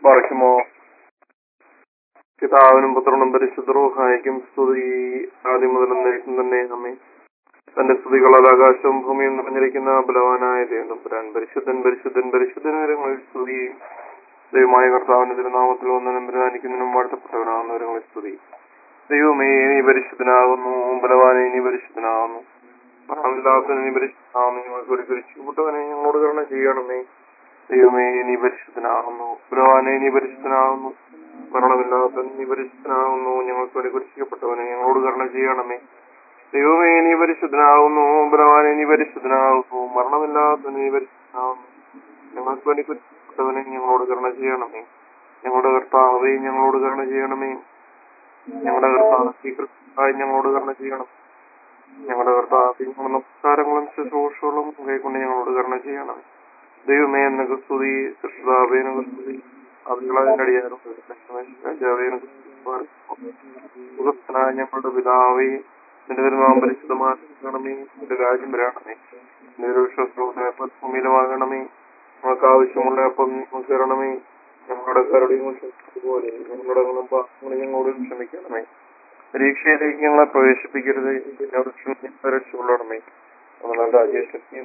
ബാറയ്ക്കുമോ പിതാവിനും പുത്രനും പരിശുദ്ധ റൂഹായിക്കും സ്തുതി ആദ്യം മുതൽ എന്നേക്കും തന്നെ നമ്മെ. തന്റെ സ്തുതികളാൽ ആകാശവും ഭൂമിയും നിറഞ്ഞിരിക്കുന്ന ബലവാനായ ദൈവം പരിശുദ്ധൻ പരിശുദ്ധൻ പരിശുദ്ധൻ വരങ്ങളിൽ സ്തുതി. ദൈവമായ കർത്താവിന്റെ തിരുനാമത്തിൽ വന്നതിനും ബലവാനിക്കുന്നതിനും വാഴ്ത്തപ്പെട്ടവനാകുന്നവരങ്ങളിൽ സ്തുതി. ദൈവമേ നീ പരിശുദ്ധനാകുന്നു, ബലവാനെ നീ പരിശുദ്ധനാകുന്നു, മരണമില്ലാത്തവനെ നീ പരിശുദ്ധനാകുന്നു. ഞങ്ങൾക്ക് ഒരു രക്ഷിക്കപ്പെട്ടവനെ ഞങ്ങളോട് കരുണ ചെയ്യണമേ. ദൈവമേ നീ പരിശുദ്ധനാകുന്നു, ബലവാനെ നീ പരിശുദ്ധനാകുന്നു, മരണമില്ലാത്തവൻ നീ പരിശുദ്ധനാകുന്നു. ഞങ്ങൾക്ക് വേണ്ടി കുരിശിക്കപ്പെട്ടവനെ ഞങ്ങളോട് കരുണ ചെയ്യണമേ. ദൈവമേ നീ പരിശുദ്ധനാകുന്നു, ബലവാനെ നീ പരിശുദ്ധനാകുന്നു, മരണമില്ലാത്തവൻ നീ പരിശുദ്ധനാകുന്നു. ഞങ്ങൾക്ക് വേണ്ടി കുരിശിക്കപ്പെട്ടവനെ ഞങ്ങളോട് കരുണ ചെയ്യണമേ. ഞങ്ങളുടെ കർത്താവേ ഞങ്ങളോട് കരുണ ചെയ്യണമേ. ഞങ്ങളുടെ കർത്താവ് ഞങ്ങളോട് കരുണ ചെയ്യണം. ഞങ്ങളുടെ കർത്താവ് ഞങ്ങളുടെ നമസ്കാരങ്ങളും ശുശ്രൂഷകളും കൈക്കൊണ്ട് ഞങ്ങളോട് കരുണ ചെയ്യണം. ദൈവമേ എന്നൊക്കെ സ്തുതി, സൃഷ്ടാവേനൊക്കെ സ്തുതി, അവികളടിയാറും ഞങ്ങളുടെ പിതാവേ നിന്റെ തിരുനാമം പരിശുദ്ധമാക്കണമേ. നിന്റെ രാജ്യം വരണമേ. നിന്റെ വിശ്വാസ ഭൂമിയിലുമാകണമേ. നമുക്ക് ആവശ്യമുള്ള അപ്പം നമുക്ക് തരണമേ. ഞങ്ങളുടെ കരുടെയും പോലെ ഞങ്ങളുടെ പാപങ്ങളെ ഞങ്ങളോട് ക്ഷമിക്കണമേ. പരീക്ഷയിലേക്ക് ഞങ്ങളെ പ്രവേശിപ്പിക്കരുത്, രക്ഷകൊള്ളണമേ. നമ്മുടെ രാജ്യശക്തിയും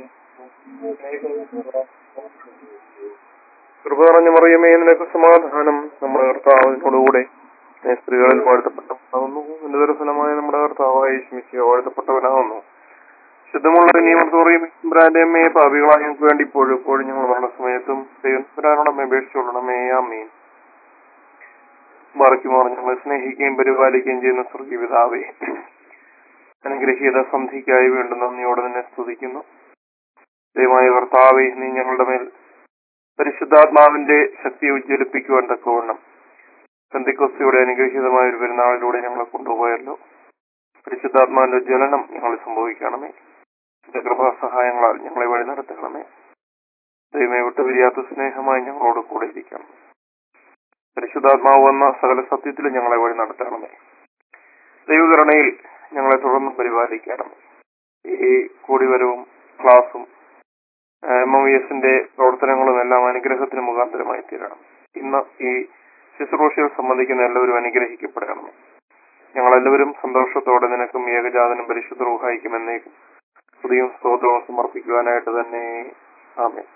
കൃപ നിറഞ്ഞു മറിയമേ നിനക്ക് സമാധാനം. നമ്മുടെ കർത്താവിനോടുകൂടെ സ്ത്രീകളിൽ വാഴ്ത്തപ്പെട്ടവനാകുന്നു. നിന്റെ ദർശനമായ നമ്മുടെ കർത്താവായ യേശുമിശിഹാ വാഴ്ത്തപ്പെട്ടവനാകുന്നു. ശുദ്ധമുള്ള നിയമത്തോറിയമ്പ്രാന്റെ അമ്മയെ പാപികളായ ഞങ്ങൾക്ക് വേണ്ടി ഇപ്പോഴും ഞങ്ങൾ മരണസമയത്തും ദൈവത്തിനോടമ്മ അപേക്ഷിച്ചുകൊള്ളണമേ. ആമേൻ. ബാറയ്ക്കുമോ ഞങ്ങളെ സ്നേഹിക്കുകയും പരിപാലിക്കുകയും ചെയ്യുന്ന സ്വർഗീയ പിതാവേ, അനുഗ്രഹീത സന്ധിക്കായി വീണ്ടും നന്ദിയോടെ നിന്നെ സ്തുതിക്കുന്നു. ദൈവമായ കർത്താവേ, നീ ഞങ്ങളുടെ മേൽ പരിശുദ്ധാത്മാവിന്റെ ശക്തിയെ ഉജ്ജ്വലിപ്പിക്കുവാൻ തക്കവണ്ണം പെന്തക്കോസ്തിയുടെ അനുഗ്രഹീതമായ ഒരു പെരുന്നാളിലൂടെ ഞങ്ങളെ കൊണ്ടുപോയല്ലോ. പരിശുദ്ധാത്മാവിന്റെ ജ്വലനം ഞങ്ങളിൽ സംഭവിക്കണമേ. കൃപാസഹായങ്ങളാൽ ഞങ്ങളെ വഴി നടത്തണമേ. ദൈവമേ വിട്ടുപിരിയാത്ത സ്നേഹമായി ഞങ്ങളോട് കൂടെ ഇരിക്കണം. പരിശുദ്ധാത്മാവ് വന്ന സകല സത്യത്തിലും ഞങ്ങളെ വഴി നടത്തണമേ. ദൈവകരുണയിൽ ഞങ്ങളെ തുടർന്ന് പരിപാലിക്കണമേ. ഈ കൂടിവരവും ക്ലാസും MOVS പ്രവർത്തനങ്ങളും എല്ലാം അനുഗ്രഹത്തിന് മുഖാന്തരമായി തീരണം. ഇന്ന് ഈ ശുശ്രൂഷയിൽ സംബന്ധിക്കുന്ന എല്ലാവരും അനുഗ്രഹിക്കപ്പെടണം. ഞങ്ങളെല്ലാവരും സന്തോഷത്തോടെ നിനക്കും ഏകജാതനും പരിശുദ്ധ റൂഹായിക്കും എന്നേക്കും സ്തുതിയും സ്തോത്രവും സമർപ്പിക്കുവാനായിട്ട് തന്നെ. ആമേൻ.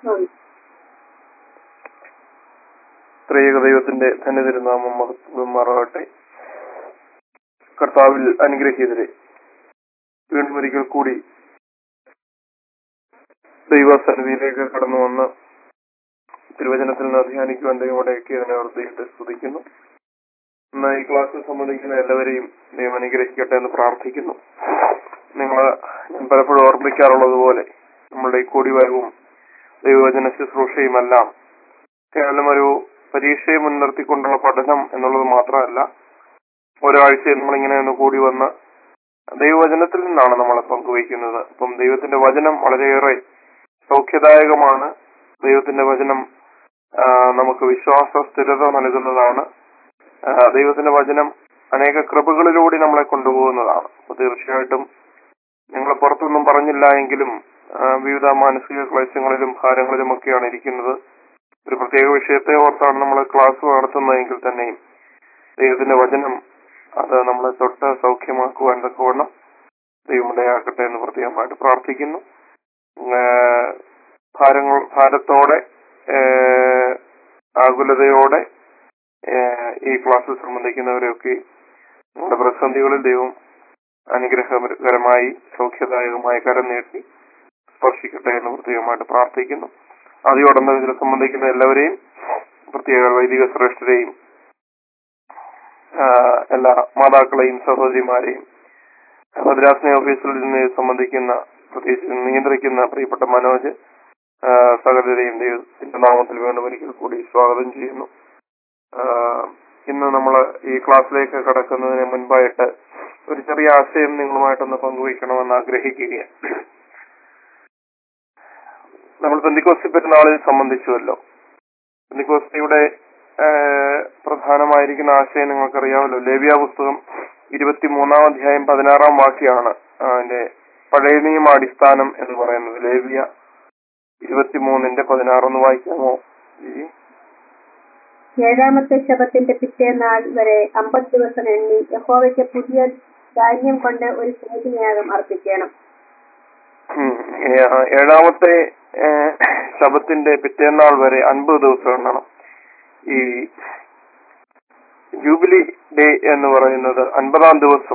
ത്രിയേക ദൈവത്തിന്റെ തന്നെ തിരുനാമം മഹത്വമാറാകട്ടെ. കർത്താവിൽ അനുഗ്രഹീതരെ, വീണ്ടും ഒരിക്കൽ കൂടി ദൈവസന്നിധിയിലേക്ക് കടന്നു വന്ന് തിരുവചനത്തിൽ നിന്ന് ധ്യാനിക്കുവാൻ ദൈവമോടെയൊക്കെ അതിനെ ഓർത്തിയിട്ട് സ്തുതിക്കുന്നു. ഇന്ന് ഈ ക്ലാസ്സിൽ സംബന്ധിക്കുന്ന എല്ലാവരെയും ദൈവം അനുഗ്രഹിക്കട്ടെ എന്ന് പ്രാർത്ഥിക്കുന്നു. ഞാൻ പലപ്പോഴും ഓർമ്മിക്കാറുള്ളത് പോലെ നമ്മളുടെ ഈ കൂടിവരവും ദൈവവചന ശുശ്രൂഷയുമെല്ലാം കേവലം ഒരു പരീക്ഷയെ മുൻനിർത്തിക്കൊണ്ടുള്ള പഠനം എന്നുള്ളത് മാത്രമല്ല, ഒരാഴ്ചയിൽ നമ്മളിങ്ങനെ ഒന്ന് കൂടി വന്ന് ദൈവവചനത്തിൽ നിന്നാണ് നമ്മളെ പങ്കുവയ്ക്കുന്നത്. അപ്പം ദൈവത്തിന്റെ വചനം വളരെയേറെ സൗഖ്യദായകമാണ്. ദൈവത്തിന്റെ വചനം നമുക്ക് വിശ്വാസ സ്ഥിരത നൽകുന്നതാണ്. ദൈവത്തിന്റെ വചനം അനേക കൃപകളിലൂടെ നമ്മളെ കൊണ്ടുപോകുന്നതാണ്. അപ്പൊ തീർച്ചയായിട്ടും ഞങ്ങളെ പുറത്തൊന്നും പറഞ്ഞില്ല എങ്കിലും വിവിധ മാനസിക ക്ലേശങ്ങളിലും ഭാരങ്ങളിലും ഒക്കെയാണ് ഇരിക്കുന്നത്. ഒരു പ്രത്യേക വിഷയത്തെ ഓർത്താണ് നമ്മൾ ക്ലാസ് നടത്തുന്നതെങ്കിൽ തന്നെയും ദൈവത്തിന്റെ വചനം അത് നമ്മളെ തൊട്ട് സൗഖ്യമാക്കുവാൻ തക്കവണ്ണം ദൈവം ഇടയാക്കട്ടെ എന്ന് പ്രത്യേകമായിട്ട് പ്രാർത്ഥിക്കുന്നു. ഭാരത്തോടെ ആകുലതയോടെ ഈ ക്ലാസ്സിൽ സംബന്ധിക്കുന്നവരെയൊക്കെ നമ്മുടെ പ്രതിസന്ധികളിൽ ദൈവം അനുഗ്രഹകരമായി സൗഖ്യദായകമായി കരം നീട്ടി സ്പർശിക്കട്ടെ എന്ന് പ്രത്യേകമായിട്ട് പ്രാർത്ഥിക്കുന്നു. അതിയോടൊപ്പം ഇതിനെ സംബന്ധിക്കുന്ന എല്ലാവരെയും, പ്രത്യേക വൈദിക ശ്രേഷ്ഠരെയും എല്ലാ മാതാക്കളെയും സഹോദരിമാരെയും മദ്രാസിനെ ഓഫീസിൽ നിന്ന് സംബന്ധിക്കുന്ന പ്രത്യേകിച്ച് നിയന്ത്രിക്കുന്ന പ്രിയപ്പെട്ട മനോജ് സകലരെയും ദൈവത്തിന്റെ നാമത്തിൽ വീണ്ടും ഒരിക്കൽ കൂടി സ്വാഗതം ചെയ്യുന്നു. ഇന്ന് നമ്മൾ ഈ ക്ലാസ്സിലേക്ക് കടക്കുന്നതിന് മുൻപായിട്ട് ഒരു ചെറിയ ആശയം നിങ്ങളുമായിട്ടൊന്ന് പങ്കുവയ്ക്കണമെന്ന് ആഗ്രഹിക്കുകയാണ്. നമ്മൾ പെന്തിക്കോസ്തി പെരുന്നാളിൽ സംബന്ധിച്ചുവല്ലോ. പെന്തിക്കോസ്തിയുടെ പ്രധാനമായിരിക്കുന്ന ആശയം നിങ്ങൾക്കറിയാമല്ലോ. ലേവ്യ പുസ്തകം 23-ാം അധ്യായം 16-ാം വാക്യമാണ് അതിന്റെ പഴയ നിയമ അടിസ്ഥാനം എന്ന് പറയുന്നത്. ലേവ്യ 23-ന്റെ 16 ഒന്ന് വായിക്കാമോ? ഏഴാമത്തെ ശബത്തിന്റെ പിറ്റേന്നാൾ വരെ 50 ദിവസം എണ്ണി യഹോവയ്ക്ക് പുതിയ ധാന്യം കൊണ്ട് ഒരു സ്നേഹിയാഗം അർപ്പിക്കണം. ഏഴാമത്തെ ശബത്തിന്റെ പിറ്റേന്നാൾ വരെ 50 ദിവസം എണ്ണണം. ഈ ജൂബിലി ഡേ എന്ന് പറയുന്നത് 50-ാം ദിവസം.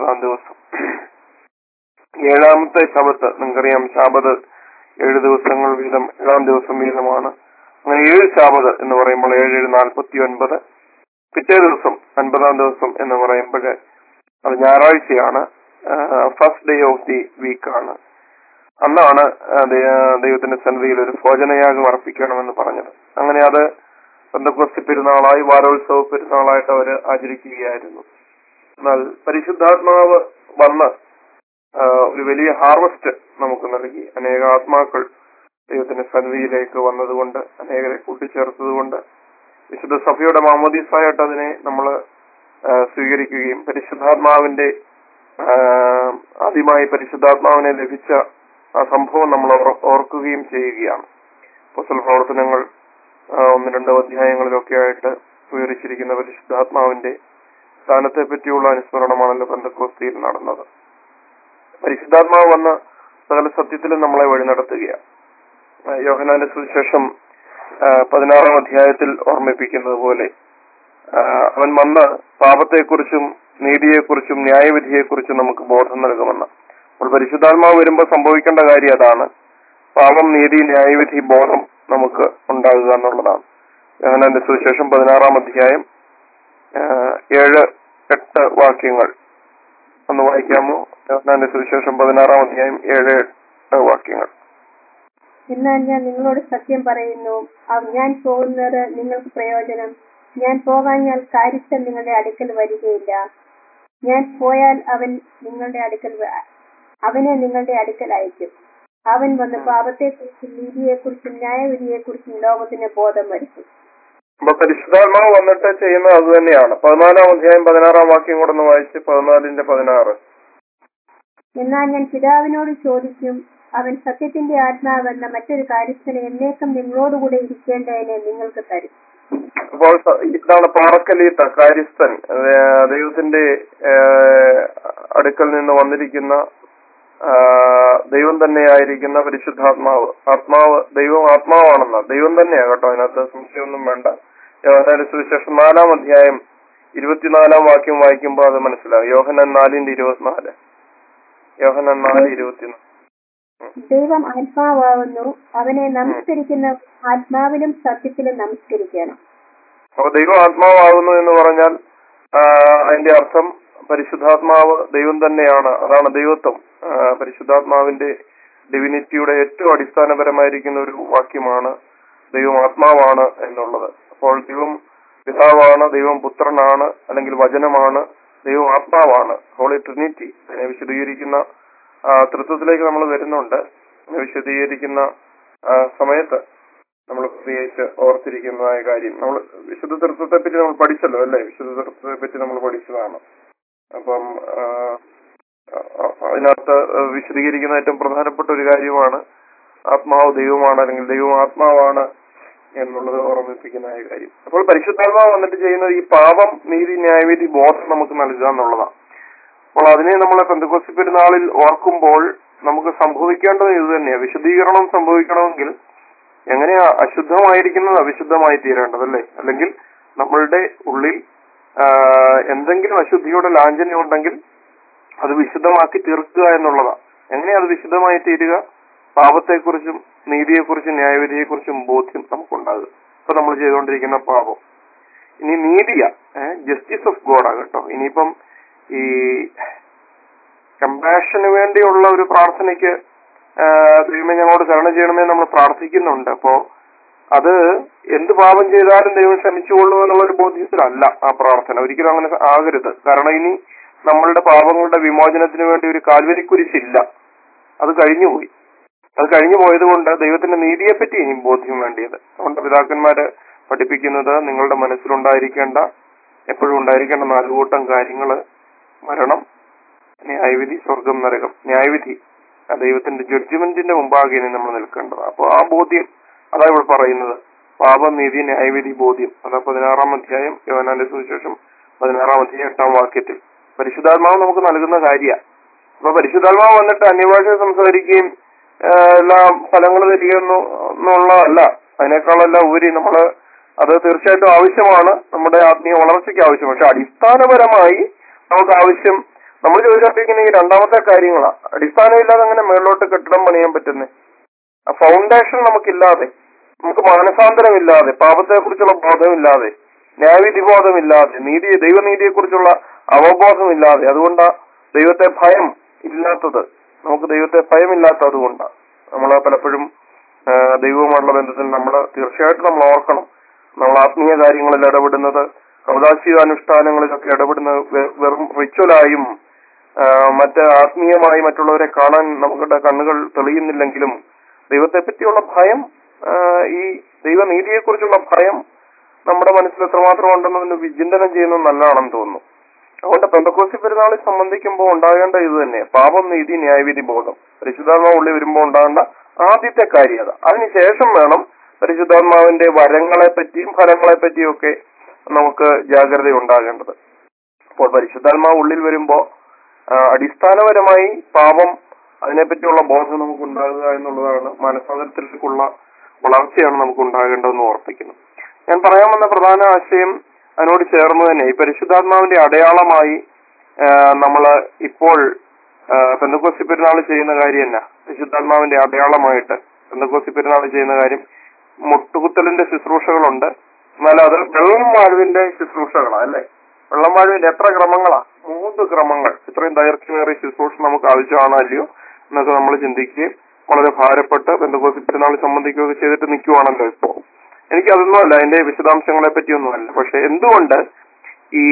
ഏഴാമത്തെ ശബത്ത് നിങ്ങൾക്കറിയാം, ശാബത്ത് 7 ദിവസങ്ങൾ വീതം 7-ാം ദിവസം വീതമാണ്. അങ്ങനെ 7 ശാബത്ത് എന്ന് പറയുമ്പോൾ 7 49, പിറ്റേ ദിവസം 50-ാം ദിവസം എന്ന് പറയുമ്പോൾ അത് ഞായറാഴ്ചയാണ്, ഫസ്റ്റ് ഡേ ഓഫ് ദി വീക്കാണ്. അന്നാണ് ദൈവത്തിന്റെ സന്നിധിയിൽ ഒരു ഭോജനയാഗം അർപ്പിക്കണമെന്ന് പറഞ്ഞത്. അങ്ങനെ അത് പെന്തക്കോസ്ത് പെരുന്നാളായി, വാരോത്സവ പെരുന്നാളായിട്ട് അവർ ആചരിക്കുകയായിരുന്നു. എന്നാൽ പരിശുദ്ധാത്മാവ് വന്ന് ഒരു വലിയ ഹാർവസ്റ്റ് നമുക്ക് നൽകി. അനേക ആത്മാക്കൾ ദൈവത്തിന്റെ സന്നിധിയിലേക്ക് വന്നതുകൊണ്ട്, അനേകരെ കൂട്ടിച്ചേർത്തതുകൊണ്ട് വിശുദ്ധ സഭയുടെ മാമോദീസായിട്ട് അതിനെ നമ്മൾ സ്വീകരിക്കുകയും പരിശുദ്ധാത്മാവിന്റെ ആദ്യമായി പരിശുദ്ധാത്മാവിനെ ലഭിച്ച ആ സംഭവം നമ്മൾ ഓർക്കുകയും ചെയ്യുകയാണ്. അപ്പോസ്തല പ്രവർത്തനങ്ങൾ 1-2 അധ്യായങ്ങളിലൊക്കെ ആയിട്ട് വിവരിച്ചിരിക്കുന്ന പരിശുദ്ധാത്മാവിന്റെ സ്ഥാനത്തെ പറ്റിയുള്ള അനുസ്മരണമാണല്ലോ പെന്തക്കോസ്തിയിൽ നടന്നത്. പരിശുദ്ധാത്മാവ് വന്ന സകല സത്യത്തിലും നമ്മളെ വഴി നടത്തുകയാണ്. യോഹന്നാന്റെ സുവിശേഷം 16-ാം അധ്യായത്തിൽ ഓർമ്മിപ്പിക്കുന്നത് പോലെ അവൻ വന്ന് പാപത്തെക്കുറിച്ചും നീതിയെക്കുറിച്ചും ന്യായവിധിയെക്കുറിച്ചും നമുക്ക് ബോധം നൽകുമെന്ന്. അപ്പോൾ പരിശുദ്ധാത്മാവ് വരുമ്പോൾ സംഭവിക്കേണ്ട കാര്യം അതാണ്. പാപം, നീതി, ന്യായവിധി ബോധം നമുക്ക് ഉണ്ടാകുക എന്നുള്ളതാണ്. യോഹന്നാന്റെ സുവിശേഷം 16-ാം അധ്യായം 7-8 വാക്യങ്ങൾ ഒന്ന് വായിക്കാമോ? യോഹന്നാന്റെ സുവിശേഷം 16-ാം അധ്യായം 7-8 വാക്യങ്ങൾ. എന്നാൽ ഞാൻ നിങ്ങളോട് സത്യം പറയുന്നു, ഞാൻ പോകുന്നത് നിങ്ങൾക്ക് പ്രയോജനം. ഞാൻ പോകാഞ്ഞാൽ കാര്യസ്ഥൻ നിങ്ങളുടെ അടുക്കൽ വരികയില്ല. ഞാൻ പോയാൽ അവനെ നിങ്ങളുടെ അടുക്കൽ അയക്കും. അവൻ വന്ന് പാപത്തെക്കുറിച്ചും നീതിയെക്കുറിച്ചും ന്യായവിധിയെക്കുറിച്ചും ലോകത്തിന് ബോധം വരുത്തും. അപ്പൊ പരിശുദ്ധാത്മാവ് വന്നിട്ട് ചെയ്യുന്നത് അത് തന്നെയാണ്. 14-ാം അധ്യായം 16-ാം വാക്യം കൂടെ ഒന്ന് വായിച്ച്. 14-16. എന്നാൽ ഞാൻ പിതാവിനോട് ചോദിക്കും, അവൻ സത്യത്തിന്റെ ആത്മാവെന്ന മറ്റൊരു കാര്യസ്ഥനെ എന്നേക്കും നിങ്ങളോടുകൂടെ ഇരിക്കേണ്ടതിനെ നിങ്ങൾക്ക് തരും. അപ്പോൾ ഇതാണ് പാറക്കലീത്ത കാര്യസ്ഥൻ, ദൈവത്തിന്റെ അടുക്കൽ നിന്ന് വന്നിരിക്കുന്ന ദൈവം തന്നെയായിരിക്കുന്ന പരിശുദ്ധാത്മാവ്. ദൈവം ആത്മാവാണെന്ന ദൈവം തന്നെയാണ് കേട്ടോ, അതിനകത്ത് സംശയമൊന്നും വേണ്ട. യോഹന്നാന്റെ സുവിശേഷം 4-ാം അധ്യായം 24-ാം വാക്യം വായിക്കുമ്പോൾ അത് മനസ്സിലാവും. യോഹന്നാൻ 4:24. യോഹന്നാൻ 4:24. ദൈവം ആത്മാവാകുന്നു, അവനെ നമസ്കരിക്കുന്ന ആത്മാവിലും സത്യത്തിലും നമസ്കരിക്കണം. അപ്പൊ ദൈവം ആത്മാവാകുന്നു എന്ന് പറഞ്ഞാൽ അതിന്റെ അർത്ഥം പരിശുദ്ധാത്മാവ് ദൈവം തന്നെയാണ്. അതാണ് ദൈവത്വം. പരിശുദ്ധാത്മാവിന്റെ ഡിവിനിറ്റിയുടെ ഏറ്റവും അടിസ്ഥാനപരമായിരിക്കുന്ന ഒരു വാക്യമാണ് ദൈവം ആത്മാവാണ് എന്നുള്ളത്. അപ്പോൾ ദൈവം പിതാവാണ്, ദൈവം പുത്രനാണ്, അല്ലെങ്കിൽ വചനമാണ്, ദൈവം ആത്മാവാണ്. ഹോളി ട്രിനിറ്റി അതിനെ വിശദീകരിക്കുന്ന തൃത്വത്തിലേക്ക് നമ്മൾ വരുന്നുണ്ട്. വിശദീകരിക്കുന്ന സമയത്ത് നമ്മൾ പ്രത്യേകിച്ച് ഓർത്തിരിക്കുന്നതായ കാര്യം, നമ്മൾ വിശുദ്ധ തൃത്വത്തെ പറ്റി നമ്മൾ പഠിച്ചല്ലോ അല്ലേ? വിശുദ്ധ തൃത്വത്തെ പറ്റി നമ്മൾ പഠിച്ചതാണ്. അപ്പം അതിനകത്ത് വിശദീകരിക്കുന്ന ഏറ്റവും പ്രധാനപ്പെട്ട ഒരു കാര്യമാണ് ആത്മാവ് ദൈവമാണ്, അല്ലെങ്കിൽ ദൈവം ആത്മാവാണ് എന്നുള്ളത് ഓർമ്മിപ്പിക്കുന്ന കാര്യം. അപ്പോൾ പരിശുദ്ധാത്മാവ് വന്നിട്ട് ചെയ്യുന്നത് ഈ പാപം, നീതി, ന്യായവിധി ബോധം നമുക്ക് നൽകുക എന്നുള്ളതാണ്. അപ്പോൾ അതിനെ നമ്മളെ പെന്തക്കോസ്ത് പെരുന്നാളിൽ ഓർക്കുമ്പോൾ നമുക്ക് സംഭവിക്കേണ്ടത് ഇത് തന്നെയാണ്. വിശുദ്ധീകരണം സംഭവിക്കണമെങ്കിൽ എങ്ങനെയാ അശുദ്ധമായിരിക്കുന്നത് അവിശുദ്ധമായി തീരേണ്ടതല്ലേ? അല്ലെങ്കിൽ നമ്മളുടെ ഉള്ളിൽ എന്തെങ്കിലും അശുദ്ധിയുടെ ലാഞ്ചന ഉണ്ടെങ്കിൽ അത് വിശുദ്ധമാക്കി തീർക്കുക എന്നുള്ളതാണ്. എങ്ങനെയാ അത് വിശുദ്ധമായി തീരുക? പാപത്തെക്കുറിച്ചും നീതിയെക്കുറിച്ചും ന്യായവിധിയെക്കുറിച്ചും ബോധ്യം നമുക്കുണ്ടാകുക. ഇപ്പൊ നമ്മൾ ചെയ്തുകൊണ്ടിരിക്കുന്ന പാപം. ഇനി നീതിയാ, ജസ്റ്റിസ് ഓഫ് ഗോഡാ കേട്ടോ. ഇനിയിപ്പം ഈ കമ്പാഷന് വേണ്ടിയുള്ള ഒരു പ്രാർത്ഥനയ്ക്ക് ദൈവമേ ഞങ്ങളോട് കരുണ ചെയ്യണമേ നമ്മൾ പ്രാർത്ഥിക്കുന്നുണ്ട്. അപ്പോ അത് എന്ത് പാപം ചെയ്താലും ദൈവം ക്ഷമിച്ചുകൊള്ളൂ എന്നുള്ള ഒരു ബോധ്യത്തിലല്ല ആ പ്രാർത്ഥന. ഒരിക്കലും അങ്ങനെ ആകരുത്. കാരണം ഇനി നമ്മളുടെ പാപങ്ങളുടെ വിമോചനത്തിന് വേണ്ടി ഒരു കാൽവരിക്കുരിശില്ല. അത് കഴിഞ്ഞുപോയി. അത് കഴിഞ്ഞു പോയത് കൊണ്ട് ദൈവത്തിന്റെ നീതിയെപ്പറ്റി ഇനി ബോധ്യം വേണ്ടിയത്. അതുകൊണ്ട് പിതാക്കന്മാര് പഠിപ്പിക്കുന്നത് നിങ്ങളുടെ മനസ്സിലുണ്ടായിരിക്കേണ്ട, എപ്പോഴും ഉണ്ടായിരിക്കേണ്ട 4 കൂട്ടം കാര്യങ്ങള്: മരണം, ന്യായവിധി, സ്വർഗം, നരകം. ന്യായവിധി ദൈവത്തിന്റെ ജഡ്ജ്മെന്റിന്റെ മുമ്പാകെ നമ്മൾ നിൽക്കേണ്ടത്. അപ്പൊ ആ ബോധ്യം അതാ ഇവിടെ പറയുന്നത്. പാപം, നീതി, ന്യായവിധി, ബോധ്യം. അത് 16-ാം അധ്യായം യോഹന്നാന്റെ സുവിശേഷം 16-ാം അധ്യായം 8-ാം വാക്യത്തിൽ പരിശുദ്ധാത്മാവ് നമുക്ക് നൽകുന്ന കാര്യമാണ്. അപ്പൊ പരിശുദ്ധാത്മാവ് വന്നിട്ട് അന്യഭാഷ സംസാരിക്കുകയും എല്ലാ ഫലങ്ങൾ തരികയെന്നുള്ളതല്ല. അതിനേക്കാളെല്ലാം ഉപരി നമ്മള് അത് തീർച്ചയായിട്ടും ആവശ്യമാണ്, നമ്മുടെ ആത്മീയ വളർച്ചയ്ക്ക് ആവശ്യം. പക്ഷെ അടിസ്ഥാനപരമായി നമുക്ക് ആവശ്യം, നമ്മൾ ചോദിച്ചപ്പോഴേക്കും ഈ രണ്ടാമത്തെ കാര്യങ്ങളാണ്. അടിസ്ഥാനമില്ലാതെ അങ്ങനെ മേളിലോട്ട് കെട്ടിടം പണിയാൻ പറ്റുന്നേ? ആ ഫൗണ്ടേഷൻ നമുക്കില്ലാതെ, നമുക്ക് മാനസാന്തരമില്ലാതെ, പാപത്തെ കുറിച്ചുള്ള ബോധമില്ലാതെ, ന്യായവിധി ബോധമില്ലാതെ, ദൈവനീതിയെ കുറിച്ചുള്ള അവബോധമില്ലാതെ, അതുകൊണ്ടാ ദൈവത്തെ ഭയം ഇല്ലാത്തത്. നമുക്ക് ദൈവത്തെ ഭയമില്ലാത്ത അതുകൊണ്ടാണ് നമ്മൾ പലപ്പോഴും ദൈവവുമായുള്ള ബന്ധത്തിൽ നമ്മൾ തീർച്ചയായിട്ടും നമ്മൾ ഓർക്കണം. നമ്മൾ ആത്മീയ കാര്യങ്ങളിൽ ഇടപെടുന്നത്, കൗദാശികാനുഷ്ഠാനങ്ങളിലൊക്കെ ഇടപെടുന്നത് വെറും റിച്വലായും മറ്റ് ആത്മീയമായി മറ്റുള്ളവരെ കാണാൻ നമ്മുടെ കണ്ണുകൾ തെളിയുന്നില്ലെങ്കിലും ദൈവത്തെ പറ്റിയുള്ള ഭയം, ഈ ദൈവനീതിയെക്കുറിച്ചുള്ള ഭയം നമ്മുടെ മനസ്സിൽ എത്രമാത്രം ഉണ്ടെന്നതിന് വിചിന്തനം ചെയ്യുന്നത് നല്ലതാണെന്ന് തോന്നുന്നു. അതുകൊണ്ട് പെന്തക്കോസ്തി പെരുന്നാളിൽ സംബന്ധിക്കുമ്പോൾ ഉണ്ടാകേണ്ട ഇത് തന്നെ, പാപം, നീതി, ന്യായവിധി, ബോധം. പരിശുദ്ധാത്മാവ് ഉള്ളിൽ വരുമ്പോൾ ഉണ്ടാകേണ്ട ആദ്യത്തെ കാര്യം അത്. അതിനുശേഷം വേണം പരിശുദ്ധാത്മാവിന്റെ വരങ്ങളെ പറ്റിയും ഫലങ്ങളെ പറ്റിയും ഒക്കെ നമുക്ക് ജാഗ്രത ഉണ്ടാകേണ്ടത്. അപ്പോൾ പരിശുദ്ധാത്മാവ് ഉള്ളിൽ വരുമ്പോ അടിസ്ഥാനപരമായി പാപം, അതിനെപ്പറ്റിയുള്ള ബോധം നമുക്ക് ഉണ്ടാകുക എന്നുള്ളതാണ്. മാനസാന്തരത്തിലേക്കുള്ള വളർച്ചയാണ് നമുക്ക് ഉണ്ടാകേണ്ടതെന്ന് ഓർപ്പിക്കുന്നു. ഞാൻ പറയാൻ വന്ന പ്രധാന ആശയം അതിനോട് ചേർന്ന് തന്നെ ഈ പരിശുദ്ധാത്മാവിന്റെ അടയാളമായി നമ്മള് ഇപ്പോൾ പെന്തക്കോസ്തി പെരുന്നാൾ ചെയ്യുന്ന കാര്യം തന്നെ. പരിശുദ്ധാത്മാവിന്റെ അടയാളമായിട്ട് പെന്തക്കോസ്തി പെരുന്നാൾ ചെയ്യുന്ന കാര്യം, മുട്ടുകുത്തലിന്റെ ശുശ്രൂഷകളുണ്ട്. എന്നാൽ അത് വെള്ളം വാഴുവിന്റെ ശുശ്രൂഷകളാണ്, അല്ലെ? വെള്ളം വാഴുവിന്റെ എത്ര ക്രമങ്ങളാ? 3 ക്രമങ്ങൾ. ഇത്രയും ദൈർഘ്യമേറിയ ശുശ്രൂഷ നമുക്ക് ആവശ്യമാണോ അല്ലയോ എന്നൊക്കെ നമ്മൾ ചിന്തിക്കുകയും വളരെ ഭാരപ്പെട്ട് പെന്തക്കോസ്തി പെരുന്നാൾ സംബന്ധിക്കുകയൊക്കെ ചെയ്തിട്ട് നിൽക്കുവാണല്ലോ ഇപ്പോ. എനിക്കതൊന്നുമല്ല, അതിന്റെ വിശദാംശങ്ങളെ പറ്റിയൊന്നുമല്ല. പക്ഷെ എന്തുകൊണ്ട് ഈ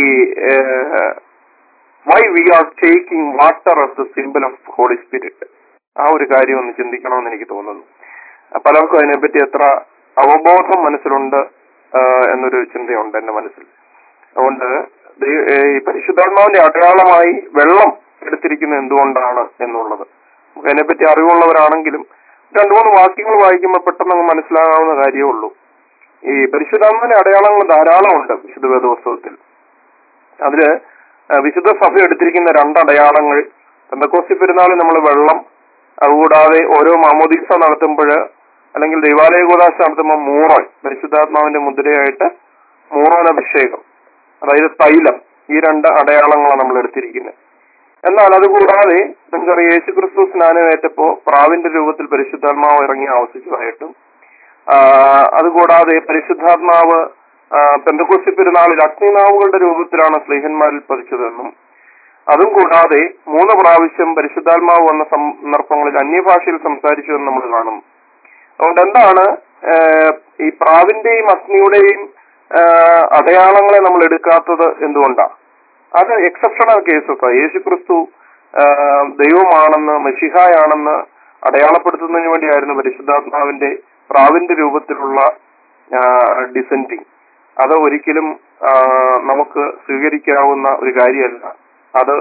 why we are taking water as the symbol of Holy Spirit, ആ ഒരു കാര്യം ഒന്ന് ചിന്തിക്കണമെന്ന് എനിക്ക് തോന്നുന്നു. പലർക്കും അതിനെപ്പറ്റി എത്ര അവബോധം മനസ്സിലുണ്ട് എന്നൊരു ചിന്തയുണ്ട് എന്റെ മനസ്സിൽ. അതുകൊണ്ട് ഈ പരിശുദ്ധാത്മാവിന്റെ അടയാളമായി വെള്ളം എടുത്തിരിക്കുന്നത് എന്തുകൊണ്ടാണ് എന്നുള്ളത് നമുക്ക് അതിനെപ്പറ്റി അറിവുള്ളവരാണെങ്കിലും 2-3 വാക്യങ്ങൾ വായിക്കുമ്പോൾ പെട്ടെന്ന് അങ്ങ് മനസ്സിലാകാവുന്ന കാര്യമേ ഉള്ളൂ. ഈ പരിശുദ്ധാത്മാവിന്റെ അടയാളങ്ങൾ ധാരാളം ഉണ്ട് വിശുദ്ധ വേദപുസ്തകത്തിൽ. അതില് വിശുദ്ധ സഭ എടുത്തിരിക്കുന്ന 2 അടയാളങ്ങൾ, പെന്തക്കോസ്തി പെരുന്നാളിൽ നമ്മൾ വെള്ളം, അതുകൂടാതെ ഓരോ മാമോദീസ നടത്തുമ്പോൾ അല്ലെങ്കിൽ ദൈവാലയ കൂദാശ നടത്തുമ്പോൾ മൂറോൻ, പരിശുദ്ധാത്മാവിന്റെ മുദ്രയായിട്ട് മൂറോൻ അഭിഷേകം, അതായത് തൈലം, ഈ 2 അടയാളങ്ങളാണ് നമ്മൾ എടുത്തിരിക്കുന്നത്. എന്നാൽ അതുകൂടാതെ നമുക്കറിയാം യേശുക്രിസ്തു സ്നാനമേറ്റപ്പോ പ്രാവിന്റെ രൂപത്തിൽ പരിശുദ്ധാത്മാവ് ഇറങ്ങി ആവസിച്ചതായിട്ടും, അതുകൂടാതെ പരിശുദ്ധാത്മാവ് പെന്തക്കോസ്തി പെരുന്നാളിൽ അഗ്നിനാവുകളുടെ രൂപത്തിലാണ് സ്ലീഹന്മാരിൽ പതിച്ചതെന്നും, അതും കൂടാതെ 3 പ്രാവശ്യം പരിശുദ്ധാത്മാവ് വന്ന സന്ദർഭങ്ങളിൽ അന്യഭാഷയിൽ സംസാരിച്ചു എന്ന് നമ്മൾ കാണുന്നു. അതുകൊണ്ട് എന്താണ് ഈ പ്രാവിന്റെയും അഗ്നിയുടെയും അടയാളങ്ങളെ നമ്മൾ എടുക്കാത്തത് എന്തുകൊണ്ടാണ്? അത് എക്സെപ്ഷണൽ കേസസ്. യേശുക്രിസ്തു ദൈവമാണെന്ന്, മെശിഹായാണെന്ന് അടയാളപ്പെടുത്തുന്നതിന് വേണ്ടിയായിരുന്നു പരിശുദ്ധാത്മാവിന്റെ പ്രാവിന്റെ രൂപത്തിലുള്ള ഡിസെൻഡിങ്. അത് ഒരിക്കലും നമുക്ക് സ്വീകരിക്കാവുന്ന ഒരു കാര്യമല്ല. അത്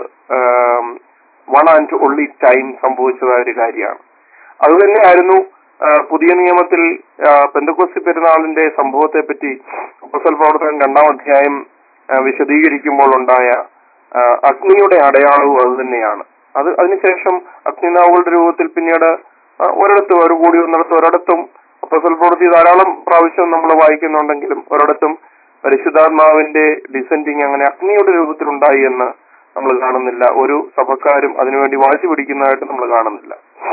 വൺ ആൻഡ് ഓൺലി ടൈം സംഭവിച്ചതായ ഒരു കാര്യമാണ്. അതുതന്നെയായിരുന്നു പുതിയ നിയമത്തിൽ പെന്തക്കോസ്തി പെരുന്നാളിന്റെ സംഭവത്തെ പറ്റി അപ്പോസ്തല പ്രവർത്തനം 2-ാം അധ്യായം വിശദീകരിക്കുമ്പോൾ ഉണ്ടായ അഗ്നിയുടെ അടയാളവും അത് തന്നെയാണ്. അതിനുശേഷം അഗ്നിനാവുകളുടെ രൂപത്തിൽ പിന്നീട് ഒരിടത്തും ഒരു കൂടി ഒരിടത്തും അപ്പോസ്തല പ്രവൃത്തി ധാരാളം പ്രാവശ്യം നമ്മൾ വായിക്കുന്നുണ്ടെങ്കിലും ഒരിടത്തും പരിശുദ്ധാത്മാവിന്റെ ഡിസെൻഡിങ് അങ്ങനെ അഗ്നിയുടെ രൂപത്തിലുണ്ടായി എന്ന് നമ്മൾ കാണുന്നില്ല. ഒരു സഭക്കാരും അതിനുവേണ്ടി വാശി പിടിക്കുന്നതായിട്ട് നമ്മൾ കാണുന്നില്ല.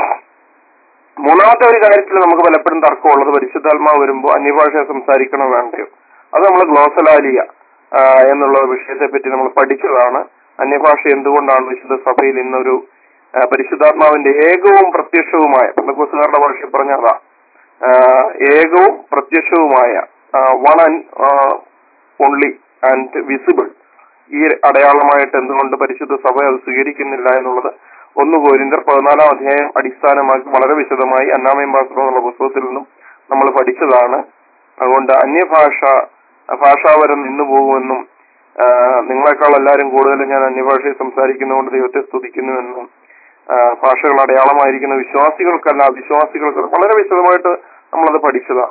3-ാമത്തെ ഒരു കാര്യത്തിൽ നമുക്ക് പലപ്പോഴും തർക്കമുള്ളത്, പരിശുദ്ധാത്മാവ് വരുമ്പോൾ അന്യഭാഷ സംസാരിക്കണോ വേണ്ടയോ? അത് നമ്മൾ ഗ്ലോസലാലിയ എന്നുള്ള വിഷയത്തെ പറ്റി നമ്മൾ പഠിച്ചതാണ്. അന്യഭാഷ എന്തുകൊണ്ടാണ് വിശുദ്ധ സഭയിൽ ഇന്നൊരു പരിശുദ്ധാത്മാവിന്റെ ഏകവും പ്രത്യക്ഷവുമായ, പെന്തക്കോസ്തുകാരുടെ ഭാഷയിൽ പറഞ്ഞതാ, ഏകവും പ്രത്യക്ഷവുമായ one and only and visible, ഈ അടയാളമായിട്ട് എന്തുകൊണ്ട് പരിശുദ്ധ സഭ അത് സ്വീകരിക്കുന്നില്ല എന്നുള്ളത് 1 കൊരിന്ത്യർ 14-ാം അധ്യായം അടിസ്ഥാനമാക്കി വളരെ വിശദമായി അന്നാമയം പാസ്റ്റർ എന്നുള്ള പുസ്തകത്തിൽ നിന്നും നമ്മൾ പഠിച്ചതാണ്. അതുകൊണ്ട് ഭാഷാപരം നിന്നു പോകുമെന്നും നിങ്ങളെക്കാൾ എല്ലാവരും കൂടുതൽ ഞാൻ അന്യഭാഷയിൽ സംസാരിക്കുന്നതുകൊണ്ട് ദൈവത്തെ സ്തുതിക്കുന്നുവെന്നും ഭാഷകൾ അടയാളമായിരിക്കുന്ന വിശ്വാസികൾക്കല്ല അവിശ്വാസികൾക്ക് വളരെ വിശദമായിട്ട് നമ്മളത് പഠിച്ചതാണ്.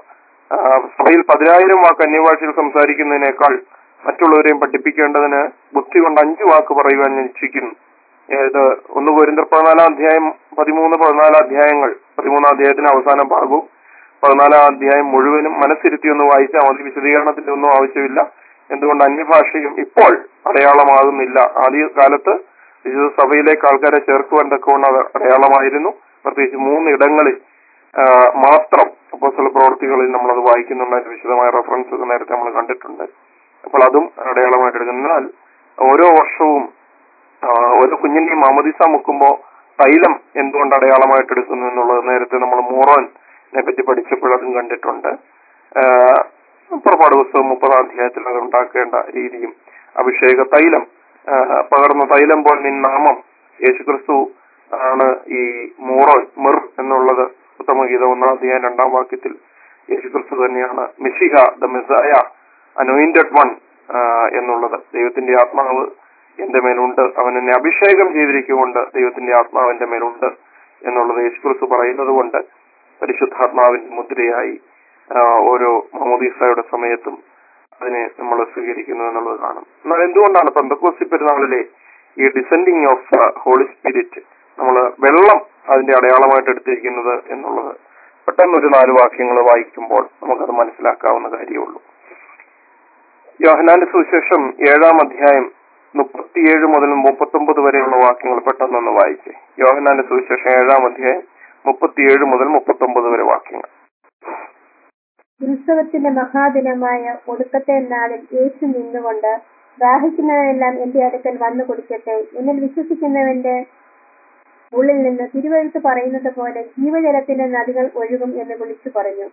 സഭയിൽ 10,000 വാക്ക് അന്യഭാഷയിൽ സംസാരിക്കുന്നതിനേക്കാൾ മറ്റുള്ളവരെയും പഠിപ്പിക്കേണ്ടതിന് ബുദ്ധി കൊണ്ട് 5 വാക്ക് പറയുവാൻ ഞാൻ ഇച്ഛിക്കുന്നു. ഇത് 1 കൊരിന്ത്യർ 14 അധ്യായം 13-14 അധ്യായങ്ങൾ, 13 അധ്യായത്തിന് അവസാനം ഭാഗവും 14 അധ്യായം മുഴുവനും മനസ്സിരുത്തി ഒന്ന് വായിച്ചാൽ മതി. വിശദീകരണത്തിന്റെ ഒന്നും ആവശ്യമില്ല. എന്തുകൊണ്ട് അന്യഭാഷയും ഇപ്പോൾ അടയാളമാകുന്നില്ല. ആദ്യ കാലത്ത് വിശുദ്ധ സഭയിലേക്ക് ആൾക്കാരെ ചേർക്കുവാൻ തക്കവണ്ണം അത് അടയാളമായിരുന്നു. പ്രത്യേകിച്ച് 3 ഇടങ്ങളിൽ മാത്രം അപ്പോസ്തല പ്രവൃത്തികളിൽ നമ്മളത് വായിക്കുന്നുണ്ട്. അതിന്റെ വിശദമായ റെഫറൻസ് നേരത്തെ നമ്മൾ കണ്ടിട്ടുണ്ട്. അപ്പോൾ അതും അടയാളമായിട്ട് എടുക്കുന്നു. എന്നാൽ ഓരോ വർഷവും ഓരോ കുഞ്ഞിന്റെയും മാമോദീസ മുക്കുമ്പോ തൈലം എന്തുകൊണ്ട് അടയാളമായിട്ട് എടുക്കുന്നു എന്നുള്ളത് നേരത്തെ നമ്മൾ മോറോനെ പറ്റി പഠിച്ചപ്പോഴതും കണ്ടിട്ടുണ്ട്. പുറപ്പാട് പുസ്തകം 30 അധ്യായത്തിൽ അത് ഉണ്ടാക്കേണ്ട രീതിയും അഭിഷേക തൈലം പകർന്ന തൈലം പോലെ നിൻ നാമം യേശുക്രിസ്തു ആണ്. ഈ മിർ എന്നുള്ളത് ഉത്തമഗീത 1 അധ്യായം 2 വാക്യത്തിൽ യേശുക്രിസ്തു തന്നെയാണ് മിശിഹ ദ മെസ്സായ അനോയിന്റഡ് വൺ എന്നുള്ളത്. ദൈവത്തിന്റെ ആത്മാവ് എന്റെ മേലുണ്ട്, അവൻ എന്നെ അഭിഷേകം ചെയ്തിരിക്കുകൊണ്ട് ദൈവത്തിന്റെ ആത്മാവ് എന്റെ മേലുണ്ട് എന്നുള്ളത് യേശുക്രിസ്തു പറയുന്നത് കൊണ്ട് പരിശുദ്ധാത്മാവിന്റെ മുദ്രയായി ഓരോ മാമോദീസയുടെ സമയത്തും അതിനെ നമ്മൾ സ്വീകരിക്കുന്നു എന്നുള്ളത് കാണും. എന്നാൽ എന്തുകൊണ്ടാണ് പെന്തക്കോസ്തി പെരുന്നാളിലെ ഈ ഡിസെൻഡിങ് ഓഫ് ഹോളി സ്പിരിറ്റ് നമ്മൾ വെള്ളം അതിന്റെ അടയാളമായിട്ട് എടുത്തിരിക്കുന്നത് എന്നുള്ളത് പെട്ടെന്നൊരു 4 വാക്യങ്ങൾ വായിക്കുമ്പോൾ നമുക്കത് മനസ്സിലാക്കാവുന്ന കാര്യമുള്ളൂ. യോഹന്നാന്റെ സുവിശേഷം 7-ാം അധ്യായം 37 മുതൽ 39 വരെയുള്ള വാക്യങ്ങൾ പെട്ടെന്നൊന്ന് വായിച്ചേ. യോഹന്നാന്റെ സുവിശേഷം 7-ാം അധ്യായം 37 മുതൽ 39 വരെ വാക്യങ്ങൾ. ഉത്സവത്തിന്റെ മഹാദിനമായ ഒടുക്കത്തെ നാളിൽ യേശു നിന്നുകൊണ്ട് ദാഹിക്കുന്നവനെല്ലാം എന്റെ അടുക്കൽ വന്നു കുടിക്കട്ടെ, എന്നിൽ വിശ്വസിക്കുന്നവന്റെ ഉള്ളിൽ നിന്ന് തിരുവെഴുത്ത് പറയുന്നത് പോലെ ജീവജലത്തിന്റെ നദികൾ ഒഴുകും എന്ന് വിളിച്ചു പറഞ്ഞു.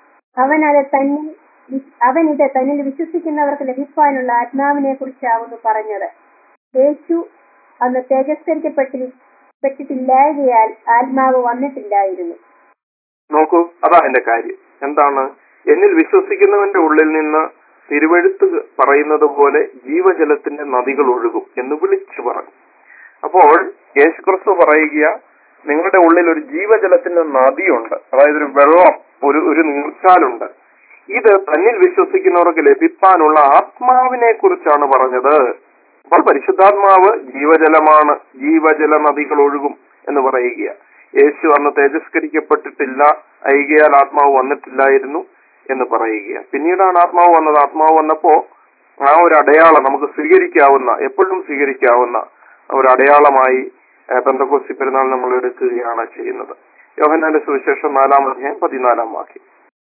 അവൻ ഇത് തന്നിൽ വിശ്വസിക്കുന്നവർക്ക് ലഭിക്കാനുള്ള ആത്മാവിനെ കുറിച്ചാവുന്നു പറഞ്ഞത്. യേശു അന്ന് തേജസ്കരിക്കപ്പെട്ടിട്ടില്ലായകയാൽ ആത്മാവ് വന്നിട്ടില്ലായിരുന്നു. നോക്കൂ, അതാ എന്റെ കാര്യം. എന്താണ്? എന്നിൽ വിശ്വസിക്കുന്നവന്റെ ഉള്ളിൽ നിന്ന് തിരുവെഴുത്ത് പറയുന്നത് പോലെ ജീവജലത്തിന്റെ നദികൾ ഒഴുകും എന്ന് വിളിച്ചു പറഞ്ഞു. അപ്പോൾ യേശുക്രിസ്തു പറയുക, നിങ്ങളുടെ ഉള്ളിൽ ഒരു ജീവജലത്തിന്റെ നദിയുണ്ട്, അതായത് ഒരു വെള്ളം, ഒരു നീർച്ചാലുണ്ട്. ഇത് തന്നിൽ വിശ്വസിക്കുന്നവർക്ക് ലഭിക്കാനുള്ള ആത്മാവിനെ കുറിച്ചാണ് പറഞ്ഞത്. അപ്പോൾ പരിശുദ്ധാത്മാവ് ജീവജലമാണ്, ജീവജല നദികൾ ഒഴുകും എന്ന് പറയുക. യേശു അന്ന് തേജസ്കരിക്കപ്പെട്ടിട്ടില്ല, അയകയാൽ ആത്മാവ് വന്നിട്ടില്ലായിരുന്നു എന്ന് പറയുക. പിന്നീടാണ് ആത്മാവ് വന്നത്. ആത്മാവ് വന്നപ്പോ ആ ഒരു അടയാളം നമുക്ക് സ്വീകരിക്കാവുന്ന, എപ്പോഴും സ്വീകരിക്കാവുന്ന ഒരു അടയാളമായി പെന്തക്കോസ്തി പെരുന്നാൾ നമ്മൾ എടുക്കുകയാണ് ചെയ്യുന്നത്. യോഹന്നാന്റെ സുവിശേഷം 4-ാം അധ്യായം 14-ാം വാക്യം.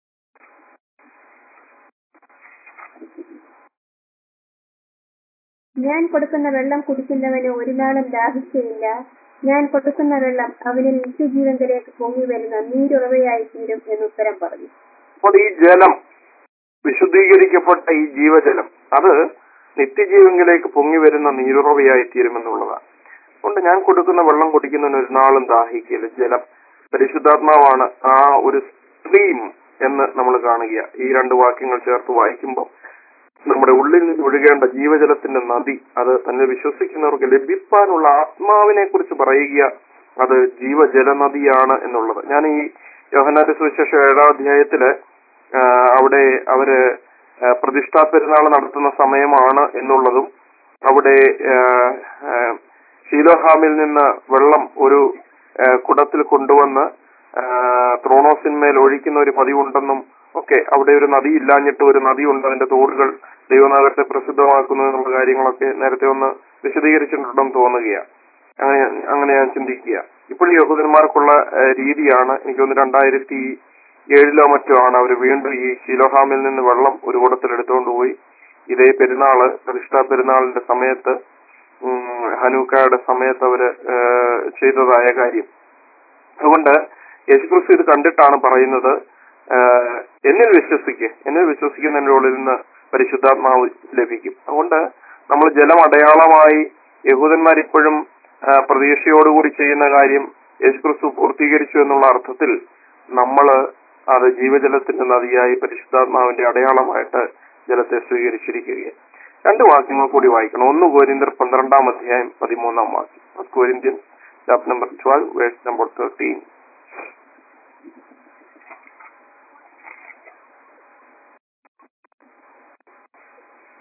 ഞാൻ കൊടുക്കുന്ന വെള്ളം കുടിക്കുന്നവന് ഒരു നാളും ദാഹിക്കുകയില്ല. ഞാൻ കൊടുക്കുന്ന വെള്ളം അവനിൽ നിത്യജീവങ്കിലേക്ക് പൊങ്ങി വരുന്ന നീരുറവയായി തീരും എന്ന് ഉത്തരം പറഞ്ഞു. അപ്പോൾ ഈ ജലം, വിശുദ്ധീകരിക്കപ്പെട്ട ഈ ജീവജലം, അത് നിത്യജീവങ്കിലേക്ക് പൊങ്ങി വരുന്ന നീരുറവയായി തീരുമെന്നുള്ളതാണ്. അതുകൊണ്ട് ഞാൻ കൊടുക്കുന്ന വെള്ളം കുടിക്കുന്നതിന് ഒരു നാളും ദാഹിക്കില്ല. ജലം, പരിശുദ്ധാത്മാവാണ് ആ ഒരു സ്ട്രീം എന്ന് നമ്മൾ കാണുക. ഈ 2 വാക്യങ്ങൾ ചേർത്ത് വായിക്കുമ്പോൾ നമ്മുടെ ഉള്ളിൽ നിന്ന് ഒഴുകേണ്ട ജീവജലത്തിന്റെ നദി, അത് തന്നെ വിശ്വസിക്കുന്നവർക്ക് ലഭിക്കാനുള്ള ആത്മാവിനെ കുറിച്ച് പറയുക, അത് ജീവജല നദിയാണ് എന്നുള്ളത്. ഞാൻ ഈ യോഹന്നാന്റെ സുവിശേഷം 7-ാം അധ്യായത്തില് അവിടെ അവര് പ്രതിഷ്ഠാ പെരുന്നാൾ നടത്തുന്ന സമയമാണ് എന്നുള്ളതും, അവിടെ ശീലോഹാമിൽ നിന്ന് വെള്ളം ഒരു കുടത്തിൽ കൊണ്ടുവന്ന് ത്രോണോസിന്മേൽ ഒഴിക്കുന്ന ഒരു പതിവുണ്ടെന്നും ഒക്കെ, അവിടെ ഒരു നദി ഇല്ലാഞ്ഞിട്ട് ഒരു നദിയുണ്ട്, അതിന്റെ തോടുകൾ ദൈവനാഗരത്തെ പ്രസിദ്ധമാക്കുന്നു എന്നുള്ള കാര്യങ്ങളൊക്കെ നേരത്തെ ഒന്ന് വിശദീകരിച്ചിട്ടുണ്ടെന്ന് തോന്നുകയാണ്. അങ്ങനെ ഞാൻ ചിന്തിക്കുക. ഇപ്പോഴും യഹൂദന്മാർക്കുള്ള രീതിയാണ്, എനിക്കൊന്ന് 2007-ലോ മറ്റോ ആണ് അവർ വീണ്ടും ഈ ശീലോഹാമിൽ നിന്ന് വെള്ളം ഒരു കുടത്തിൽ എടുത്തുകൊണ്ട് പോയി ഇതേ പെരുന്നാള്, പ്രതിഷ്ഠാ പെരുന്നാളിന്റെ സമയത്ത്, ഹനൂക്കയുടെ സമയത്ത് അവര് ചെയ്തതായ കാര്യം. അതുകൊണ്ട് യേശുക്രിസ്തു ഇത് കണ്ടിട്ടാണ് പറയുന്നത്, എന്നിൽ വിശ്വസിക്കുന്നതിന്റെ ഉള്ളിൽ നിന്ന് പരിശുദ്ധാത്മാവ് ലഭിക്കും. അതുകൊണ്ട് നമ്മൾ ജലം അടയാളമായി യഹൂദന്മാരിപ്പോഴും പ്രതീക്ഷയോടുകൂടി ചെയ്യുന്ന കാര്യം യേശുക്രിസ്തു പൂർത്തീകരിച്ചു എന്നുള്ള അർത്ഥത്തിൽ നമ്മൾ അത് ജീവജലത്തിന്റെ നദിയായി പരിശുദ്ധാത്മാവിന്റെ അടയാളമായിട്ട് ജലത്തെ സ്വീകരിച്ചിരിക്കുകയാണ്. 2 വാക്യങ്ങൾ കൂടി വായിക്കണം. 1 കൊരിന്ത്യർ 12-ാം അധ്യായം 13-ാം വാക്യം. Corinthians chapter number 12 verse number 13.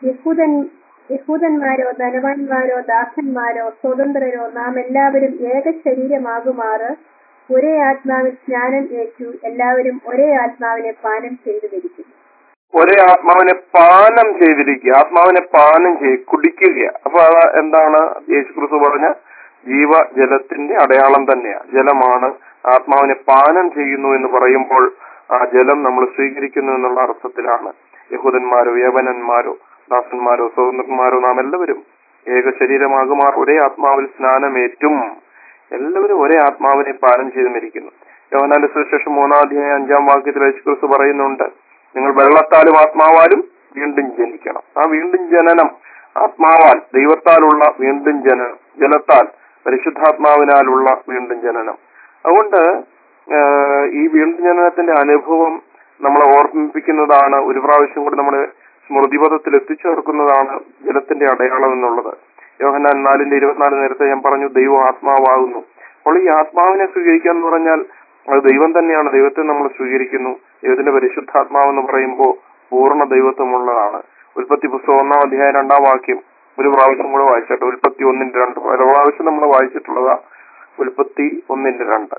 യഹൂദന്മാരോ ധനവാന്മാരോ ദാസന്മാരോ സ്വതന്ത്രരോ നാം എല്ലാവരും ഏക ശരീരമാകുമാറ് ഒരേ ആത്മാവിൽ സ്നാനം ഏറ്റു എല്ലാവരും ഒരേ ആത്മാവിനെ പാനം ചെയ്തു ധരിക്കുന്നു. ഒരേ ആത്മാവിനെ പാനം ചെയ്തിരിക്കുക, ആത്മാവിനെ പാനം കുടിക്കുക. അപ്പൊ അത് എന്താണ് യേശുക്രിസ്തു പറഞ്ഞ ജീവജലത്തിന്റെ അടയാളം തന്നെയാ. ജലമാണ്. ആത്മാവിനെ പാനം ചെയ്യുന്നു എന്ന് പറയുമ്പോൾ ആ ജലം നമ്മൾ സ്വീകരിക്കുന്നു എന്നുള്ള അർത്ഥത്തിലാണ്. യഹൂദന്മാരോ യവനന്മാരോ ദാസന്മാരോ സ്വതന്ത്രന്മാരോ നാം എല്ലാവരും ഏക ശരീരമാകുമാർ ഒരേ ആത്മാവിൽ സ്നാനമേറ്റും എല്ലാവരും ഒരേ ആത്മാവിനെ പാനം ചെയ്തു മരിക്കുന്നു. യോഹന്നാന്റെ സുവിശേഷം 3:5 യേശുക്രിസ്തു പറയുന്നുണ്ട്, നിങ്ങൾ വെള്ളത്താലും ആത്മാവാലും വീണ്ടും ജനിക്കണം. ആ വീണ്ടും ജനനം ആത്മാവാൽ ദൈവത്താലുള്ള വീണ്ടും ജനനം, ജലത്താൽ പരിശുദ്ധാത്മാവിനാലുള്ള വീണ്ടും ജനനം. അതുകൊണ്ട് ഈ വീണ്ടും ജനനത്തിന്റെ അനുഭവം നമ്മളെ ഓർമ്മിപ്പിക്കുന്നതാണ്. ഒരു പ്രാവശ്യം കൂടി നമ്മളെ സ്മൃതിപഥത്തിൽ എത്തിച്ചേർക്കുന്നതാണ് ജലത്തിന്റെ അടയാളം എന്നുള്ളത്. യോഹന്നാൻ 4:24 നേരത്തെ ഞാൻ പറഞ്ഞു, ദൈവം ആത്മാവാകുന്നു. അപ്പോൾ ഈ ആത്മാവിനെ സ്വീകരിക്കുക എന്ന് പറഞ്ഞാൽ അത് ദൈവം തന്നെയാണ്. ദൈവത്തെ നമ്മൾ സ്വീകരിക്കുന്നു. ദൈവത്തിന്റെ പരിശുദ്ധാത്മാവെന്ന് പറയുമ്പോൾ പൂർണ്ണ ദൈവത്വമുള്ളതാണ്. ഉൽപ്പത്തി പുസ്തകം 1:2 ഒരു പ്രാവശ്യം കൂടെ വായിച്ചിട്ട്, ഉൽപ്പത്തി 1:2 പല പ്രാവശ്യം നമ്മൾ വായിച്ചിട്ടുള്ളതാ. ഉൽപ്പത്തി 1:2.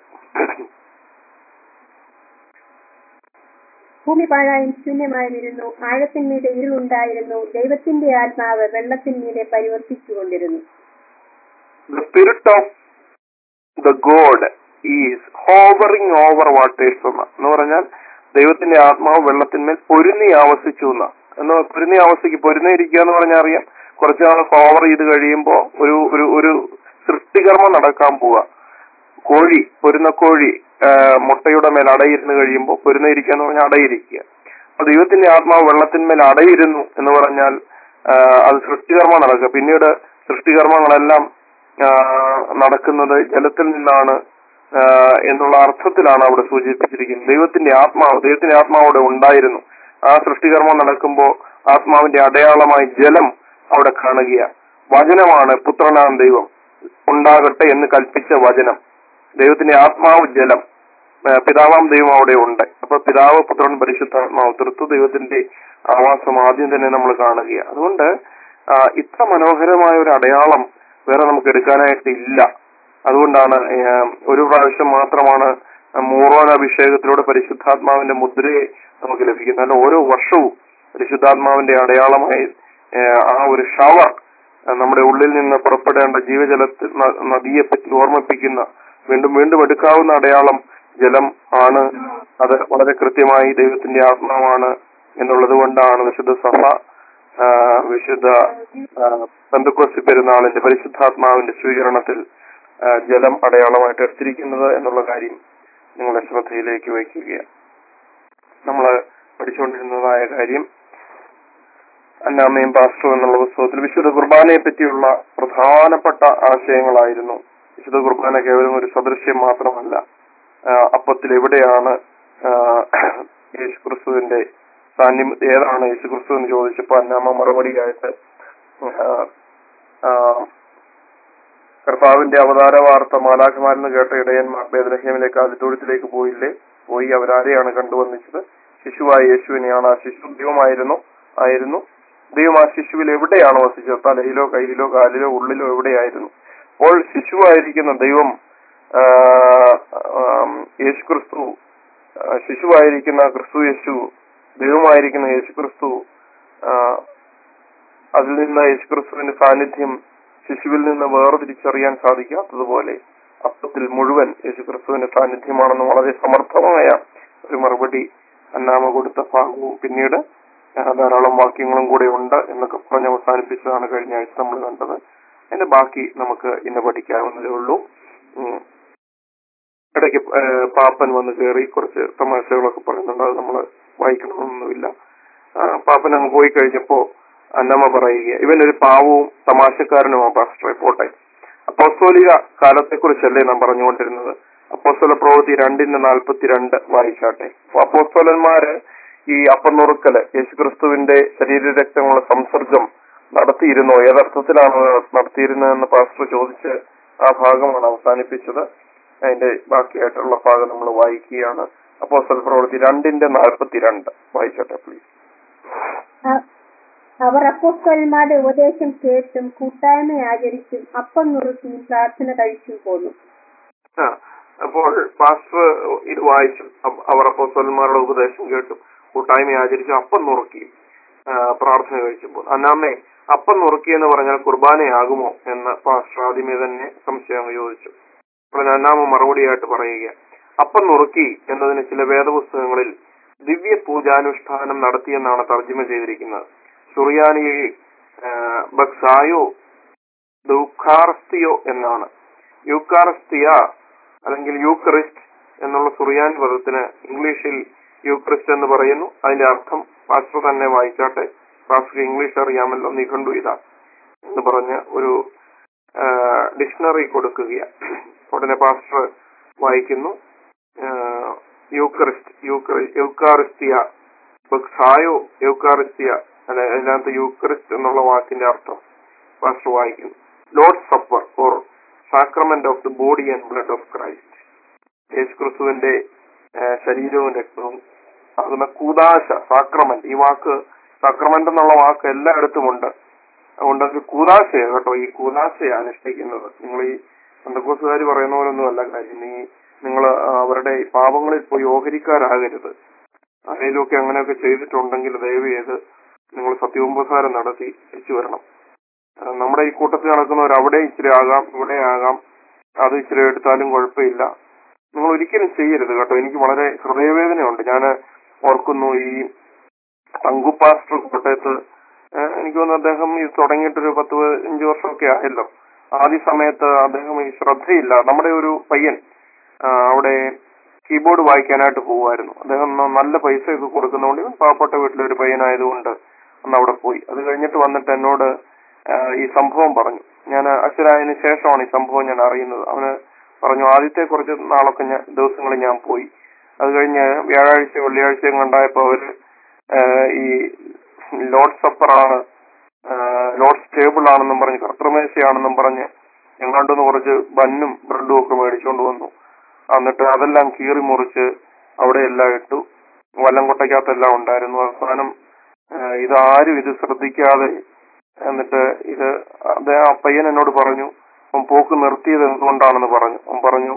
ഭൂമി പാഴായും ശൂന്യമായിരുന്നു, ആഴത്തിന്മീതെ ഇരുളുണ്ടായിരുന്നു, ദൈവത്തിന്റെ ആത്മാവ് വെള്ളത്തിന്മീതെ പരിവർത്തിച്ചുകൊണ്ടിരുന്നു. The spirit of the God is hovering over waters എന്ന് പറഞ്ഞാൽ ദൈവത്തിന്റെ ആത്മാവ് വെള്ളത്തിന്മേൽ പൊരുന്നി ആവസിച്ചു എന്ന്. പൊരുന്നി പൊരുന്നിരിക്കുക എന്ന് പറഞ്ഞാൽ അറിയാം, കുറച്ചു നാൾ ഹോവർ ചെയ്ത് കഴിയുമ്പോ ഒരു സൃഷ്ടികർമ്മം നടക്കാൻ പോവുക. പൊരുന്ന കോഴി മുട്ടയുടെ മേൽ അടയിരുന്ന് കഴിയുമ്പോൾ പൊരുന്നിരിക്കുക എന്ന് പറഞ്ഞാൽ അടയിരിക്കുക. അപ്പൊ ദൈവത്തിന്റെ ആത്മാവ് വെള്ളത്തിന്മേൽ അടയിരുന്നു എന്ന് പറഞ്ഞാൽ അത് സൃഷ്ടികർമ്മം നടക്കുക. പിന്നീട് സൃഷ്ടികർമ്മങ്ങളെല്ലാം നടക്കുന്നത് ജലത്തിൽ നിന്നാണ് എന്നുള്ള അർത്ഥത്തിലാണ് അവിടെ സൂചിപ്പിച്ചിരിക്കുന്നത്. ദൈവത്തിന്റെ ആത്മാവ് അവിടെ ഉണ്ടായിരുന്നു. ആ സൃഷ്ടികർമ്മം നടക്കുമ്പോൾ ആത്മാവിന്റെ അടയാളമായി ജലം അവിടെ കാണുകയാണ്. വചനമാണ് പുത്രനാം ദൈവം ഉണ്ടാകട്ടെ എന്ന് കൽപ്പിച്ച വചനം. ദൈവത്തിന്റെ ആത്മാവ് ജലം, പിതാവാം ദൈവം അവിടെ ഉണ്ട്. അപ്പൊ പിതാവ് പുത്രൻ പരിശുദ്ധാത്മാവ് തൃത്വ ദൈവത്തിന്റെ ആവാസം ആദ്യം തന്നെ നമ്മൾ കാണുകയാണ്. അതുകൊണ്ട് ഇത്ര മനോഹരമായ ഒരു അടയാളം വേറെ നമുക്ക് എടുക്കാനായിട്ട് ഇല്ല. അതുകൊണ്ടാണ് ഒരു പ്രാവശ്യം മാത്രമാണ് മൂറോൻ അഭിഷേകത്തിലൂടെ പരിശുദ്ധാത്മാവിന്റെ മുദ്രയെ നമുക്ക് ലഭിക്കുന്നത്. അല്ല, ഓരോ വർഷവും പരിശുദ്ധാത്മാവിന്റെ അടയാളമായി ആ ഒരു ഷവർ നമ്മുടെ ഉള്ളിൽ നിന്ന് പുറപ്പെടേണ്ട ജീവജലത്തിൽ നദിയെ പറ്റി ഓർമ്മിപ്പിക്കുന്ന വീണ്ടും വീണ്ടും എടുക്കാവുന്ന അടയാളം ജലം ആണ്. അത് വളരെ കൃത്യമായി ദൈവത്തിന്റെ ആത്മാവാണ് എന്നുള്ളത് കൊണ്ടാണ് വിശുദ്ധ സഭ വിശുദ്ധ പെന്തക്കോസ്ത് പെരുന്നാളിന്റെ പരിശുദ്ധാത്മാവിന്റെ സ്വീകരണത്തിൽ ജലം അടയാളമായിട്ട് എടുത്തിരിക്കുന്നത് എന്നുള്ള കാര്യം നിങ്ങളുടെ ശ്രദ്ധയിലേക്ക് വയ്ക്കുകയാണ്. നമ്മൾ പഠിച്ചുകൊണ്ടിരുന്നതായ കാര്യം അന്നാമയും പാസ്റ്ററും എന്നുള്ള പുസ്തകത്തിൽ വിശുദ്ധ കുർബാനയെ പറ്റിയുള്ള പ്രധാനപ്പെട്ട ആശയങ്ങളായിരുന്നു. വിശുദ്ധ കുർബാന കേവലം ഒരു സദൃശ്യം മാത്രമല്ല. അപ്പത്തിൽ എവിടെയാണ് യേശുക്രിസ്തുവിന്റെ സാന്നിധ്യം, ഏതാണ് യേശുക്രിസ്തു എന്ന് ചോദിച്ചപ്പോൾ അന്നാമ മറുപടിയായിട്ട് കർത്താവിന്റെ അവതാര വാർത്ത മാലാഖമാരെന്ന് കേട്ട ഇടയന്മാർ ബേത്ലഹേമിലേക്ക് ആദിത്തൊഴുത്തിലേക്ക് പോയി അവരാരെയാണ് കണ്ടുവന്നിച്ചത്? ശിശുവായ യേശുവിനെയാണ്. ആ ശിശു ദൈവമായിരുന്നു. ദൈവം ആ ശിശുവിൽ എവിടെയാണ് വസിച്ചത്? തലയിലോ കയ്യിലോ കാലിലോ ഉള്ളിലോ എവിടെയായിരുന്നു? അപ്പോൾ ശിശുവായിരിക്കുന്ന ദൈവം യേശുക്രിസ്തു, ശിശുവായിരിക്കുന്ന ക്രിസ്തു യേശു, ദൈവമായിരിക്കുന്ന യേശുക്രിസ്തു, അതിൽ നിന്ന് യേശുക്രിസ്തുവിന്റെ സാന്നിധ്യം ശിശുവിൽ നിന്ന് വേർതിരിച്ചറിയാൻ സാധിക്കാത്തതുപോലെ അപ്പത്തിൽ മുഴുവൻ യേശുക്രിസ്തുവിന്റെ സാന്നിധ്യമാണെന്ന് വളരെ സമർത്ഥമായ ഒരു മറുപടി അന്നാമ കൊടുത്ത ഭാഗവും പിന്നീട് ധാരാളം വാക്യങ്ങളും കൂടെ ഉണ്ട് എന്നൊക്കെ പറഞ്ഞ് അവസാനിപ്പിച്ചതാണ് കഴിഞ്ഞ ആഴ്ച നമ്മൾ കണ്ടത്. അതിന്റെ ബാക്കി നമുക്ക് ഇന്ന് പഠിക്കാവുന്നതേ ഉള്ളൂ. ഇടയ്ക്ക് പാപ്പൻ വന്ന് കയറി കുറച്ച് തമാശകളൊക്കെ പറയുന്നുണ്ട്. അത് നമ്മൾ വായിക്കണമെന്നൊന്നുമില്ല. പാപ്പൻ അങ്ങ് പോയി കഴിഞ്ഞപ്പോ അന്നമ്മ പറയുക, ഇവനൊരു പാവവും തമാശക്കാരനുമാ പാസ്റ്ററെ, പോട്ടെ. അപ്പോസ്തോലിക കാലത്തെ കുറിച്ചല്ലേ നാം പറഞ്ഞുകൊണ്ടിരുന്നത്? അപ്പോസ്തല പ്രവൃത്തി 2:42 വായിച്ചാട്ടെ. അപ്പോസ്തലന്മാര് ഈ അപ്പനുറുക്കല് യേശുക്രിസ്തുവിന്റെ ശരീരരക്തങ്ങളുടെ സംസർഗം നടത്തിയിരുന്നോ? ഏതർത്ഥത്തിലാണ് നടത്തിയിരുന്നതെന്ന് പാസ്റ്റർ ചോദിച്ച് ആ ഭാഗമാണ് അവസാനിപ്പിച്ചത്. അതിന്റെ ബാക്കിയായിട്ടുള്ള ഭാഗം നമ്മൾ വായിക്കുകയാണ്. അപ്പോസ്തല പ്രവൃത്തി 2:42 വായിച്ചാട്ടെ പ്ലീസ്. അവർ അപ്പോസ്തലന്മാരുടെ ഉപദേശം കേട്ടും കൂട്ടായ്മ ആചരിച്ചും അപ്പം നുറുക്കിയും പ്രാർത്ഥന കഴിച്ചും പോന്നു. അപ്പോൾ പാസ്റ്റർ ഇത് വായിച്ചു. അവർ അപ്പോസ്തലന്മാരുടെ ഉപദേശം കേട്ടും കൂട്ടായ്മ ആചരിച്ചും അപ്പം നുറുക്കിയും പ്രാർത്ഥന കഴിച്ചുമ്പോൾ. അന്നാമ്മേ, അപ്പം നുറുക്കി എന്ന് പറഞ്ഞാൽ കുർബാനയാകുമോ എന്ന് പാസ്റ്റർ ആദ്യമേ തന്നെ സംശയം ചോദിച്ചു. അപ്പോൾ അന്നാമ്മ മറുപടിയായിട്ട് പറയുക, അപ്പം നുറുക്കി എന്നതിന് ചില വേദപുസ്തകങ്ങളിൽ ദിവ്യ പൂജാനുഷ്ഠാനം നടത്തിയെന്നാണ് തർജ്ജമ ചെയ്തിരിക്കുന്നത്. സുറിയാനിയിൽ ബക്സായോ ദുഃഖാർസ്തിയോ എന്നാണ്. യൂക്കാർസ്തിയ അല്ലെങ്കിൽ യൂക്കറിസ്റ്റ് എന്നുള്ള സുറിയാനി പദത്തിന് ഇംഗ്ലീഷിൽ യൂക്രിസ്റ്റ് എന്ന് പറയുന്നു. അതിന്റെ അർത്ഥം പാസ്റ്റർ തന്നെ വായിച്ചാട്ടെ, പാസ്റ്റർ ഇംഗ്ലീഷ് അറിയാമല്ലോ, നിഘണ്ടു ഇതാ എന്ന് പറഞ്ഞ് ഒരു ഡിക്ഷണറി കൊടുക്കുകയാണ്. ഉടനെ പാസ്റ്റർ വായിക്കുന്നു, യൂക്കാറിസ്തിയ ബക്സായോ യൂക്കാറിസ്തിയ, അല്ലെ അതിനകത്ത് യൂക്രിസ്റ്റ് എന്നുള്ള വാക്കിന്റെ അർത്ഥം പാസ്റ്റർ വായിക്കുന്നു. Lord's supper or sacrament of the body and blood of Christ, യേശുക്രിസ്തുവിന്റെ ശരീരവും രക്തവും ആകുന്ന കൂദാശ, സാക്രമെന്റ്. ഈ വാക്ക് സാക്രമെന്റ് എന്നുള്ള വാക്ക് എല്ലായിടത്തുമുണ്ട്. അതുകൊണ്ട് അത് കൂദാശയാണ് കേട്ടോ. ഈ കൂദാശയാണ് അനുഷ്ഠിക്കുന്നത്. നിങ്ങൾ ഈ പെന്തക്കോസ്തുകാർ പറയുന്ന പോലൊന്നും അല്ല കാര്യം. നിങ്ങൾ അവരുടെ പാപങ്ങളിൽ പോയി ഓഹരിക്കാരാകരുത്. ആരെങ്കിലുമൊക്കെ അങ്ങനെയൊക്കെ ചെയ്തിട്ടുണ്ടെങ്കിൽ ദയവ് ചെയ്ത് നിങ്ങൾ സത്യോപസാരം നടത്തി തിരിച്ചു വരണം. നമ്മുടെ ഈ കൂട്ടത്തിൽ നടക്കുന്നവർ അവിടെ ഇച്ചിരി ആകാം, ഇവിടെ ആകാം, അത് ഇച്ചിരി എടുത്താലും കുഴപ്പമില്ല. നിങ്ങൾ ഒരിക്കലും ചെയ്യരുത് കേട്ടോ. എനിക്ക് വളരെ ഹൃദയവേദനയുണ്ട്. ഞാൻ ഓർക്കുന്നു, ഈ തങ്കു പാസ്റ്റർ കോട്ടയത്ത്, എനിക്ക് തോന്നുന്നു അദ്ദേഹം ഇത് തുടങ്ങിയിട്ടൊരു 10-15 വർഷമൊക്കെ ആയല്ലോ. ആദ്യ സമയത്ത് അദ്ദേഹം ഈ ശ്രദ്ധയില്ല. നമ്മുടെ ഒരു പയ്യൻ അവിടെ കീബോർഡ് വായിക്കാനായിട്ട് പോകുമായിരുന്നു. അദ്ദേഹം നല്ല പൈസയൊക്കെ കൊടുക്കുന്നതുകൊണ്ട്, പാവപ്പെട്ട വീട്ടിലൊരു പയ്യനായതുകൊണ്ട് അന്ന് അവിടെ പോയി. അത് കഴിഞ്ഞിട്ട് വന്നിട്ട് എന്നോട് ഈ സംഭവം പറഞ്ഞു. ഞാൻ അച്ഛനായതിനു ശേഷമാണ് ഈ സംഭവം ഞാൻ അറിയുന്നത്. അവന് പറഞ്ഞു, ആദ്യത്തെ കുറച്ച് നാളൊക്കെ ദിവസങ്ങളിൽ ഞാൻ പോയി. അത് കഴിഞ്ഞ് വ്യാഴാഴ്ച വെള്ളിയാഴ്ചയും കണ്ടായപ്പോ അവര് ഈ ലോർഡ് സപ്പറാണ്, ലോർഡ്സ് ടേബിൾ ആണെന്നും പറഞ്ഞ്, കർത്തൃമേശയാണെന്നും പറഞ്ഞ് എങ്ങാണ്ടൊന്ന് കുറച്ച് ബന്നും ബ്രെഡും ഒക്കെ മേടിച്ചുകൊണ്ട് വന്നു. എന്നിട്ട് അതെല്ലാം കീറി മുറിച്ച് അവിടെ എല്ലാം ഇട്ടു. വല്ലം കൊട്ടയ്ക്കകത്തെല്ലാം ഉണ്ടായിരുന്നു. അവസാനം ഇതാരും ഇത് ശ്രദ്ധിക്കാതെ എന്നിട്ട് ഇത് അദ്ദേഹം, ആ പയ്യൻ എന്നോട് പറഞ്ഞു, അവൻ പോക്ക് നിർത്തിയത് എന്തുകൊണ്ടാണെന്ന് പറഞ്ഞു. അവൻ പറഞ്ഞു,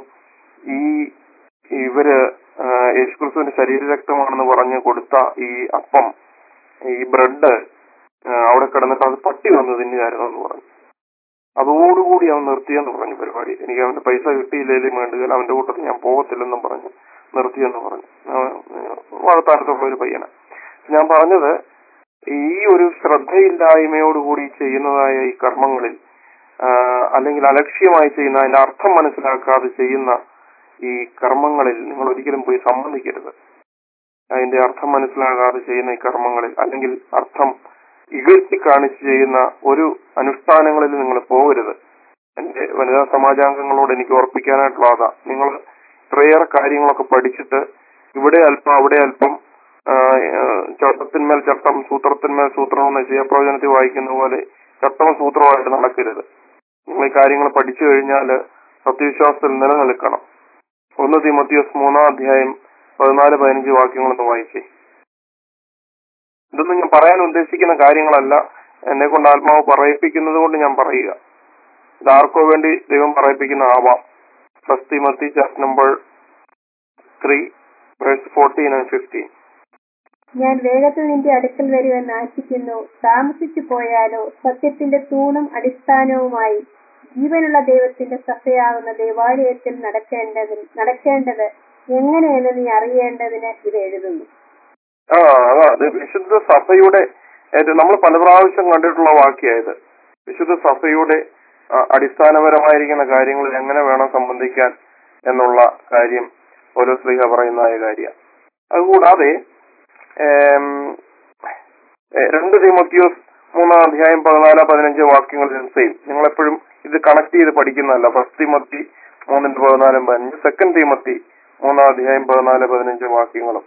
ഇവര് യേശുക്രിസ്തുവിന്റെ ശരീരരക്തമാണെന്ന് പറഞ്ഞ് കൊടുത്ത ഈ അപ്പം, ഈ ബ്രെഡ് അവിടെ കിടന്നിട്ട് അത് പട്ടി വന്ന് തിന്നുകയായിരുന്നു എന്ന് പറഞ്ഞു. അതോടുകൂടി അവൻ നിർത്തിയെന്ന് പറഞ്ഞു പരിപാടി. എനിക്ക് അവന്റെ പൈസ കിട്ടിയില്ലേലും വേണ്ടുകയില്ല, അവന്റെ കൂട്ടത്തിൽ ഞാൻ പോകത്തില്ലെന്നും പറഞ്ഞു നിർത്തിയെന്ന് പറഞ്ഞു. വളർത്താനത്തുള്ള ഒരു പയ്യന. ഞാൻ പറഞ്ഞത്, ഈ ഒരു ശ്രദ്ധയില്ലായ്മയോടുകൂടി ചെയ്യുന്നതായ ഈ കർമ്മങ്ങളിൽ, അല്ലെങ്കിൽ അലക്ഷ്യമായി ചെയ്യുന്ന, അതിന്റെ അർത്ഥം മനസ്സിലാക്കാതെ ചെയ്യുന്ന ഈ കർമ്മങ്ങളിൽ നിങ്ങൾ ഒരിക്കലും പോയി സംബന്ധിക്കരുത്. അതിന്റെ അർത്ഥം മനസ്സിലാകാതെ ചെയ്യുന്ന ഈ കർമ്മങ്ങളിൽ, അല്ലെങ്കിൽ അർത്ഥം ഇകഴ്ത്തി കാണിച്ച് ചെയ്യുന്ന ഒരു അനുഷ്ഠാനങ്ങളിൽ നിങ്ങൾ പോകരുത്. എന്റെ വനിതാ സമാജാംഗങ്ങളോട് എനിക്ക് ഓർപ്പിക്കാനായിട്ടുള്ള അതാ. നിങ്ങൾ ഇത്രയേറെ കാര്യങ്ങളൊക്കെ പഠിച്ചിട്ട് ഇവിടെ അല്പം അവിടെ അല്പം, ചട്ടത്തിന്മേൽ ചട്ടം സൂത്രത്തിന്മേൽ സൂത്രം എന്ന് ശിവപ്രവചനത്തിൽ വായിക്കുന്ന പോലെ ചട്ടവും സൂത്രമായിട്ട് നടക്കരുത്. നിങ്ങൾ ഈ കാര്യങ്ങൾ പഠിച്ചു കഴിഞ്ഞാൽ സത്യവിശ്വാസത്തിൽ നിലനിൽക്കണം. 1 തീമോഥെയോസ് 3:14-15 വാക്യങ്ങളൊന്ന് വായിച്ചേ. ഇതൊന്നും ഞാൻ പറയാൻ ഉദ്ദേശിക്കുന്ന കാര്യങ്ങളല്ല, എന്നെ കൊണ്ട് ആത്മാവ് പറയിപ്പിക്കുന്നത് കൊണ്ട് ഞാൻ പറയുക. ഇത് ആർക്കോ വേണ്ടി ദൈവം പറയിപ്പിക്കുന്ന ആവാം. 1 Timothy chapter number 3 verse 14 and 15. ഞാൻ വേഗത്തിൽ നിന്റെ അടുക്കൽ വരുമെന്ന് ആശിക്കുന്നു. താമസിച്ചു പോയാലോ സത്യത്തിന്റെ തൂണും അടിസ്ഥാനവുമായി ജീവനുള്ള ദൈവത്തിന്റെ സഭയാകുന്ന ദേവാലയത്തിൽ നടക്കേണ്ടത് എങ്ങനെയെന്ന് നീ അറിയേണ്ടതിന് ഇത് എഴുതുന്നു. അത് വിശുദ്ധ സഭയുടെ, നമ്മൾ പല പ്രാവശ്യം കണ്ടിട്ടുള്ള വാക്യായത്. വിശുദ്ധ സഭയുടെ അടിസ്ഥാനപരമായിരിക്കുന്ന കാര്യങ്ങളിൽ എങ്ങനെ വേണം സംബന്ധിക്കാൻ എന്നുള്ള കാര്യം ഓരോ ശ്രീഹ പറയുന്നതായ കാര്യം. അതുകൂടാതെ 2 തീമോഥെയോസ് 3:14-15 വാക്യങ്ങളിൽ സെയിം. നിങ്ങളെപ്പോഴും ഇത് കണക്ട് ചെയ്ത് പഠിക്കുന്നതല്ല. 1 തീമോത്തി 3:14-15, 2 തീമോത്തി 3:14-15 വാക്യങ്ങളും.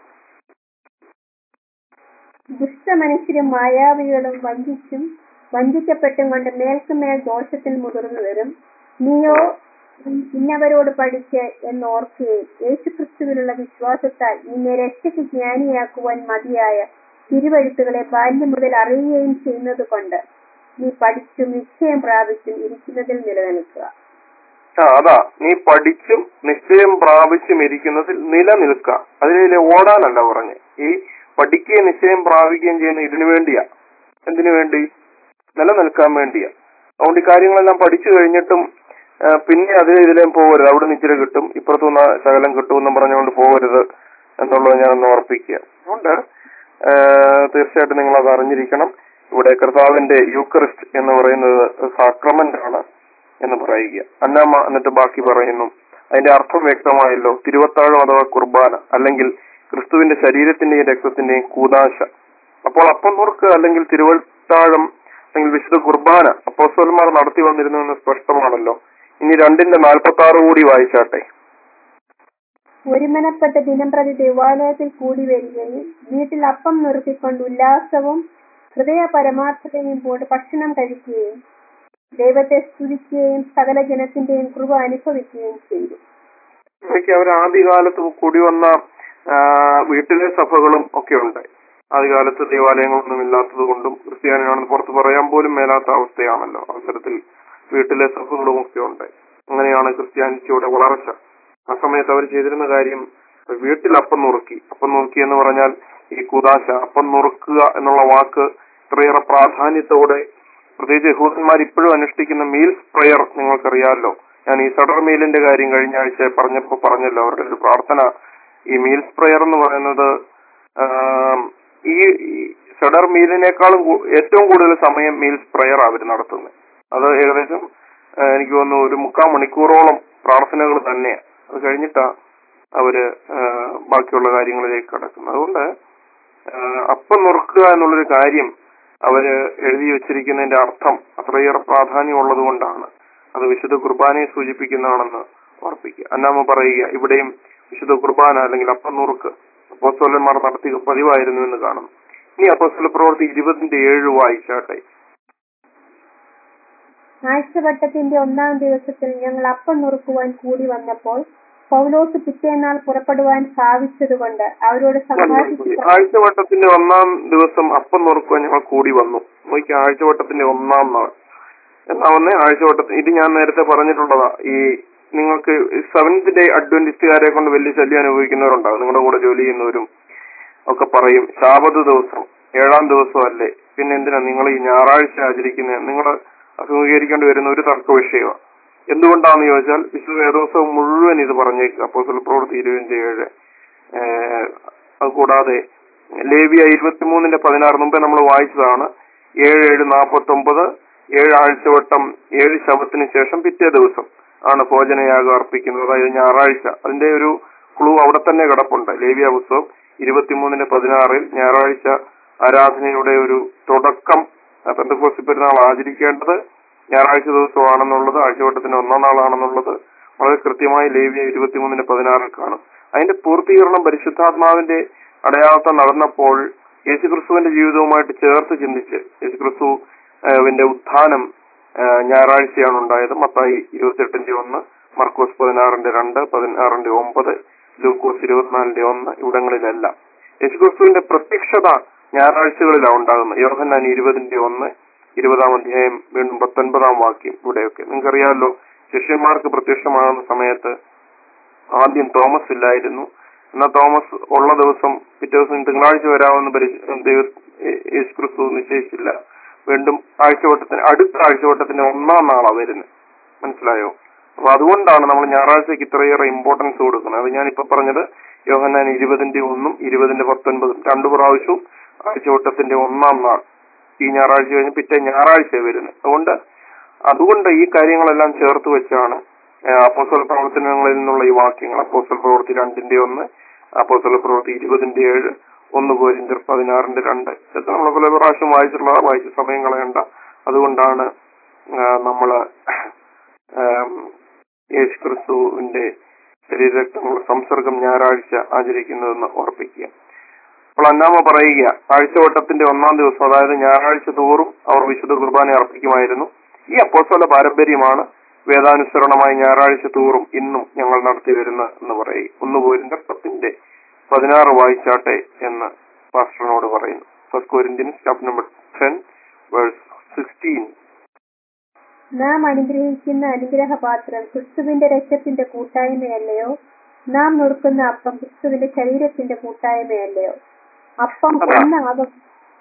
ദുഷ്ടമനുഷ്യരും മായാവികളും വഞ്ചിക്കപ്പെട്ടും കൊണ്ട് മേൽക്കുമേൽ ദോഷത്തിൽ മുതിർന്നു വരും. നീയോ ഇന്നവരോട് പഠിച്ച് എന്നോർക്കുകയും യേശുക്രിസ്തുവിലുള്ള വിശ്വാസത്താൽ നിന്നെ രക്ഷയ്ക്ക് ജ്ഞാനിയാക്കുവാൻ മതിയായ തിരുവഴുത്തുകളെ ബാല്യം മുതൽ അറിയുകയും ചെയ്യുന്നത് കൊണ്ട് നീ പഠിച്ചും നിശ്ചയം പ്രാപിച്ചും ഇരിക്കുന്നതിൽ നിലനിൽക്കുക. അതാ, നീ പഠിച്ചും നിശ്ചയം പ്രാപിച്ചും ഇരിക്കുന്നതിൽ നിലനിൽക്കുക. അതിലെ ഓടാനല്ല പറഞ്ഞ്. ഈ പഠിക്കുകയും നിശ്ചയം പ്രാപിക്കുകയും ചെയ്യുന്ന ഇതിനു വേണ്ടിയാ. എന്തിനു വേണ്ടി? നിലനിൽക്കാൻ വേണ്ടിയാ. അതുകൊണ്ട് ഈ കാര്യങ്ങളെല്ലാം പഠിച്ചു കഴിഞ്ഞിട്ടും പിന്നെ ഇതിലേം പോകരുത്. അവിടെ നിന്ന് ഇച്ചിരി കിട്ടും, ഇപ്പുറത്തുനിന്ന് ശകലം കിട്ടുമെന്നും പറഞ്ഞുകൊണ്ട് പോകരുത് എന്നുള്ളത് ഞാനൊന്ന് ഓർപ്പിക്കുക. അതുകൊണ്ട് തീർച്ചയായിട്ടും നിങ്ങൾ അത് അറിഞ്ഞിരിക്കണം. ഇവിടെ കർത്താവിന്റെ യൂക്കറിസ്റ്റ് എന്ന് പറയുന്നത് സാക്രമെന്റ് ആണ് എന്ന് പറയുക. അന്നാമ്മ എന്നിട്ട് ബാക്കി പറയുന്നു. അതിന്റെ അർത്ഥം വ്യക്തമായല്ലോ. തിരുവത്താഴം അഥവാ കുർബാന, അല്ലെങ്കിൽ ക്രിസ്തുവിന്റെ ശരീരത്തിന്റെയും രക്തത്തിന്റെയും കൂദാശ. അപ്പോൾ അപ്പം നുറുക്ക് അല്ലെങ്കിൽ തിരുവത്താഴം അല്ലെങ്കിൽ വിശുദ്ധ കുർബാന അപ്പോസ്തലന്മാർ നടത്തി വന്നിരുന്നു എന്ന് സ്പഷ്ടമാണല്ലോ. ഇനി 2:46 കൂടി വായിച്ചാട്ടെ. ഒരുമനപ്പെട്ട് ദിനംപ്രതി ദേവാലയത്തിൽ കൂടി വരികയും വീട്ടിൽ അപ്പം നുറുക്കിക്കൊണ്ട് ഉല്ലാസവും ഹൃദയ പരമാർത്ഥതയും കൊണ്ട് ഭക്ഷണം കഴിക്കുകയും ദൈവത്തെ സ്തുതിക്കുകയും സകല ജനത്തിന്റെയും കൃപ അനുഭവിക്കുകയും ചെയ്തു. അവർ ആദ്യകാലത്ത് കൂടി വന്ന വീട്ടിലെ സഭകളും ഒക്കെ ഉണ്ട്. ആദ്യകാലത്ത് ദേവാലയങ്ങളൊന്നും ഇല്ലാത്തത് കൊണ്ടും ക്രിസ്ത്യാനിയാണെന്ന് പുറത്ത് പറയാൻ പോലും മേലാത്ത അവസ്ഥയാണല്ലോ. അവസരത്തിൽ വീട്ടിലെ സഭകളും ഒക്കെ ഉണ്ട്. അങ്ങനെയാണ് ക്രിസ്ത്യാനിറ്റിയുടെ വളർച്ച. ആ സമയത്ത് അവർ ചെയ്തിരുന്ന കാര്യം വീട്ടിൽ അപ്പം നുറുക്കി. അപ്പം നുറുക്കി എന്ന് പറഞ്ഞാൽ ഈ കൂദാശ, അപ്പം നുറുക്കുക എന്നുള്ള വാക്ക് ഇത്രയേറെ പ്രാധാന്യത്തോടെ, പ്രത്യേകിച്ച് യഹൂദന്മാർ ഇപ്പോഴും അനുഷ്ഠിക്കുന്ന മീൽസ് പ്രയർ നിങ്ങൾക്കറിയാമല്ലോ. ഞാൻ ഈ സഡർ മീലിന്റെ കാര്യം കഴിഞ്ഞ ആഴ്ച പറഞ്ഞല്ലോ. അവരുടെ ഒരു പ്രാർത്ഥന ഈ മീൽസ് പ്രയർ എന്ന് പറയുന്നത് ഈ സഡർ മീലിനേക്കാളും ഏറ്റവും കൂടുതൽ സമയം മീൽസ് പ്രയർ അവർ നടത്തുന്നത്. അത് ഏകദേശം എനിക്ക് തോന്നുന്നു ഒരു 3/4 മണിക്കൂറോളം പ്രാർത്ഥനകൾ തന്നെയാണ്. അത് കഴിഞ്ഞിട്ടാ അവര് ബാക്കിയുള്ള കാര്യങ്ങളിലേക്ക് കടക്കുന്നത്. അതുകൊണ്ട് അപ്പം നുറുക്കുക എന്നുള്ളൊരു കാര്യം അവര് എഴുതി വെച്ചിരിക്കുന്നതിന്റെ അർത്ഥം അത്രയേറെ പ്രാധാന്യമുള്ളത് കൊണ്ടാണ്. അത് വിശുദ്ധ കുർബാനയെ സൂചിപ്പിക്കുന്നതാണെന്ന് ഓർപ്പിക്കുക. അന്നാമ പറയുക, ഇവിടെയും വിശുദ്ധ കുർബാന അല്ലെങ്കിൽ അപ്പം നുറുക്ക് അപ്പോസ്തലന്മാർ നടത്തിയ പതിവായിരുന്നു എന്ന് കാണുന്നു. ഇനി അപ്പോസ്തല പ്രവൃത്തി 20:7 വായിച്ചാട്ടെ. ആഴ്ചവട്ടത്തിന്റെ 1-ാം ദിവസത്തിൽ ഞങ്ങൾ അപ്പം നുറുക്കുവാൻ കൂടി വന്നപ്പോൾ പൗലോസ് പിറ്റേന്നാൾ പുറപ്പെടുവാൻ ഭാവിച്ചതുകൊണ്ട് അവരോട് സംഭാഷിച്ചു. ആഴ്ചവട്ടത്തിന്റെ 1-ാം ദിവസം അപ്പം നുറുക്കുവാൻ ഞങ്ങൾ കൂടി വന്നു. നോക്കി, ആഴ്ചവട്ടത്തിന്റെ 1-ാം നാൾ എന്നാവുന്ന ആഴ്ചവട്ടത്തിൽ. ഇത് ഞാൻ നേരത്തെ പറഞ്ഞിട്ടുള്ളതാ. ഈ നിങ്ങൾക്ക് 7th ഡേ അഡ്വന്റിസ്റ്റുകാരെ കൊണ്ട് വലിയ ശല്യം അനുഭവിക്കുന്നവരുണ്ടാവും. നിങ്ങളുടെ കൂടെ ജോലി ചെയ്യുന്നവരും ഒക്കെ പറയും, ശാബത്ത് ദിവസം 7-ാം ദിവസം അല്ലേ, പിന്നെ എന്തിനാ നിങ്ങൾ ഈ ഞായറാഴ്ച ആചരിക്കുന്നത്? നിങ്ങൾ അഭിമുഖീകരിക്കേണ്ടി വരുന്ന ഒരു തർക്ക വിഷയമാണ്. എന്തുകൊണ്ടാണെന്ന് ചോദിച്ചാൽ വിശുദ്ധ വേദോത്സവം മുഴുവൻ ഇത് പറഞ്ഞേക്കുക. അപ്പോസ്തല പ്രവൃത്തി 20:7. അതുകൂടാതെ ലേവ്യ 23:16 മുമ്പേ നമ്മൾ വായിച്ചതാണ്. 7:49 7 ആഴ്ചവട്ടം 7 ശബത്തിന് ശേഷം പിറ്റേ ദിവസം ആണ് ഭോജനയാഗം അർപ്പിക്കുന്നത്, അതായത് ഞായറാഴ്ച. അതിന്റെ ഒരു ക്ലൂ അവിടെ തന്നെ കിടപ്പുണ്ട്. ലേവ്യ പുസ്തകം 23:16 ഞായറാഴ്ച ആരാധനയുടെ ഒരു തുടക്കം, പെന്തക്കോസ്ത് പെരുന്നാൾ ആചരിക്കേണ്ടത് ഞായറാഴ്ച ദിവസമാണെന്നുള്ളത്, ആഴ്ചവട്ടത്തിന്റെ 1-ാം നാളാണെന്നുള്ളത് വളരെ കൃത്യമായി ലേവ്യ 23:16 കാണും. അതിന്റെ പൂർത്തീകരണം പരിശുദ്ധാത്മാവിന്റെ അടയാളത്തെ നടന്നപ്പോൾ യേശുക്രിസ്തുവിന്റെ ജീവിതവുമായിട്ട് ചേർത്ത് ചിന്തിച്ച്, യേശുക്രിസ്തുവിന്റെ ഉത്ഥാനം ഞായറാഴ്ചയാണ് ഉണ്ടായത്. മത്തായി 28:1, മർക്കോസ് 16:2, 16:9, ലൂക്കോസ് 24:1 ഇവിടങ്ങളിലെല്ലാം യേശുക്രിസ്തുവിന്റെ പ്രത്യക്ഷത ഞായറാഴ്ചകളിലാണ് ഉണ്ടാകുന്നത്. യോഹന്നാൻ 20:1, 20-ാം അധ്യായം വീണ്ടും 19-ാം വാക്യം ഇവിടെയൊക്കെ നിങ്ങൾക്കറിയാമല്ലോ. ശിഷ്യന്മാർക്ക് പ്രത്യക്ഷമാകുന്ന സമയത്ത് ആദ്യം തോമസ് ഇല്ലായിരുന്നു. എന്നാൽ തോമസ് ഉള്ള ദിവസം പിറ്റേ ദിവസം തിങ്കളാഴ്ച വരാമെന്ന് യേശുക്രിസ്തു നിശ്ചയിച്ചില്ല. വീണ്ടും അടുത്ത ആഴ്ചവട്ടത്തിന്റെ 1-ാം നാളാണ് വരുന്നത്. മനസ്സിലായോ? അപ്പൊ അതുകൊണ്ടാണ് നമ്മൾ ഞായറാഴ്ചക്ക് ഇത്രയേറെ ഇമ്പോർട്ടൻസ് കൊടുക്കുന്നത്. അത് ഞാനിപ്പോ പറഞ്ഞത് യോഹന്നാൻ 20:1, 20:19 2 പ്രാവശ്യവും ആഴ്ചവട്ടത്തിന്റെ 1-ാം നാൾ ഈ ഞായറാഴ്ച കഴിഞ്ഞ് പിറ്റേ ഞായറാഴ്ച വരുന്നത്. അതുകൊണ്ട് ഈ കാര്യങ്ങളെല്ലാം ചേർത്ത് വെച്ചാണ് അപ്പോസ്തല പ്രവർത്തനങ്ങളിൽ നിന്നുള്ള ഈ വാക്യങ്ങൾ. അപ്പോസ്തല പ്രവൃത്തി 2:1, അപ്പോസ്തല പ്രവൃത്തി 20:7, 1 കൊരിന്ത്യർ 16:2 ഇതൊക്കെ നമ്മൾ പല പ്രാവശ്യം വായിച്ച സമയം കളയണ്ട. അതുകൊണ്ടാണ് നമ്മള് യേശുക്രിസ്തുവിന്റെ ശരീരരക്തങ്ങളുടെ സംസർഗം ഞായറാഴ്ച ആചരിക്കുന്നതെന്ന് ഓർപ്പിക്കുക. അപ്പോൾ അന്നാമ പറയുക, ആഴ്ചവട്ടത്തിന്റെ 1-ാം ദിവസം, അതായത് ഞായറാഴ്ച തോറും അവർ വിശുദ്ധ കുർബാന അർപ്പിക്കുമായിരുന്നു. ഈ അപ്പോസ്തല പാരമ്പര്യമാണ് വേദാനുസരണമായി ഞായറാഴ്ച തോറും ഇന്നും ഞങ്ങൾ നടത്തി വരുന്നത് എന്ന് പറയും. 1 കൊരിന്ത്യർ 10:16 വായിച്ചാട്ടെ എന്ന് പാസ്റ്ററിനോട് പറയുന്നു. First Corinthians chapter number 10 verse 16. നാം അനുഗ്രഹിക്കുന്ന അനുഗ്രഹപാത്രം ക്രിസ്തുവിന്റെ രക്തത്തിന്റെ കൂട്ടായ്മയല്ലയോ? നാം നുറുക്കുന്ന അപ്പം ക്രിസ്തുവിന്റെ ശരീരത്തിന്റെ കൂട്ടായ്മയല്ലയോ? അപ്പം ഒന്നാകും.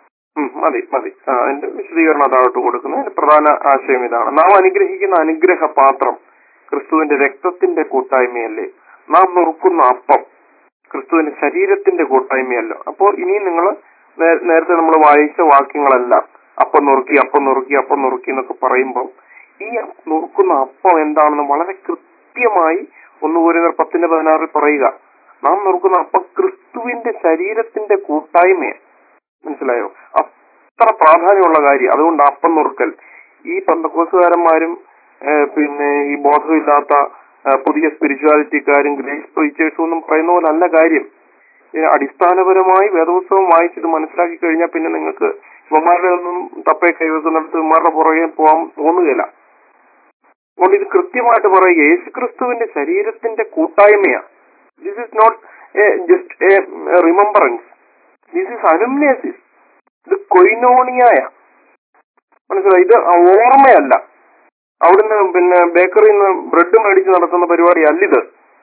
മതി അതിന്റെ വിശദീകരണം അതായിട്ട് കൊടുക്കുന്നത്. അതിന്റെ പ്രധാന ആശയം ഇതാണ്: നാം അനുഗ്രഹിക്കുന്ന അനുഗ്രഹപാത്രം ക്രിസ്തുവിന്റെ രക്തത്തിന്റെ കൂട്ടായ്മയല്ലേ? നാം നുറുക്കുന്ന അപ്പം ക്രിസ്തുവിന്റെ ശരീരത്തിന്റെ കൂട്ടായ്മയല്ലോ. അപ്പോൾ ഇനി നിങ്ങൾ നേരത്തെ നമ്മൾ വായിച്ച വാക്യങ്ങളെല്ലാം അപ്പം നുറുക്കി എന്നൊക്കെ പറയുമ്പോൾ ഈ നുറുക്കുന്ന അപ്പം എന്താണെന്ന് വളരെ കൃത്യമായി 1 കൊരിന്ത്യർ 10:16 പറയുക. നാം നുറുക്കുന്ന അപ്പം ക്രിസ്തുവിന്റെ ശരീരത്തിന്റെ കൂട്ടായ്മയാണ്. മനസ്സിലായോ? അത്ര പ്രാധാന്യമുള്ള കാര്യം. അതുകൊണ്ട് അപ്പം നുറുക്കൽ ഈ പെന്തക്കോസ്തുകാരന്മാരും പിന്നെ ഈ ബോധമില്ലാത്ത പുതിയ സ്പിരിച്വാലിറ്റിക്കാരും ഗ്രേസ് പ്രീച്ചേഴ്സും ഒന്നും പറയുന്ന പോലെ അല്ല കാര്യം. അടിസ്ഥാനപരമായി വേദപുസ്തകം വായിച്ചിത് മനസ്സിലാക്കി കഴിഞ്ഞാൽ പിന്നെ നിങ്ങൾക്ക് ഇവന്മാരുടെ ഒന്നും തപ്പേ കൈവെക്കുന്നിടത്ത് ഇവന്മാരുടെ പുറകെ പോകാൻ തോന്നുകയില്ല. അതുകൊണ്ട് ഇത് കൃത്യമായിട്ട് പറയുക, യേശുക്രിസ്തുവിന്റെ ശരീരത്തിന്റെ കൂട്ടായ്മയാണ്. This is not just a remembrance, this is അലുമിനേസിസ്. ഇത് കൊയിനോണിയായ, മനസ്സിലായി? ഇത് ഓർമ്മയല്ല. അവിടുന്ന് പിന്നെ ബേക്കറിയിൽ നിന്ന് ബ്രെഡ് മേടിച്ച് നടത്തുന്ന പരിപാടി അല്ലിത്.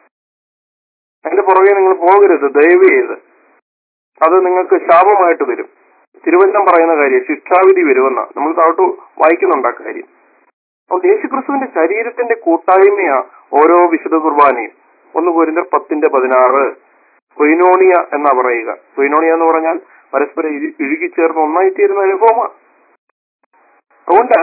അതിന്റെ പുറകെ നിങ്ങൾ പോകരുത്, ദയവ് ചെയ്ത്. അത് നിങ്ങൾക്ക് ശാപമായിട്ട് വരും. തിരുവചനം പറയുന്ന കാര്യം ശിക്ഷാവിധി വരുമെന്ന നമ്മൾ താഴോട്ട് വായിക്കുന്നുണ്ട് ആ കാര്യം. അപ്പോൾ യേശുക്രിസ്തുവിന്റെ ശരീരത്തിന്റെ കൂട്ടായ്മയാ ഓരോ വിശുദ്ധ കുർബാനയും. 1 കൊരിന്ത്യർ 10:16 കൊയിനോണിയ എന്നാ പറയുക. കൊയിനോണിയ എന്ന് പറഞ്ഞാൽ പരസ്പരം ഇഴുകിച്ചേർന്ന് ഒന്നായിത്തീരുന്ന അനുഭവമാണ്. അതുകൊണ്ട്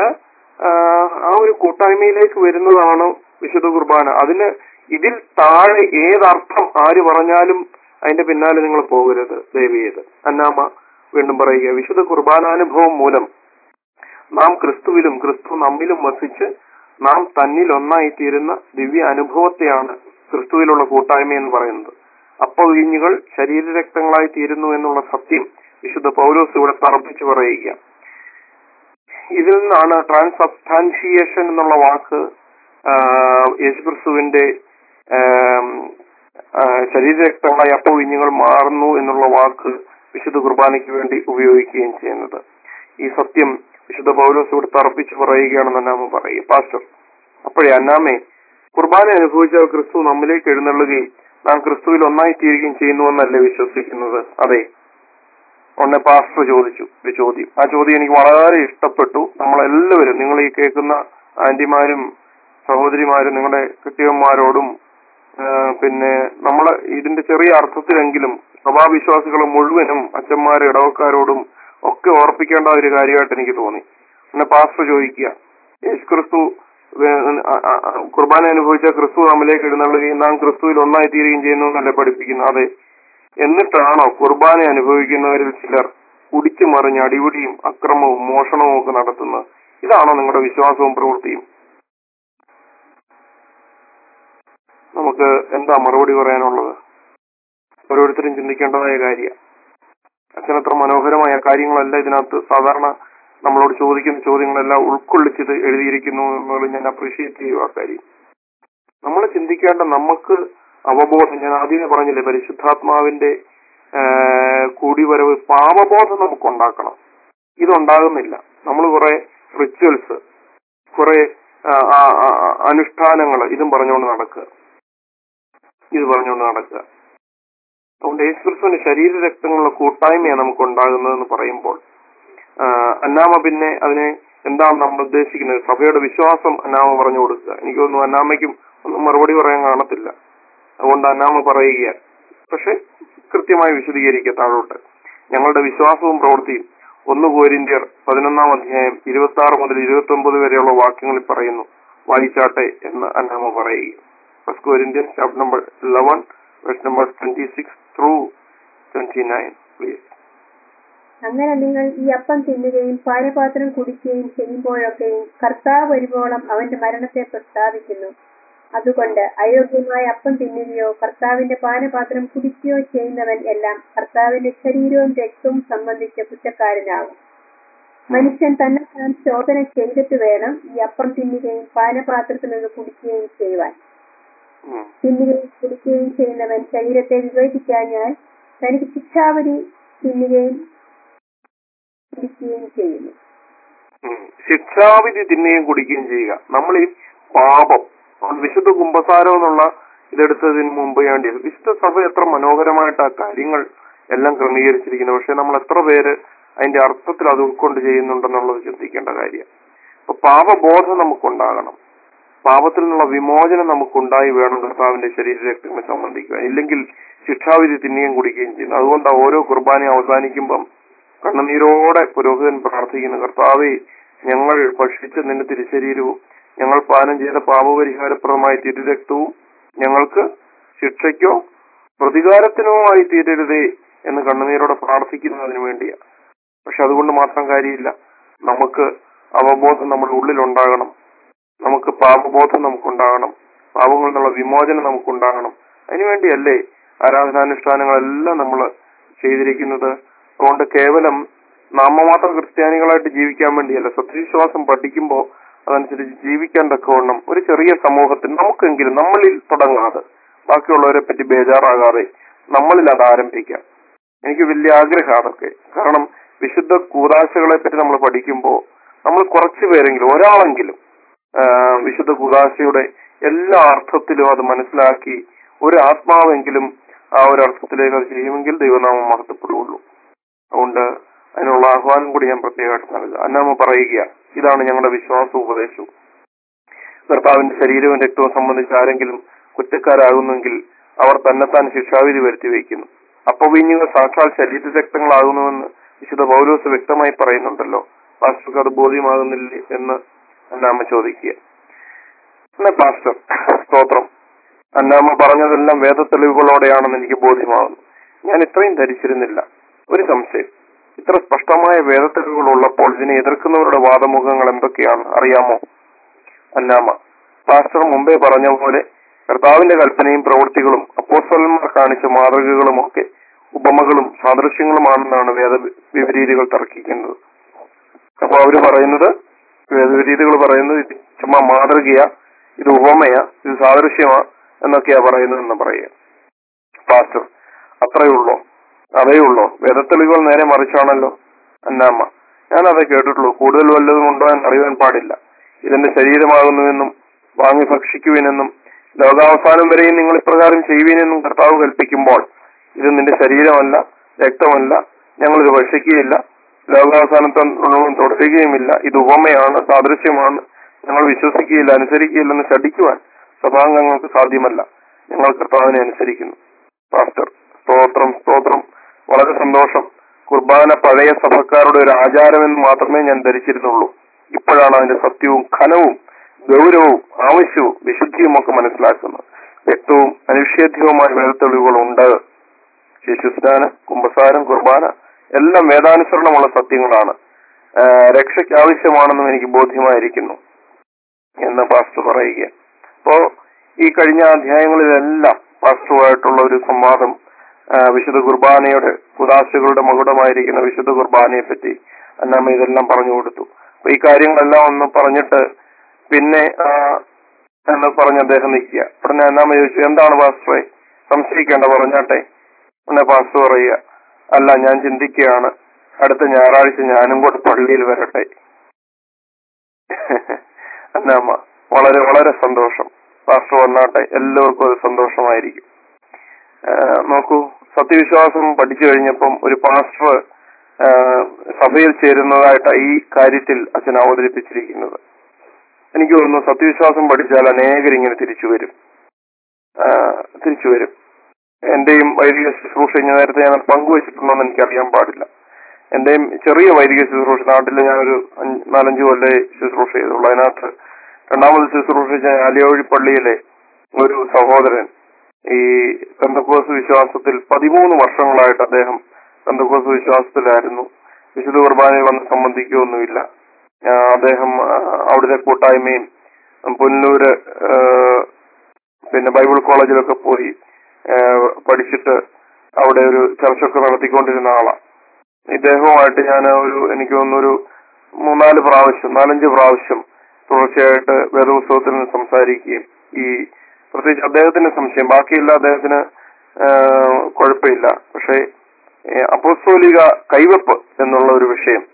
ആ ഒരു കൂട്ടായ്മയിലേക്ക് വരുന്നതാണ് വിശുദ്ധ കുർബാന. അതിന് ഇതിൽ താഴെ ഏതർത്ഥം ആര് പറഞ്ഞാലും അതിന്റെ പിന്നാലെ നിങ്ങൾ പോകരുത്, ദയവ് ചെയ്ത്. അന്നാമ വീണ്ടും പറയുക, വിശുദ്ധ കുർബാനാനുഭവം മൂലം നാം ക്രിസ്തുവിലും ക്രിസ്തു നമ്മിലും വസിച്ച് നാം തന്നിൽ ഒന്നായിത്തീരുന്ന ദിവ്യ അനുഭവത്തെയാണ് ക്രിസ്തുവിലുള്ള കൂട്ടായ്മ എന്ന് പറയുന്നത്. അപ്പോൾ വീഞ്ഞുകൾ ശരീരരക്തങ്ങളായി തീരുന്നു എന്നുള്ള സത്യം വിശുദ്ധ പൗലോസ് ഇവിടെ തറപ്പിച്ച് പറയുക. ഇതിൽ നിന്നാണ് ട്രാൻസ്സബ്സ്റ്റാൻഷിയേഷൻ എന്നുള്ള വാക്ക് യേശുക്രിസ്തുവിന്റെ ശരീരരക്തങ്ങളായി അപ്പോൾ വീഞ്ഞുകൾ മാറുന്നു എന്നുള്ള വാക്ക് വിശുദ്ധ കുർബാനയ്ക്ക് വേണ്ടി ഉപയോഗിക്കുകയും ചെയ്യുന്നത്. ഈ സത്യം വിശുദ്ധ പൗലോസ് ഇവിടെ തറപ്പിച്ച് പറയുകയാണെന്ന് അന്നാമ പറയും. പാസ്റ്റർ, അപ്പോഴേ അന്നാമേ, കുർബാന അനുഭവിച്ച ക്രിസ്തു നമ്മിലേക്ക് എഴുന്നള്ളുകയും നാം ക്രിസ്തുവിൽ ഒന്നായി തീരുകയും ചെയ്യുന്നുവെന്നല്ലേ വിശ്വസിക്കുന്നത്? അതെ. ഉടനെ പാസ്റ്റർ ചോദിച്ചു ഒരു ചോദ്യം. ആ ചോദ്യം എനിക്ക് വളരെ ഇഷ്ടപ്പെട്ടു. നമ്മളെല്ലാവരും, നിങ്ങൾ ഈ കേൾക്കുന്ന ആന്റിമാരും സഹോദരിമാരും നിങ്ങളുടെ കെട്ടിയന്മാരോടും പിന്നെ നമ്മളെ ഇതിന്റെ ചെറിയ അർത്ഥത്തിലെങ്കിലും സഭാവിശ്വാസികൾ മുഴുവനും അച്ഛന്മാരും ഇടവക്കാരോടും ഒക്കെ ഓർപ്പിക്കേണ്ട ഒരു കാര്യമായിട്ട് എനിക്ക് തോന്നി. പിന്നെ പാസ്റ്റർ ചോദിക്കുക, യേശു ക്രിസ്തു കുർബാന അനുഭവിച്ച ക്രിസ്തു നമ്മിലേക്ക് എഴുന്നള്ളുകയും നാം ക്രിസ്തുവിൽ ഒന്നായി തീരുകയും ചെയ്യുന്നു എന്നല്ലേ പഠിപ്പിക്കുന്നു? അതെ. എന്നിട്ടാണോ കുർബാന അനുഭവിക്കുന്നവരിൽ ചിലർ കുടിച്ചു മറിഞ്ഞ് അടിപിടിയും അക്രമവും മോഷണവും ഒക്കെ നടത്തുന്നത്? ഇതാണോ നിങ്ങളുടെ വിശ്വാസവും പ്രവൃത്തിയും? നമുക്ക് എന്താ മറുപടി പറയാനുള്ളത്? ഓരോരുത്തരും ചിന്തിക്കേണ്ടതായ കാര്യം. അച്ഛനത്ര മനോഹരമായ കാര്യങ്ങളല്ല ഇതിനകത്ത് സാധാരണ നമ്മളോട് ചോദിക്കുന്ന ചോദ്യങ്ങളെല്ലാം ഉൾക്കൊള്ളിച്ചത് എഴുതിയിരിക്കുന്നു എന്നുള്ളത് ഞാൻ അപ്രീഷിയേറ്റ് ചെയ്യുക. ആ കാര്യം നമ്മൾ ചിന്തിക്കേണ്ട, നമുക്ക് അവബോധം, ഞാൻ ആദ്യമേ പറഞ്ഞില്ലേ, പരിശുദ്ധാത്മാവിന്റെ കൂടിവരവ്, പാപബോധം നമുക്കുണ്ടാക്കണം. ഇതുണ്ടാകുന്നില്ല. നമ്മൾ കുറെ റിച്വൽസ്, കുറെ അനുഷ്ഠാനങ്ങൾ ഇതും പറഞ്ഞുകൊണ്ട് നടക്കുക. അതുകൊണ്ട് യേശുക്രിസ്തുവിന്റെ ശരീരരക്തങ്ങളുടെ കൂട്ടായ്മയാണ് നമുക്ക് ഉണ്ടാകുന്നതെന്ന് പറയുമ്പോൾ അന്നാമ പിന്നെ അതിനെ എന്താണ് നമ്മൾ ഉദ്ദേശിക്കുന്നത്? സഭയുടെ വിശ്വാസം അന്നാമ പറഞ്ഞു കൊടുക്കുക. എനിക്ക് തോന്നുന്നു അന്നാമയ്ക്കും ഒന്നും മറുപടി പറയാൻ കാണത്തില്ല. അതുകൊണ്ട് അന്നാമ പറയുക, പക്ഷെ കൃത്യമായി വിശദീകരിക്കുക താഴോട്ട്. ഞങ്ങളുടെ വിശ്വാസവും പ്രവൃത്തിയും 1 കൊരിന്ത്യർ 11 26 മുതൽ 29 വരെയുള്ള വാക്യങ്ങളിൽ പറയുന്നു. വായിച്ചാട്ടെ എന്ന് അന്നാമ പറയുക. 1 കൊരിന്ത്യർ chapter number 11 verse number 26 through 29, please. അങ്ങനെ നിങ്ങൾ ഈ അപ്പം തിന്നുകയും പാനപാത്രം കുടിക്കുകയും ചെയ്യുമ്പോഴൊക്കെയും കർത്താവ് വരുവോളം അവന്റെ മരണത്തെ പ്രസ്താവിക്കുന്നു. അതുകൊണ്ട് അയോഗ്യമായ അപ്പം തിന്നുകയോ കർത്താവിന്റെ പാനപാത്രം കുടിക്കുകയോ ചെയ്യുന്നവൻ എല്ലാം കർത്താവിന്റെ ശരീരവും രക്തവും സംബന്ധിച്ച കുറ്റക്കാരനാകും. മനുഷ്യൻ തന്നെ താൻ ശോധന ചെയ്തിട്ട് വേണം ഈ അപ്പം തിന്നുകയും പാനപാത്രത്തിൽ നിന്ന് കുടിക്കുകയും ചെയ്യുവാൻ. തിന്നുകയും കുടിക്കുകയും ചെയ്യുന്നവൻ ശരീരത്തെ വിവേചിക്കാഞ്ഞാൽ തനിക്ക് ശിക്ഷാവധി തിന്നുകയും കുടിക്കുകയും ചെയ്യുന്നു. ശിക്ഷാവിധി തിന്നുകയും കുടിക്കുകയും ചെയ്യുക. നമ്മൾ ഈ പാപം വിശുദ്ധ കുമ്പസാരം എന്നുള്ള ഇതെടുത്തതിന് മുമ്പ് വേണ്ടി വിശുദ്ധ സഭ എത്ര മനോഹരമായിട്ട് ആ കാര്യങ്ങൾ എല്ലാം ക്രമീകരിച്ചിരിക്കുന്നു. പക്ഷെ നമ്മൾ എത്ര പേര് അതിന്റെ അർത്ഥത്തിൽ അത് ഉൾക്കൊണ്ട് ചെയ്യുന്നുണ്ടെന്നുള്ളത് ചിന്തിക്കേണ്ട കാര്യം. അപ്പൊ പാപബോധം നമുക്കുണ്ടാകണം. പാപത്തിൽ നിന്നുള്ള വിമോചനം നമുക്കുണ്ടായി വേണം കർത്താവിന്റെ ശരീരരക്തങ്ങളെ സംബന്ധിക്കുക. ഇല്ലെങ്കിൽ ശിക്ഷാവിധി തിന്നുകയും കുടിക്കുകയും ചെയ്യുന്നു. അതുകൊണ്ട് ഓരോ കുർബാനയും അവസാനിക്കുമ്പം കണ്ണുനീരോടെ പുരോഹിതൻ പ്രാർത്ഥിക്കുന്നു, കർത്താവേ, ഞങ്ങൾ ഭക്ഷിച്ച നിന്റെ തിരുശരീരവും ഞങ്ങൾ പാനം ചെയ്ത പാപപരിഹാരപ്രദമായ തിരുരക്തവും ഞങ്ങൾക്ക് ശിക്ഷയ്ക്കോ പ്രതികാരത്തിനോ ആയി തീരരുതേ എന്ന് കണ്ണുനീരോടെ പ്രാർത്ഥിക്കുന്നതിന് വേണ്ടിയാണ്. പക്ഷെ അതുകൊണ്ട് മാത്രം കാര്യമില്ല. നമുക്ക് അവബോധം നമ്മുടെ ഉള്ളിലുണ്ടാകണം. നമുക്ക് പാപബോധം നമുക്കുണ്ടാകണം. പാപങ്ങളിൽ നിന്നുള്ള വിമോചനം നമുക്കുണ്ടാകണം. അതിനുവേണ്ടിയല്ലേ ആരാധനാനുഷ്ഠാനങ്ങളെല്ലാം നമ്മൾ ചെയ്തിരിക്കുന്നത്. അതുകൊണ്ട് കേവലം നാമമാത്രം ക്രിസ്ത്യാനികളായിട്ട് ജീവിക്കാൻ വേണ്ടിയല്ല, സത്യവിശ്വാസം പഠിക്കുമ്പോൾ അതനുസരിച്ച് ജീവിക്കാൻ തക്കവണ്ണം ഒരു ചെറിയ സമൂഹത്തിൽ നമുക്കെങ്കിലും നമ്മളിൽ തുടങ്ങാതെ ബാക്കിയുള്ളവരെ പറ്റി ബേജാറാകാതെ നമ്മളിൽ അത് ആരംഭിക്കാം. എനിക്ക് വലിയ ആഗ്രഹം അതൊക്കെ. കാരണം വിശുദ്ധ കൂദാശകളെ പറ്റി നമ്മൾ പഠിക്കുമ്പോൾ നമ്മൾ കുറച്ചു പേരെങ്കിലും ഒരാളെങ്കിലും വിശുദ്ധ കൂദാശയുടെ എല്ലാ അർത്ഥത്തിലും അത് മനസ്സിലാക്കി ഒരു ആത്മാവെങ്കിലും ആ ഒരു അർത്ഥത്തിലേക്ക് അത് ചെയ്യുമെങ്കിൽ ദൈവനാമം മഹത്വപ്പെടുകയുള്ളൂ. അതുകൊണ്ട് അതിനുള്ള ആഹ്വാനം കൂടി ഞാൻ പ്രത്യേകമായിട്ട് നൽകുക. അന്നാമ പറയുക, ഇതാണ് ഞങ്ങളുടെ വിശ്വാസ ഉപദേശവും. കർത്താവിന്റെ ശരീരവും രക്തവും സംബന്ധിച്ച് ആരെങ്കിലും കുറ്റക്കാരാകുന്നെങ്കിൽ അവർ തന്നെത്താൻ ശിക്ഷാവിധി വരുത്തി വയ്ക്കുന്നു. അപ്പവീഞ്ഞുകൾ സാക്ഷാൽ ശരീരരക്തങ്ങളാകുന്നുവെന്ന് വിശുദ്ധ പൗലോസ് വ്യക്തമായി പറയുന്നുണ്ടല്ലോ. പാസ്റ്റർക്ക് അത് ബോധ്യമാകുന്നില്ലേ എന്ന് അന്നാമ്മ ചോദിക്കുക. എന്നാ പാസ്റ്റർ, സ്തോത്രം, അന്നാമ്മ പറഞ്ഞതെല്ലാം വേദ തെളിവുകളോടെയാണെന്ന് എനിക്ക് ബോധ്യമാകുന്നു. ഞാൻ ഇത്രയും ധരിച്ചിരുന്നില്ല. ഒരു സംശയം, ഇത്ര സ്പഷ്ടമായ വേദ തെളിവുകൾ ഉള്ളപ്പോൾ ഇതിനെ എതിർക്കുന്നവരുടെ വാദമുഖങ്ങൾ എന്തൊക്കെയാണ് അറിയാമോ? അന്നാമ്മ, പാസ്റ്റർ മുമ്പേ പറഞ്ഞ പോലെ കർത്താവിന്റെ കൽപ്പനയും പ്രവൃത്തികളും അപ്പോസ്തലന്മാർ കാണിച്ച മാതൃകകളും ഒക്കെ ഉപമകളും സാദൃശ്യങ്ങളുമാണെന്നാണ് വേദവിപരീതികൾ തർക്കിക്കുന്നത്. അപ്പൊ അവര് പറയുന്നത്, വേദവിരീതികൾ പറയുന്നത് ഇത് ചുമ്മാ മാതൃകയാ, ഇത് ഉപമയാ, ഇത് സാദൃശ്യമാ എന്നൊക്കെയാ പറയുന്നതെന്ന് പറയുക. പാസ്റ്റർ, അത്രയുള്ളോ? അതേയുള്ളോ? വേദത്തെളിവുകൾ നേരെ മറിച്ചാണല്ലോ. അന്നാമ്മ, ഞാനതേ കേട്ടിട്ടുള്ളൂ. കൂടുതൽ വല്ലതും ഉണ്ടോ എന്ന് അറിയാൻ പാടില്ല. ഇതെന്റെ ശരീരമാകുന്നുവെന്നും വാങ്ങി ഭക്ഷിക്കുവിനെന്നും ലോകാവസാനം വരെയും നിങ്ങൾ ഇപ്രകാരം ചെയ്യുവിനെന്നും കർത്താവ് കൽപ്പിക്കുമ്പോൾ ഇത് നിന്റെ ശരീരമല്ല, രക്തമല്ല, ഞങ്ങളിത് ഭക്ഷിക്കുകയില്ല, ലോകാവസാനത്തോളം തുടരുകയുമില്ല, ഇത് ഉപമയാണ്, സാദൃശ്യമാണ്, ഞങ്ങൾ വിശ്വസിക്കുകയില്ല, അനുസരിക്കുകയില്ലെന്ന് ശഠിക്കുവാൻ സഭാംഗങ്ങൾക്ക് സാധ്യമല്ല. ഞങ്ങൾ കർത്താവിനെ അനുസരിക്കുന്നു. പാസ്റ്റർ, സ്തോത്രം, സ്തോത്രം, വളരെ സന്തോഷം. കുർബാന പഴയ സഭക്കാരുടെ ഒരു ആചാരമെന്ന് മാത്രമേ ഞാൻ ധരിച്ചിരുന്നുള്ളൂ. ഇപ്പോഴാണ് അതിന്റെ സത്യവും ഘനവും ഗൗരവവും ആവശ്യവും വിശുദ്ധിയും ഒക്കെ മനസ്സിലാക്കുന്നത്. വ്യക്തവും അനിഷേധ്യവുമായ വേദത്തെളിവുകളുണ്ട്. ശിശുസ്നാനം, കുമ്പസാരം, കുർബാന എല്ലാം വേദാനുസരണമുള്ള സത്യങ്ങളാണ്. രക്ഷയ്ക്ക് ആവശ്യമാണെന്നും എനിക്ക് ബോധ്യമായിരിക്കുന്നു എന്ന് പാസ്റ്റർ പറയുക. അപ്പോ ഈ കഴിഞ്ഞ അധ്യായങ്ങളിലെല്ലാം പാസ്റ്ററുമായിട്ടുള്ള ഒരു സംവാദം വിശുദ്ധ കുർബാനയുടെ കുദാശകളുടെ മകുടമായിരിക്കുന്ന വിശുദ്ധ കുർബാനയെ പറ്റി അന്നാമ്മ ഇതെല്ലാം പറഞ്ഞു കൊടുത്തു. അപ്പൊ ഈ കാര്യങ്ങളെല്ലാം ഒന്ന് പറഞ്ഞിട്ട് പിന്നെ എന്ന് പറഞ്ഞ് അദ്ദേഹം നിൽക്കുക. ഉടനെ അന്നാമ്മ ചോദിച്ചു, എന്താണ് പാസ്റ്ററെ? സംശയിക്കേണ്ട, പറഞ്ഞാട്ടെ. ഉടനെ പാസ്റ്റർ പറയുക, അല്ല, ഞാൻ ചിന്തിക്കുകയാണ്, അടുത്ത ഞായറാഴ്ച ഞാനും കൂടെ പള്ളിയിൽ വരട്ടെ. അന്നാമ്മ, വളരെ വളരെ സന്തോഷം, പാസ്റ്റർ വന്നാട്ടെ, എല്ലാവർക്കും അത് സന്തോഷമായിരിക്കും. നോക്കൂ, സത്യവിശ്വാസം പഠിച്ചു കഴിഞ്ഞപ്പം ഒരു പാസ്റ്റർ സഭയിൽ ചേരുന്നതായിട്ട് ഈ കാര്യത്തിൽ അച്ഛൻ അവതരിപ്പിച്ചിരിക്കുന്നത്. എനിക്ക് തോന്നുന്നു സത്യവിശ്വാസം പഠിച്ചാൽ അനേകരിങ്ങനെ തിരിച്ചു വരും. എന്റെയും വൈദിക ശുശ്രൂഷ നേരത്തെ ഞാൻ പങ്കുവച്ചിട്ടുണ്ടോ എന്ന് എനിക്കറിയാൻ പാടില്ല. എന്റെയും ചെറിയ വൈദിക ശുശ്രൂഷ നാട്ടിൽ ഞാനൊരു 4-5 കൊല്ലം ശുശ്രൂഷ ചെയ്തുള്ളൂ. അതിനകത്ത് രണ്ടാമത് ശുശ്രൂഷിച്ച ആലിയോഴി പള്ളിയിലെ ഒരു സഹോദരൻ ഈ പെന്തക്കോസ്ത് വിശ്വാസത്തിൽ 13 വർഷങ്ങളായിട്ട് അദ്ദേഹം പെന്തക്കോസ്ത് വിശ്വാസത്തിലായിരുന്നു. വിശുദ്ധ കുർബാനയിൽ വന്ന് സംബന്ധിക്കുകയൊന്നുമില്ല. അദ്ദേഹം അവിടുത്തെ കൂട്ടായ്മയും പുനലൂര് പിന്നെ ബൈബിൾ കോളേജിലൊക്കെ പോയി പഠിച്ചിട്ട് അവിടെ ഒരു ചർച്ചൊക്കെ നടത്തിക്കൊണ്ടിരുന്ന ആളാണ്. ഇദ്ദേഹവുമായിട്ട് ഞാൻ എനിക്ക് തോന്നുന്നൊരു 4-5 പ്രാവശ്യം തുടർച്ചയായിട്ട് വേദപുസ്തകത്തിൽ നിന്ന് സംസാരിക്കുകയും പ്രത്യേകിച്ച് അദ്ദേഹത്തിന് സംശയം, ബാക്കിയില്ല അദ്ദേഹത്തിന് കുഴപ്പമില്ല, പക്ഷേ അപ്പോസ്തോലിക കൈവെപ്പ് എന്നുള്ള ഒരു വിഷയം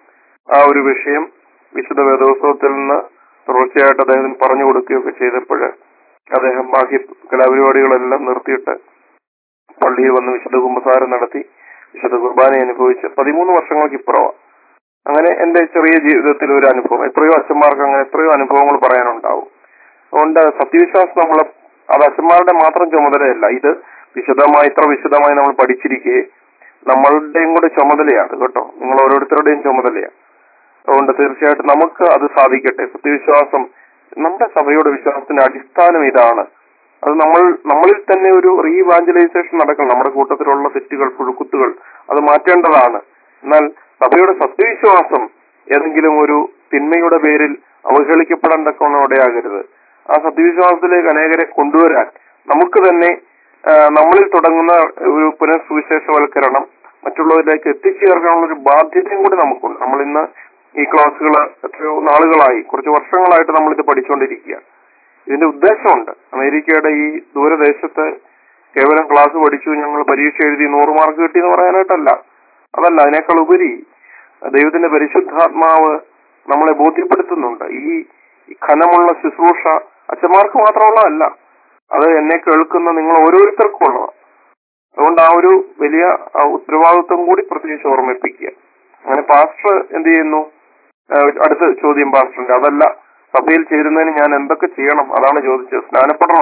ആ ഒരു വിഷയം വിശുദ്ധ വേദോത്സവത്തിൽ നിന്ന് തുടർച്ചയായിട്ട് അദ്ദേഹത്തിന് പറഞ്ഞു കൊടുക്കുകയൊക്കെ ചെയ്തപ്പോൾ അദ്ദേഹം ബാക്കി കലാപരിപാടികളെല്ലാം നിർത്തിയിട്ട് പള്ളിയിൽ വന്ന് വിശുദ്ധ കുമ്പസാരം നടത്തി വിശുദ്ധ കുർബാന അനുഭവിച്ച് 13 വർഷങ്ങൾക്ക് ഇപ്പുറമാണ്. അങ്ങനെ എന്റെ ചെറിയ ജീവിതത്തിൽ ഒരു അനുഭവം, എത്രയോ അച്ഛന്മാർക്ക് അങ്ങനെ എത്രയോ അനുഭവങ്ങൾ പറയാനുണ്ടാവും. അതുകൊണ്ട് സത്യവിശ്വാസം അത് അച്ഛന്മാരുടെ മാത്രം ചുമതലയല്ല. ഇത് ഇത്ര വിശദമായി നമ്മൾ പഠിച്ചിരിക്കെ നമ്മളുടെയും കൂടെ ചുമതലയാണ് കേട്ടോ. നിങ്ങൾ ഓരോരുത്തരുടെയും ചുമതലയാണ്. അതുകൊണ്ട് തീർച്ചയായിട്ടും നമുക്ക് അത് സാധിക്കട്ടെ. സത്യവിശ്വാസം നമ്മുടെ സഭയുടെ വിശ്വാസത്തിന്റെ അടിസ്ഥാനം ഇതാണ്. അത് നമ്മളിൽ തന്നെ ഒരു റീവാഞ്ചലൈസേഷൻ നടക്കണം. നമ്മുടെ കൂട്ടത്തിലുള്ള തെറ്റുകൾ, പുഴുക്കുത്തുകൾ അത് മാറ്റേണ്ടതാണ്. എന്നാൽ സഭയുടെ സത്യവിശ്വാസം ഏതെങ്കിലും ഒരു തിന്മയുടെ പേരിൽ അവഹേളിക്കപ്പെടാൻ തക്കവണ്ണോടെയാകരുത്. ആ സത്യവിശ്വാസത്തിലേക്ക് അനേകരെ കൊണ്ടുവരാൻ നമുക്ക് തന്നെ നമ്മളിൽ തുടങ്ങുന്ന ഒരു പുനഃസുവിശേഷവൽക്കരണം മറ്റുള്ളവരിലേക്ക് എത്തിച്ചേർക്കാനുള്ള ഒരു ബാധ്യതയും കൂടി നമുക്കുണ്ട്. നമ്മൾ ഇന്ന് ഈ ക്ലാസ്സുകൾ എത്രയോ നാളുകളായി, കുറച്ച് വർഷങ്ങളായിട്ട് നമ്മളിത് പഠിച്ചുകൊണ്ടിരിക്കുക. ഇതിന്റെ ഉദ്ദേശമുണ്ട്. അമേരിക്കയുടെ ഈ ദൂരദേശത്ത് കേവലം ക്ലാസ് പഠിച്ചു, ഞങ്ങൾ പരീക്ഷ എഴുതി 100 മാർക്ക് കിട്ടി എന്ന് പറയാനായിട്ടല്ല. അതല്ല, അതിനേക്കാൾ ഉപരി ദൈവത്തിന്റെ പരിശുദ്ധാത്മാവ് നമ്മളെ ബോധ്യപ്പെടുത്തുന്നുണ്ട്. ഈ ഘനമുള്ള ശുശ്രൂഷ അച്ഛന്മാർക്ക് മാത്രമുള്ളതല്ല, അത് എന്നെ കേൾക്കുന്ന നിങ്ങൾ ഓരോരുത്തർക്കും ഉള്ളതാണ്. അതുകൊണ്ട് ആ ഒരു വലിയ ഉത്തരവാദിത്വം കൂടി പ്രത്യേകിച്ച് ഓർമ്മിപ്പിക്കുക. അങ്ങനെ പാസ്റ്റർ എന്ത് ചെയ്യുന്നു? അടുത്ത ചോദ്യം പാസ്റ്ററിന്റെ. അതല്ല, സഭയിൽ ചേരുന്നതിന് ഞാൻ എന്തൊക്കെ ചെയ്യണം? അതാണ് ചോദിച്ചത്. സ്നാനപ്പെടണോ?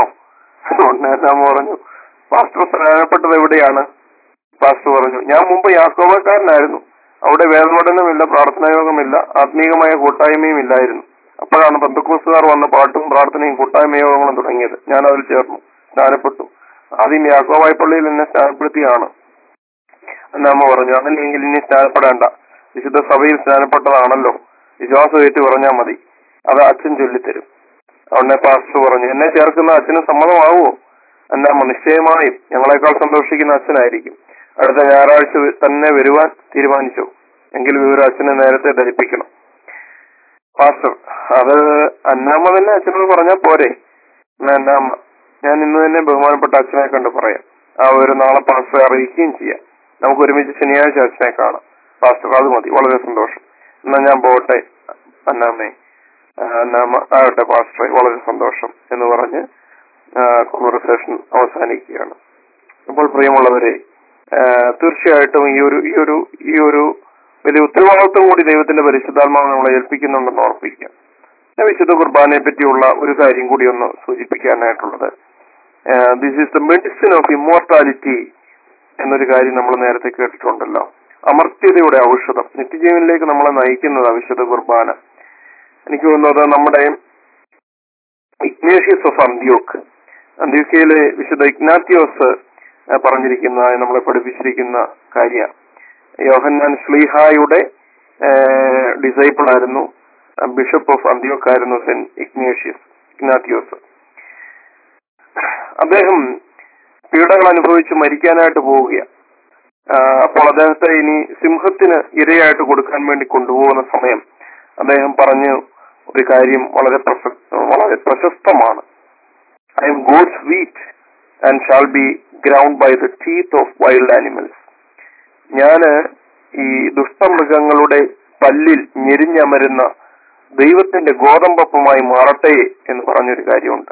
ഞാൻ പറഞ്ഞു, പാസ്റ്റർ സ്നാനപ്പെട്ടത് എവിടെയാണ്? പാസ്റ്റർ പറഞ്ഞു, ഞാൻ മുമ്പ് യാക്കോബക്കാരനായിരുന്നു. അവിടെ വേദപഠനമില്ല, പ്രാർത്ഥനായോഗമില്ല, ആത്മീയമായ കൂട്ടായ്മയും ഇല്ലായിരുന്നു. അപ്പോഴാണ് പെന്തക്കോസ്തുകാർ വന്ന പാട്ടും പ്രാർത്ഥനയും കൂട്ടായ്മ യോഗങ്ങളും തുടങ്ങിയത്. ഞാൻ അതിൽ ചേർന്നു, സ്നാനപ്പെട്ടു. ആദ്യം യാക്കോബായ പള്ളിയിൽ എന്നെ സ്നാനപ്പെടുത്തിയാണ്. അന്നാമ്മ പറഞ്ഞു, അങ്ങനെയെങ്കിൽ ഇനി സ്നാനപ്പെടേണ്ട, വിശുദ്ധ സഭയിൽ സ്നാനപ്പെട്ടതാണല്ലോ, വിശ്വാസം ഏറ്റു പറഞ്ഞാൽ മതി, അത് അച്ഛൻ ചൊല്ലിത്തരും. അതുകൊണ്ട് പാസ്റ്റർ പറഞ്ഞു, എന്നെ ചേർക്കുന്ന അച്ഛന് സമ്മതമാവുമോ? അന്നാമ്മ, നിശ്ചയമായും ഞങ്ങളെക്കാൾ സന്തോഷിക്കുന്ന അച്ഛനായിരിക്കും. അടുത്ത ഞായറാഴ്ച തന്നെ വരുവാൻ തീരുമാനിച്ചു. എങ്കിലും ഇവർ അച്ഛനെ നേരത്തെ ധരിപ്പിക്കണം. പാസ്റ്റർ, അത് അന്നാമ്മ തന്നെ അച്ഛനോട് പറഞ്ഞാൽ പോരെ? അന്നാമ്മ, ഞാൻ ഇന്ന് തന്നെ ബഹുമാനപ്പെട്ട അച്ഛനെ കണ്ട് പറയാം. ആ ഒരു നാളെ പാസ്റ്ററെ അറിയിക്കുകയും ചെയ്യാം. നമുക്ക് ഒരുമിച്ച് ശനിയാഴ്ച അച്ഛനെ കാണാം. പാസ്റ്റർ, അത് മതി, വളരെ സന്തോഷം. എന്നാ ഞാൻ പോട്ടെ അന്നാമ്മേ. അന്നാമ്മ, ആകട്ടെ പാസ്റ്ററെ, വളരെ സന്തോഷം എന്ന് പറഞ്ഞ് കോൺവെർസേഷൻ അവസാനിക്കുകയാണ്. അപ്പോൾ പ്രിയമുള്ളവരെ, തീർച്ചയായിട്ടും ഈ ഒരു വലിയ ഉത്തരവാദിത്വം കൂടി ദൈവത്തിന്റെ പരിശുദ്ധാത്മാവ് നമ്മളെ ഏൽപ്പിക്കുന്നുണ്ടെന്ന് ഓർപ്പിക്കുക. വിശുദ്ധ കുർബാനയെ പറ്റിയുള്ള ഒരു കാര്യം കൂടി ഒന്ന് സൂചിപ്പിക്കാനായിട്ടുള്ളത്, this is the medicine of immortality എന്നൊരു കാര്യം നമ്മൾ നേരത്തെ കേട്ടിട്ടുണ്ടല്ലോ. അമർത്യതയുടെ ഔഷധം, നിത്യജീവനിലേക്ക് നമ്മളെ നയിക്കുന്നത് വിശുദ്ധ കുർബാന. എനിക്ക് തോന്നുന്നത് നമ്മുടെ ഇഗ്നേഷ്യസ് ഓഫ് അന്ത്യോക്കയിലെ വിശുദ്ധ ഇഗ്നാത്യോസ് പറഞ്ഞിരിക്കുന്നതായി നമ്മളെ പഠിപ്പിച്ചിരിക്കുന്ന കാര്യം. യോഹന്നാൻ ശ്ലീഹായുടെ ഡിസൈപ്പിൾ ആയിരുന്നു, ബിഷപ്പ് ഓഫ് അന്ത്യോക്ക് ആയിരുന്നു സെന്റ് ഇഗ്നാത്യോസ്. അദ്ദേഹം പീഡകൾ അനുഭവിച്ച് മരിക്കാനായിട്ട് പോവുകയാണ്. അപ്പോൾ അദ്ദേഹത്തെ ഇനി സിംഹത്തിന് ഇരയായിട്ട് കൊടുക്കാൻ വേണ്ടി കൊണ്ടുപോകുന്ന സമയം അദ്ദേഹം പറഞ്ഞ ഒരു കാര്യം വളരെ പ്രശസ്തമാണ്. I am God's wheat and shall be ground by the teeth of wild animals. ഞാന് ഈ ദുഷ്ടമൃഗങ്ങളുടെ പല്ലിൽ ഞെരിഞ്ഞമരുന്ന ദൈവത്തിന്റെ ഗോതമ്പപ്പമായി മാറട്ടെ എന്ന് പറഞ്ഞൊരു കാര്യമുണ്ട്.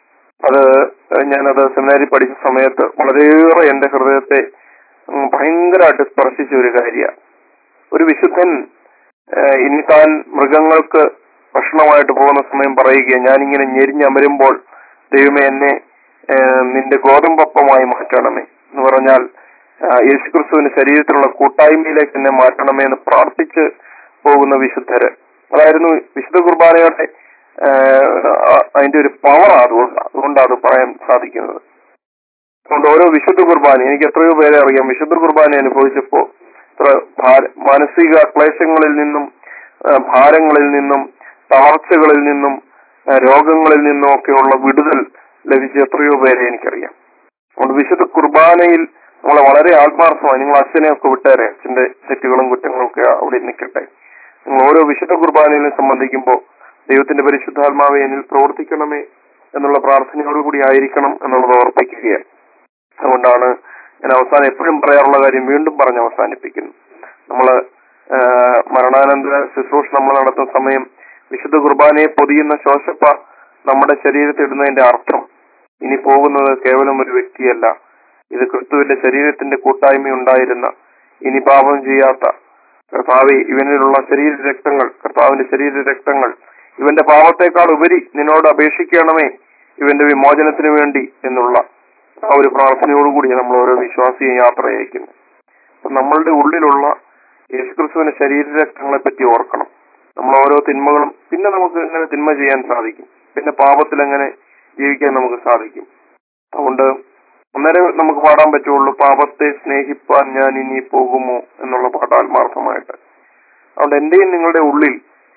ഞാനത് സെമിനാരി പഠിച്ച സമയത്ത് വളരെയേറെ എന്റെ ഹൃദയത്തെ ഭയങ്കരമായിട്ട് സ്പർശിച്ച ഒരു കാര്യമാണ്. ഒരു വിശുദ്ധൻ ഇനി താൻ മൃഗങ്ങൾക്ക് ഭക്ഷണമായിട്ട് പോകുന്ന സമയം പറയുക, ഞാനിങ്ങനെ ഞെരിഞ്ഞമരുമ്പോൾ ദൈവമേ എന്നെ നിന്റെ ഗോതമ്പപ്പമായി മാറ്റണമേ എന്ന് പറഞ്ഞാൽ യേശുക്രിസ്തുവിന്റെ ശരീരത്തിലുള്ള കൂട്ടായ്മയിലേക്ക് എന്നെ മാറ്റണമേ എന്ന് പ്രാർത്ഥിച്ച് പോകുന്ന വിശുദ്ധര്. അതായിരുന്നു വിശുദ്ധ കുർബാനയുടെ അതിന്റെ ഒരു പവർ. അതുകൊണ്ടാണ് അത് പറയാൻ സാധിക്കുന്നത്. അതുകൊണ്ട് ഓരോ വിശുദ്ധ കുർബാന, എനിക്ക് എത്രയോ പേരെ അറിയാം, വിശുദ്ധ കുർബാന അനുഭവിച്ചപ്പോ മാനസിക ക്ലേശങ്ങളിൽ നിന്നും, ഭാരങ്ങളിൽ നിന്നും, തളർച്ചകളിൽ നിന്നും, രോഗങ്ങളിൽ നിന്നും ഒക്കെയുള്ള വിടുതൽ ലഭിച്ച എത്രയോ പേരെ എനിക്കറിയാം. അതുകൊണ്ട് വിശുദ്ധ കുർബാനയിൽ നമ്മളെ വളരെ ആത്മാർത്ഥമായി, നിങ്ങൾ അച്ഛനെ ഒക്കെ വിട്ടേരെ, അച്ഛന്റെ തെറ്റുകളും കുറ്റങ്ങളും ഒക്കെ അവിടെ നിൽക്കട്ടെ. നിങ്ങൾ ഓരോ വിശുദ്ധ കുർബാനയിലും സംബന്ധിക്കുമ്പോൾ ദൈവത്തിന്റെ പരിശുദ്ധാത്മാവെ എന്നിൽ പ്രവർത്തിക്കണമേ എന്നുള്ള പ്രാർത്ഥനയോടുകൂടി ആയിരിക്കണം എന്നുള്ളത് ഓർപ്പിക്കുകയാണ്. അതുകൊണ്ടാണ് ഞാൻ അവസാനം എപ്പോഴും പറയാറുള്ള കാര്യം വീണ്ടും പറഞ്ഞ് അവസാനിപ്പിക്കുന്നു. നമ്മള് മരണാനന്തര ശുശ്രൂഷ നമ്മൾ നടത്തുന്ന സമയം വിശുദ്ധ കുർബാനയെ പൊതിയുന്ന ശോശപ്പ നമ്മുടെ ശരീരത്തിടുന്നതിന്റെ അർത്ഥം ഇനി പോകുന്നത് കേവലം ഒരു വ്യക്തിയല്ല, ഇത് ക്രിസ്തുവിന്റെ ശരീരത്തിന്റെ കൂട്ടായ്മ ഉണ്ടായിരുന്ന, ഇനി പാപം ചെയ്യാത്ത കർത്താവെ, ഇവനിലുള്ള കർത്താവിന്റെ ശരീര രക്തങ്ങൾ ഇവന്റെ പാപത്തെക്കാൾ ഉപരി നിന്നോട് അപേക്ഷിക്കണമേ ഇവന്റെ വിമോചനത്തിന് വേണ്ടി എന്നുള്ള ആ ഒരു പ്രാർത്ഥനയോടുകൂടി നമ്മൾ ഓരോ വിശ്വാസിയെ യാത്ര അയക്കുന്നു. അപ്പൊ നമ്മളുടെ ഉള്ളിലുള്ള യേശുക്രിസ്തുവിന്റെ ശരീര രക്തങ്ങളെ പറ്റി ഓർക്കണം. നമ്മൾ ഓരോ തിന്മകളും പിന്നെ നമുക്ക് എങ്ങനെ തിന്മ ചെയ്യാൻ സാധിക്കും, പിന്നെ പാപത്തിൽ എങ്ങനെ ജീവിക്കാൻ നമുക്ക് സാധിക്കും. അതുകൊണ്ട് അന്നേരം നമുക്ക് പാടാൻ പറ്റുള്ളൂ, പാപത്തെ സ്നേഹിപ്പാൻ ഞാൻ ഇനി പോകുമോ എന്നുള്ള പാട്ട് ആത്മാർത്ഥമായിട്ട്. അതുകൊണ്ട് എന്റെയും നിങ്ങളുടെ ഉള്ളിൽ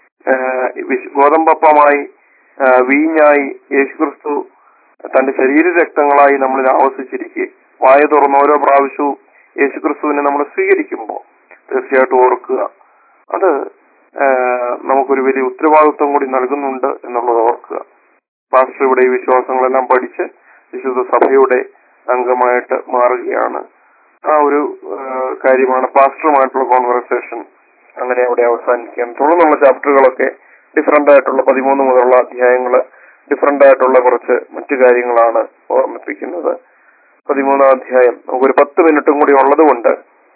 ഗോതമ്പപ്പമായി വീഞ്ഞായി യേശുക്രിസ്തു തന്റെ ശരീര രക്തങ്ങളായി നമ്മളിൽ ആവസിച്ചിരിക്കെ വായ തുറന്ന് ഓരോ പ്രാവശ്യവും യേശുക്രിസ്തുവിനെ നമ്മൾ സ്വീകരിക്കുമ്പോൾ തീർച്ചയായിട്ടും ഓർക്കുക, അത് നമുക്കൊരു വലിയ ഉത്തരവാദിത്വം കൂടി നൽകുന്നുണ്ട് എന്നുള്ളത് ഓർക്കുക. പാസ്റ്റർ ഇവിടെ ഈ വിശ്വാസങ്ങളെല്ലാം പഠിച്ച് വിശുദ്ധ സഭയുടെ അംഗമായിട്ട് മാറുകയാണ്. ആ ഒരു കാര്യമാണ് പാസ്റ്ററുമായിട്ടുള്ള കോൺവെർസേഷൻ അങ്ങനെ അവിടെ അവസാനിക്കാൻ. തുടർന്നുള്ള ചാപ്റ്ററുകളൊക്കെ ഡിഫറന്റ് ആയിട്ടുള്ള 13 മുതലുള്ള അധ്യായങ്ങള് ഡിഫറന്റ് ആയിട്ടുള്ള കുറച്ച് മറ്റു കാര്യങ്ങളാണ് ഓർമ്മിപ്പിക്കുന്നത്. 13ാം അധ്യായം നമുക്കൊരു 10 മിനിറ്റും കൂടി ഉള്ളത് കൊണ്ട്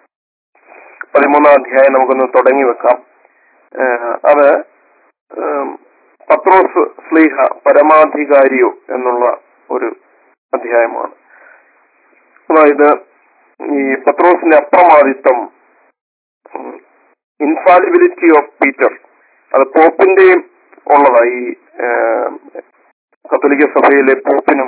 13ാം അധ്യായം നമുക്കൊന്ന് തുടങ്ങി വെക്കാം. അത് പത്രോസ് സ്ലീഹ പരമാധികാരിയോ എന്നുള്ള ഒരു അധ്യായമാണ്. അതായത് ഈ പത്രോസിന്റെ അപ്രമാദിത്വം, ഇൻഫാലിബിലിറ്റി ഓഫ് പീറ്റർ, അത് പോപ്പിന്റെയും ഉള്ളതായി. കത്തോലിക്ക സഭയിലെ പോപ്പിനും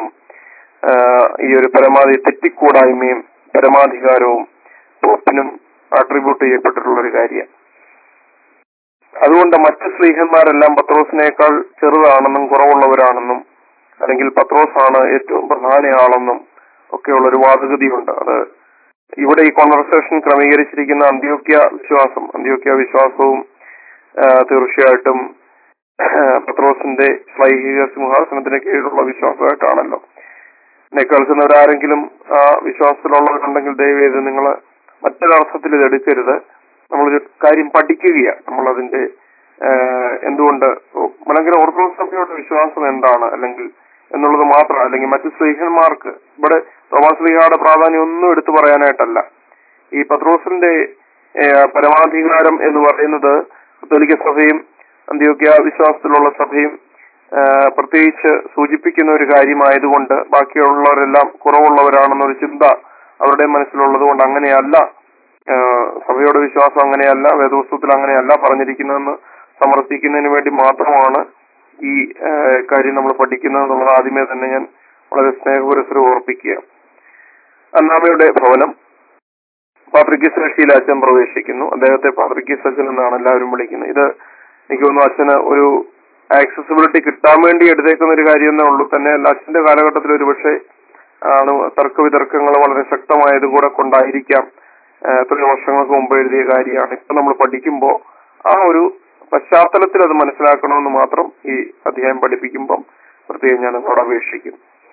ഈ ഒരു തെറ്റിക്കൂടായ്മയും പരമാധികാരവും പോപ്പിനും ആട്രിബ്യൂട്ട് ചെയ്യപ്പെട്ടിട്ടുള്ള ഒരു കാര്യം. അതുകൊണ്ട് മറ്റ് സ്ലീഹന്മാരെല്ലാം പത്രോസിനേക്കാൾ ചെറുതാണെന്നും കുറവുള്ളവരാണെന്നും അല്ലെങ്കിൽ പത്രോസാണ് ഏറ്റവും പ്രധാന ആളെന്നും ഒക്കെയുള്ള ഒരു വാദഗതിയുണ്ട്. അത് ഇവിടെ ഈ കോൺവെർസേഷൻ ക്രമീകരിച്ചിരിക്കുന്ന അന്ത്യോക്യ വിശ്വാസവും തീർച്ചയായിട്ടും പത്രോസിന്റെ ശ്ലൈഹിക സിംഹാസനത്തിന് കീഴിലുള്ള വിശ്വാസമായിട്ടാണല്ലോ. എന്നെ കേൾക്കുന്നവരാരെങ്കിലും ആ വിശ്വാസത്തിലുള്ളവരുണ്ടെങ്കിൽ ദയവേത് നിങ്ങൾ മറ്റൊരർത്ഥത്തിൽ ഇത് എടുക്കരുത്. നമ്മളൊരു കാര്യം പഠിക്കുകയാണ്. നമ്മളതിന്റെ എന്തുകൊണ്ട് മലങ്കര ഓർത്തഡോക്സ് സഭയുടെ വിശ്വാസം എന്താണ് അല്ലെങ്കിൽ എന്നുള്ളത് മാത്രം, അല്ലെങ്കിൽ മറ്റു സ്ലീഹന്മാർക്ക് ഇവിടെ തോമാശ്ലീഹയുടെ പ്രാധാന്യം ഒന്നും എടുത്തു പറയാനായിട്ടല്ല. ഈ പത്രോസിന്റെ പരമാധികാരം എന്ന് പറയുന്നത് കത്തോലിക്ക സഭയും അന്ത്യോക്യ വിശ്വാസത്തിലുള്ള സഭയും പ്രത്യേകിച്ച് സൂചിപ്പിക്കുന്ന ഒരു കാര്യമായതുകൊണ്ട് ബാക്കിയുള്ളവരെല്ലാം കുറവുള്ളവരാണെന്നൊരു ചിന്ത അവരുടെ മനസ്സിലുള്ളത് കൊണ്ട് അങ്ങനെയല്ല, സഭയുടെ വിശ്വാസം അങ്ങനെയല്ല, വേദപുസ്തകത്തിൽ അങ്ങനെയല്ല പറഞ്ഞിരിക്കുന്നതെന്ന് സമർത്ഥിക്കുന്നതിന് വേണ്ടി മാത്രമാണ് ഈ കാര്യം നമ്മൾ പഠിക്കുന്നത് എന്നുള്ളത് ആദ്യമേ തന്നെ ഞാൻ വളരെ സ്നേഹപുരസ്സരം ഓർപ്പിക്കുക. അന്നാമയുടെ ഭവനം പാത്രിക്കീസ് രക്ഷയിൽ അച്ഛൻ പ്രവേശിക്കുന്നു. അദ്ദേഹത്തെ പാത്രിക്കീസ് അച്ഛൻ എന്നാണ് എല്ലാവരും വിളിക്കുന്നത്. ഇത് എനിക്ക് തോന്നുന്നു അച്ഛന് ഒരു ആക്സസിബിലിറ്റി കിട്ടാൻ വേണ്ടി എടുത്തേക്കുന്ന ഒരു കാര്യം എന്നേ ഉള്ളൂ. തന്നെ അല്ല, അച്ഛന്റെ കാലഘട്ടത്തിൽ ഒരുപക്ഷെ ആണ് തർക്കവിതർക്കങ്ങൾ വളരെ ശക്തമായതും കൂടെ കൊണ്ടായിരിക്കാം എത്രയോ വർഷങ്ങൾക്ക് മുമ്പ് എഴുതിയ കാര്യമാണ്. ഇപ്പൊ നമ്മൾ പഠിക്കുമ്പോൾ ആ ഒരു പശ്ചാത്തലത്തിൽ അത് മനസ്സിലാക്കണമെന്ന് മാത്രം ഈ അധ്യായം പഠിപ്പിക്കുമ്പം പ്രത്യേകം ഞാൻ അതോടെ അപേക്ഷിക്കും.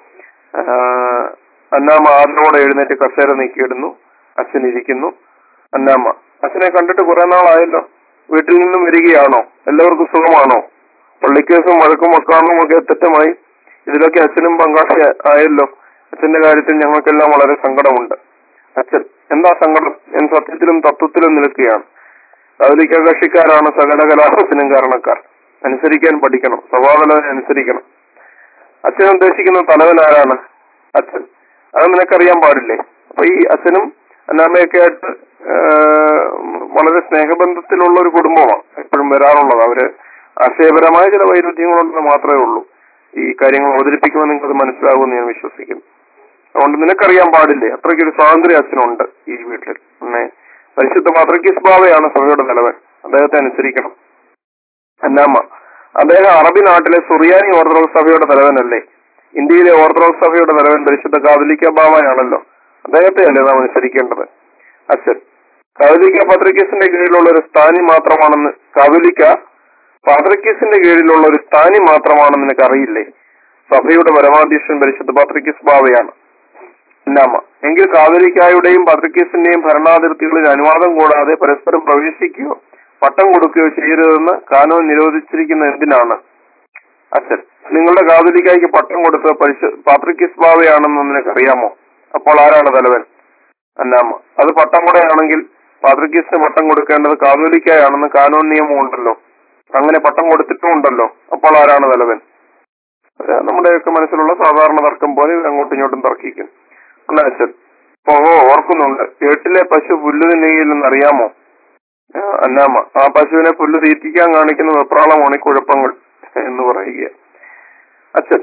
അന്നാമ്മ ആദരവോടെ എഴുന്നേറ്റ് കസേര നീക്കിയിടുന്നു. അച്ഛൻ ഇരിക്കുന്നു. അന്നാമ്മ, അച്ഛനെ കണ്ടിട്ട് കുറെ നാളായല്ലോ, വീട്ടിൽ നിന്നും വരികയാണോ? എല്ലാവർക്കും സുഖമാണോ? പള്ളിക്കേസും വഴക്കും വക്കാണും ഒക്കെ തെറ്റമായി ഇതിലൊക്കെ അച്ഛനും പങ്കാളി ആയല്ലോ. അച്ഛന്റെ കാര്യത്തിൽ ഞങ്ങൾക്കെല്ലാം വളരെ സങ്കടമുണ്ട്. അച്ഛൻ, എന്താ സങ്കടം? ഞാൻ സത്യത്തിലും തത്വത്തിലും നിൽക്കുകയാണ്. കത്തോലിക്ക കക്ഷിക്കാരാണ് സകല കലാപത്തിനും കാരണക്കാർ. അനുസരിക്കാൻ പഠിക്കണം, സഭാതലവനെ അനുസരിക്കണം. അച്ഛൻ ഉദ്ദേശിക്കുന്ന തലവൻ ആരാണ്? അച്ഛൻ. അത് നിനക്കറിയാൻ പാടില്ലേ? അപ്പൊ ഈ അച്ഛനും അന്നാമ്മയൊക്കെ ആയിട്ട് വളരെ സ്നേഹബന്ധത്തിലുള്ള ഒരു കുടുംബമാണ് എപ്പോഴും വരാറുള്ളത്. അവര് ആശയപരമായ ചില വൈരുദ്ധ്യങ്ങളുണ്ടെന്ന് മാത്രമേ ഉള്ളൂ. ഈ കാര്യങ്ങൾ അവതരിപ്പിക്കുമ്പോൾ നിങ്ങൾക്കത് മനസ്സിലാകുമെന്ന് ഞാൻ വിശ്വസിക്കുന്നു. അതുകൊണ്ട് നിനക്കറിയാൻ പാടില്ലേ, അത്രയ്ക്കൊരു സ്വാതന്ത്ര്യം അച്ഛനുണ്ട് ഈ വീട്ടിൽ. പിന്നെ പരിശുദ്ധ പാത്രിക്കീസ് ബാവയാണ് സഭയുടെ തലവൻ, അദ്ദേഹത്തെ അനുസരിക്കണം. അന്നാമ്മ, അദ്ദേഹം അറബി നാട്ടിലെ സുറിയാനി ഓർത്തഡോക്സ് സഭയുടെ തലവനല്ലേ? ഇന്ത്യയിലെ ഓർത്തഡോക്സ് സഭയുടെ തലവൻ പരിശുദ്ധ കാതോലിക്ക ബാവയാണല്ലോ, അദ്ദേഹത്തെ അല്ലേ നാം അനുസരിക്കേണ്ടത്? അച്ഛൻ, കാതോലിക്ക പാത്രിക്കീസിന്റെ കീഴിലുള്ള ഒരു സ്ഥാനി മാത്രമാണെന്ന് പാത്രിക്കീസിന്റെ കീഴിലുള്ള ഒരു സ്ഥാനി മാത്രമാണെന്ന് നിനക്ക് അറിയില്ലേ? സഭയുടെ പരമാധ്യക്ഷൻ പരിശുദ്ധ പാത്രിക്കീസ് ബാവയാണ്. എന്നാമ എങ്കിൽ കാതോലിക്കായുടെയും പത്രിക്കീസിന്റെയും ഭരണാധിപത്യങ്ങളിൽ അനുവാദം കൂടാതെ പരസ്പരം പ്രവേശിക്കുകയോ പട്ടം കൊടുക്കുകയോ ചെയ്യരുതെന്ന് കാനൂൻ നിരോധിച്ചിരിക്കുന്ന എന്തിനാണ്? അച്ഛൻ, നിങ്ങളുടെ കാതോലിക്കായ്ക്ക് പട്ടം കൊടുത്ത പാത്രിക്കീസ് ബാവയാണെന്ന് നിനക്കറിയാമോ? അപ്പോൾ ആരാണ് തലവൻ? അന്നാമ, അത് പട്ടം കൂടെയാണെങ്കിൽ പാത്രിക്കീസിന് പട്ടം കൊടുക്കേണ്ടത് കാതോലിക്കായാണെന്ന് കാനൂൻ നിയമം ഉണ്ടല്ലോ. അങ്ങനെ പട്ടം കൊടുത്തിട്ടും ഉണ്ടല്ലോ. അപ്പോൾ ആരാണ് തലവൻ? നമ്മുടെയൊക്കെ മനസ്സിലുള്ള സാധാരണ തർക്കം പോലെ അങ്ങോട്ടും ഇങ്ങോട്ടും തർക്കിക്കും. അച്ഛൻ, ഓർക്കുന്നുണ്ട്, കേട്ടിലെ പശു പുല്ല് തിന്നുകയില്ലെന്ന് അറിയാമോ? അന്നാമ, ആ പശുവിനെ പുല്ല് തീറ്റിക്കാൻ കാണിക്കുന്ന വെപ്രാളമാണ് ഈ കുഴപ്പങ്ങൾ എന്ന് പറയുക. അച്ഛൻ,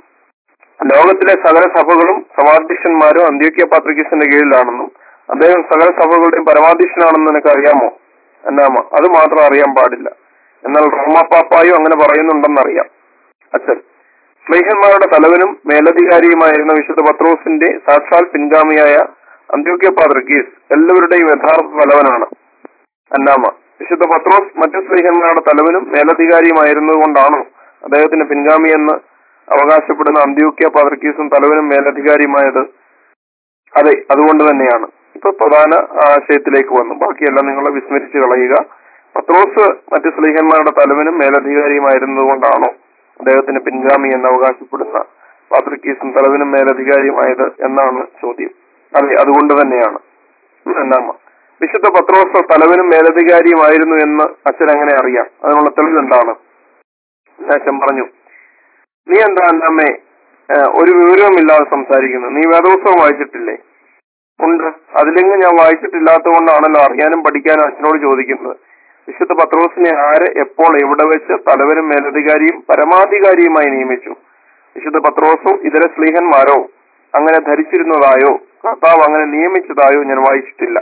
ലോകത്തിലെ സകല സഭകളും സമാധ്യക്ഷന്മാരും അന്ത്യോക്യ പാത്രിക്കീസിന്റെ കീഴിലാണെന്നും അദ്ദേഹം സകല സഭകളുടെയും പരമാധ്യക്ഷനാണെന്ന് നിനക്ക് അറിയാമോ? അന്നാമ, അത് മാത്രം അറിയാൻ പാടില്ല. എന്നാൽ റോമാപ്പാപ്പായും അങ്ങനെ പറയുന്നുണ്ടെന്നറിയാം. അച്ഛൻ, സ്ലീഹന്മാരുടെ തലവനും മേലധികാരിയുമായിരുന്ന വിശുദ്ധ പത്രോസിന്റെ സാക്ഷാൽ പിൻഗാമിയായ അന്ത്യോക്യ പാത്രിക്കീസ് എല്ലാവരുടെയും യഥാർത്ഥ തലവനാണ്. അന്നാമ, വിശുദ്ധ പത്രോസ് മറ്റു സ്ലീഹന്മാരുടെ തലവനും മേലധികാരിയുമായിരുന്നത് കൊണ്ടാണോ അദ്ദേഹത്തിന്റെ പിൻഗാമിയെന്ന് അവകാശപ്പെടുന്ന അന്ത്യോക്യ പാത്രിക്കീസും തലവനും മേലധികാരിയുമായത്? അതെ, അതുകൊണ്ട് തന്നെയാണ്. ഇപ്പൊ പ്രധാന ആശയത്തിലേക്ക് വന്നു. ബാക്കിയെല്ലാം നിങ്ങളെ വിസ്മരിച്ചു കളയുക. പത്രോസ് മറ്റു സ്ലീഹന്മാരുടെ തലവനും മേലധികാരിയുമായിരുന്നത് കൊണ്ടാണോ അദ്ദേഹത്തിന് പിൻഗാമി എന്ന് അവകാശപ്പെടുന്ന പാത്രിക്കീസും തലവനും മേലധികാരിയുമായത് എന്നാണ് ചോദ്യം. അതെ, അതുകൊണ്ട് തന്നെയാണ്. എന്നാമ, വിശുദ്ധ പത്രോസ് തലവനും മേലധികാരിയുമായിരുന്നു എന്ന് അച്ഛൻ എങ്ങനെ അറിയാം? അതിനുള്ള തെളിവ് എന്താണ്? അച്ഛൻ പറഞ്ഞു, നീ എന്താ അന്നമ്മേ ഒരു വിവരവുമില്ലാതെ സംസാരിക്കുന്നു? നീ വേദപുസ്തകം വായിച്ചിട്ടില്ലേ? ഉണ്ട്. അതിലെങ്ങും ഞാൻ വായിച്ചിട്ടില്ലാത്തത് കൊണ്ടാണല്ലോ അറിയാനും പഠിക്കാനും അച്ഛനോട് ചോദിക്കുന്നത്. വിശുദ്ധ പത്രോസിനെ ആര്, എപ്പോൾ, എവിടെ വെച്ച് തലവനും മേലധികാരിയും പരമാധികാരിയുമായി നിയമിച്ചു? വിശുദ്ധ പത്രോസോ ഇതര സ്ലീഹന്മാരോ അങ്ങനെ ധരിച്ചിരുന്നതായോ കർത്താവ് അങ്ങനെ നിയമിച്ചതായോ ഞാൻ വായിച്ചിട്ടില്ല.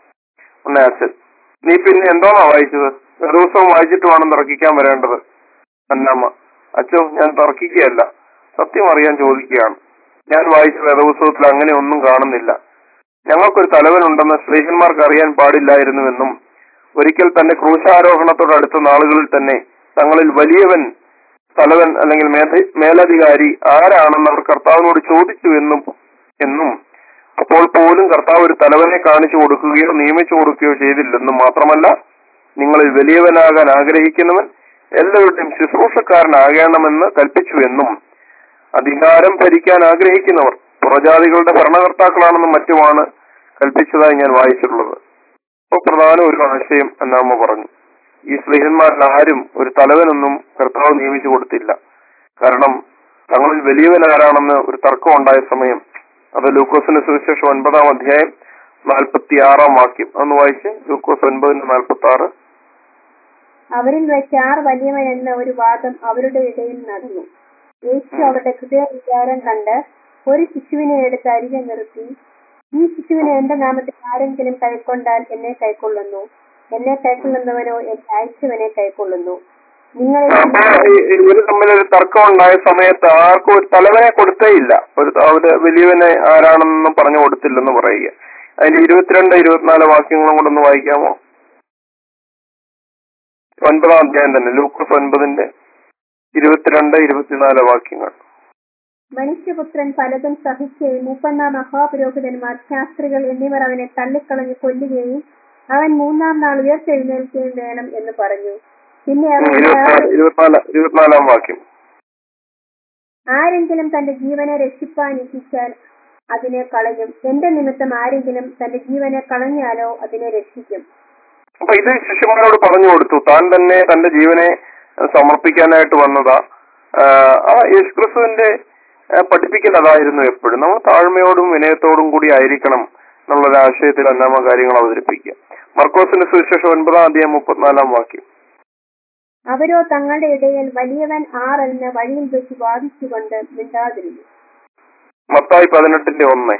അച്ഛൻ, നീ പിന്നെ എന്തോന്നാ വായിച്ചത്? വേദപുസ്തകം വായിച്ചിട്ട് വേണം തർക്കിക്കാൻ വരേണ്ടത്. അന്നമ്മ, അച്ഛോ, ഞാൻ തർക്കിക്കുകയല്ല, സത്യം അറിയാൻ ചോദിക്കുകയാണ്. ഞാൻ വായിച്ച വേദപുസ്തകത്തിൽ അങ്ങനെ ഒന്നും കാണുന്നില്ല. ഞങ്ങൾക്കൊരു തലവനുണ്ടെന്ന് സ്ലീഹന്മാർക്ക് അറിയാൻ പാടില്ലായിരുന്നുവെന്നും ഒരിക്കൽ തന്റെ ക്രൂശാരോഹണത്തോടടുത്ത നാളുകളിൽ തന്നെ തങ്ങളിൽ വലിയവൻ, തലവൻ അല്ലെങ്കിൽ മേലധികാരി ആരാണെന്ന് അവർ കർത്താവിനോട് ചോദിച്ചു എന്നും അപ്പോൾ പോലും കർത്താവ് ഒരു തലവനെ കാണിച്ചു കൊടുക്കുകയോ നിയമിച്ചു കൊടുക്കുകയോ ചെയ്തില്ലെന്നും മാത്രമല്ല, നിങ്ങളിൽ വലിയവനാകാൻ ആഗ്രഹിക്കുന്നവൻ എല്ലാവരുടെയും ശുശ്രൂഷക്കാരനാകണമെന്ന് കൽപ്പിച്ചു എന്നും അധികാരം ഭരിക്കാൻ ആഗ്രഹിക്കുന്നവർ പുറജാതികളുടെ ഭരണകർത്താക്കളാണെന്നും മറ്റുമാണ് കൽപ്പിച്ചതായി ഞാൻ വായിച്ചിട്ടുള്ളത്. അപ്പൊ പ്രധാന ഒരു ആശയം എന്നാമ്മ പറഞ്ഞു, ഈ സ്ലീഹന്മാരിൽ ആരും ഒരു തലവനൊന്നും കർത്താവ് നിയമിച്ചു കൊടുത്തില്ല. കാരണം തങ്ങളിൽ വലിയവൻ ആരാണെന്ന് ഒരു തർക്കം ഉണ്ടായ സമയം, അത് ലൂക്കോസിന്റെ സുവിശേഷം 9-ാം അധ്യായം 46-ാം വാക്യം ഒന്ന് വായിച്ച്. ലൂക്കോസ് 9:46. അവരിൽ വെച്ച് ആർ വലിയവൻ എന്ന ഒരു വാദം അവരുടെ ഇടയിൽ നടന്നു. യേശു അവരുടെ ഹൃദയ വിചാരം കണ്ട് ഒരു ശിശുവിനെ എടുത്ത് അരികെ നിർത്തി, ഈ ശിശുവിനെ എന്റെ നാമത്തിൽ ആരെങ്കിലും കൈക്കൊണ്ടാൽ എന്നെ കൈക്കൊള്ളുന്നു, എന്നെ കൈക്കൊള്ളുന്നവനോ എന്നെ അയച്ചവനെ കൈക്കൊള്ളുന്നു. ഇവര് തമ്മിലൊരു തർക്കം ഉണ്ടായ സമയത്ത് ആർക്കും ഒരു തലവനെ കൊടുത്തേയില്ല. അവര് വലിയവനെ ആരാണെന്നും പറഞ്ഞു കൊടുത്തില്ലെന്ന് പറയുക. അതിന്റെ 22-24 വാക്യങ്ങളും കൂടെ ഒന്ന് വായിക്കാമോ? 9-ാം അധ്യായം തന്നെ, ലൂക്കോസ് 9:22-24 വാക്യങ്ങൾ. മനുഷ്യപുത്രൻ പലതും സഹിക്കുകയും മൂപ്പന്മാർ, മഹാപുരോഹിതന്മാർ, ശാസ്ത്രികൾ എന്നിവർ അവനെ തള്ളിക്കളഞ്ഞ് കൊല്ലുകയും അവൻ 3-ാം നാൾ ഉയർത്തെഴുന്നേൽക്കുകയും വേണം എന്ന് പറഞ്ഞു. പിന്നെ 24-ാം വാക്യം, ആരെങ്കിലും തന്റെ ജീവനെ രക്ഷിപ്പാൻ ഇച്ഛിച്ചാൽ അതിനെ കളയും, എന്റെ നിമിത്തം ആരെങ്കിലും തന്റെ ജീവനെ കളഞ്ഞാലോ അതിനെ രക്ഷിക്കും. അപ്പൊ ഇത് ശിഷ്യന്മാരോട് പറഞ്ഞു കൊടുത്തു. താൻ തന്നെ തന്റെ ജീവനെ സമർപ്പിക്കാനായിട്ട് വന്നതാ. യേശുക്രിസ്തുവിന്റെ പഠിപ്പിക്കൽ അതായിരുന്നു. എപ്പോഴും നമ്മൾ താഴ്മയോടും വിനയത്തോടും കൂടി ആയിരിക്കണം എന്നുള്ളൊരു ആശയത്തിൽ അന്നാമ കാര്യങ്ങൾ അവതരിപ്പിക്കുക. മർക്കോസിന്റെ സുവിശേഷം 9-ാം അധ്യായം 34-ാം വാക്യം, അവരോ തങ്ങളുടെ ഇടയിൽ വലിയവൻ ആരെന്ന് വഴിയിൽ വെച്ച് വാദിച്ചുകൊണ്ട് മിണ്ടാതിരുന്നു. മത്തായി 18:1,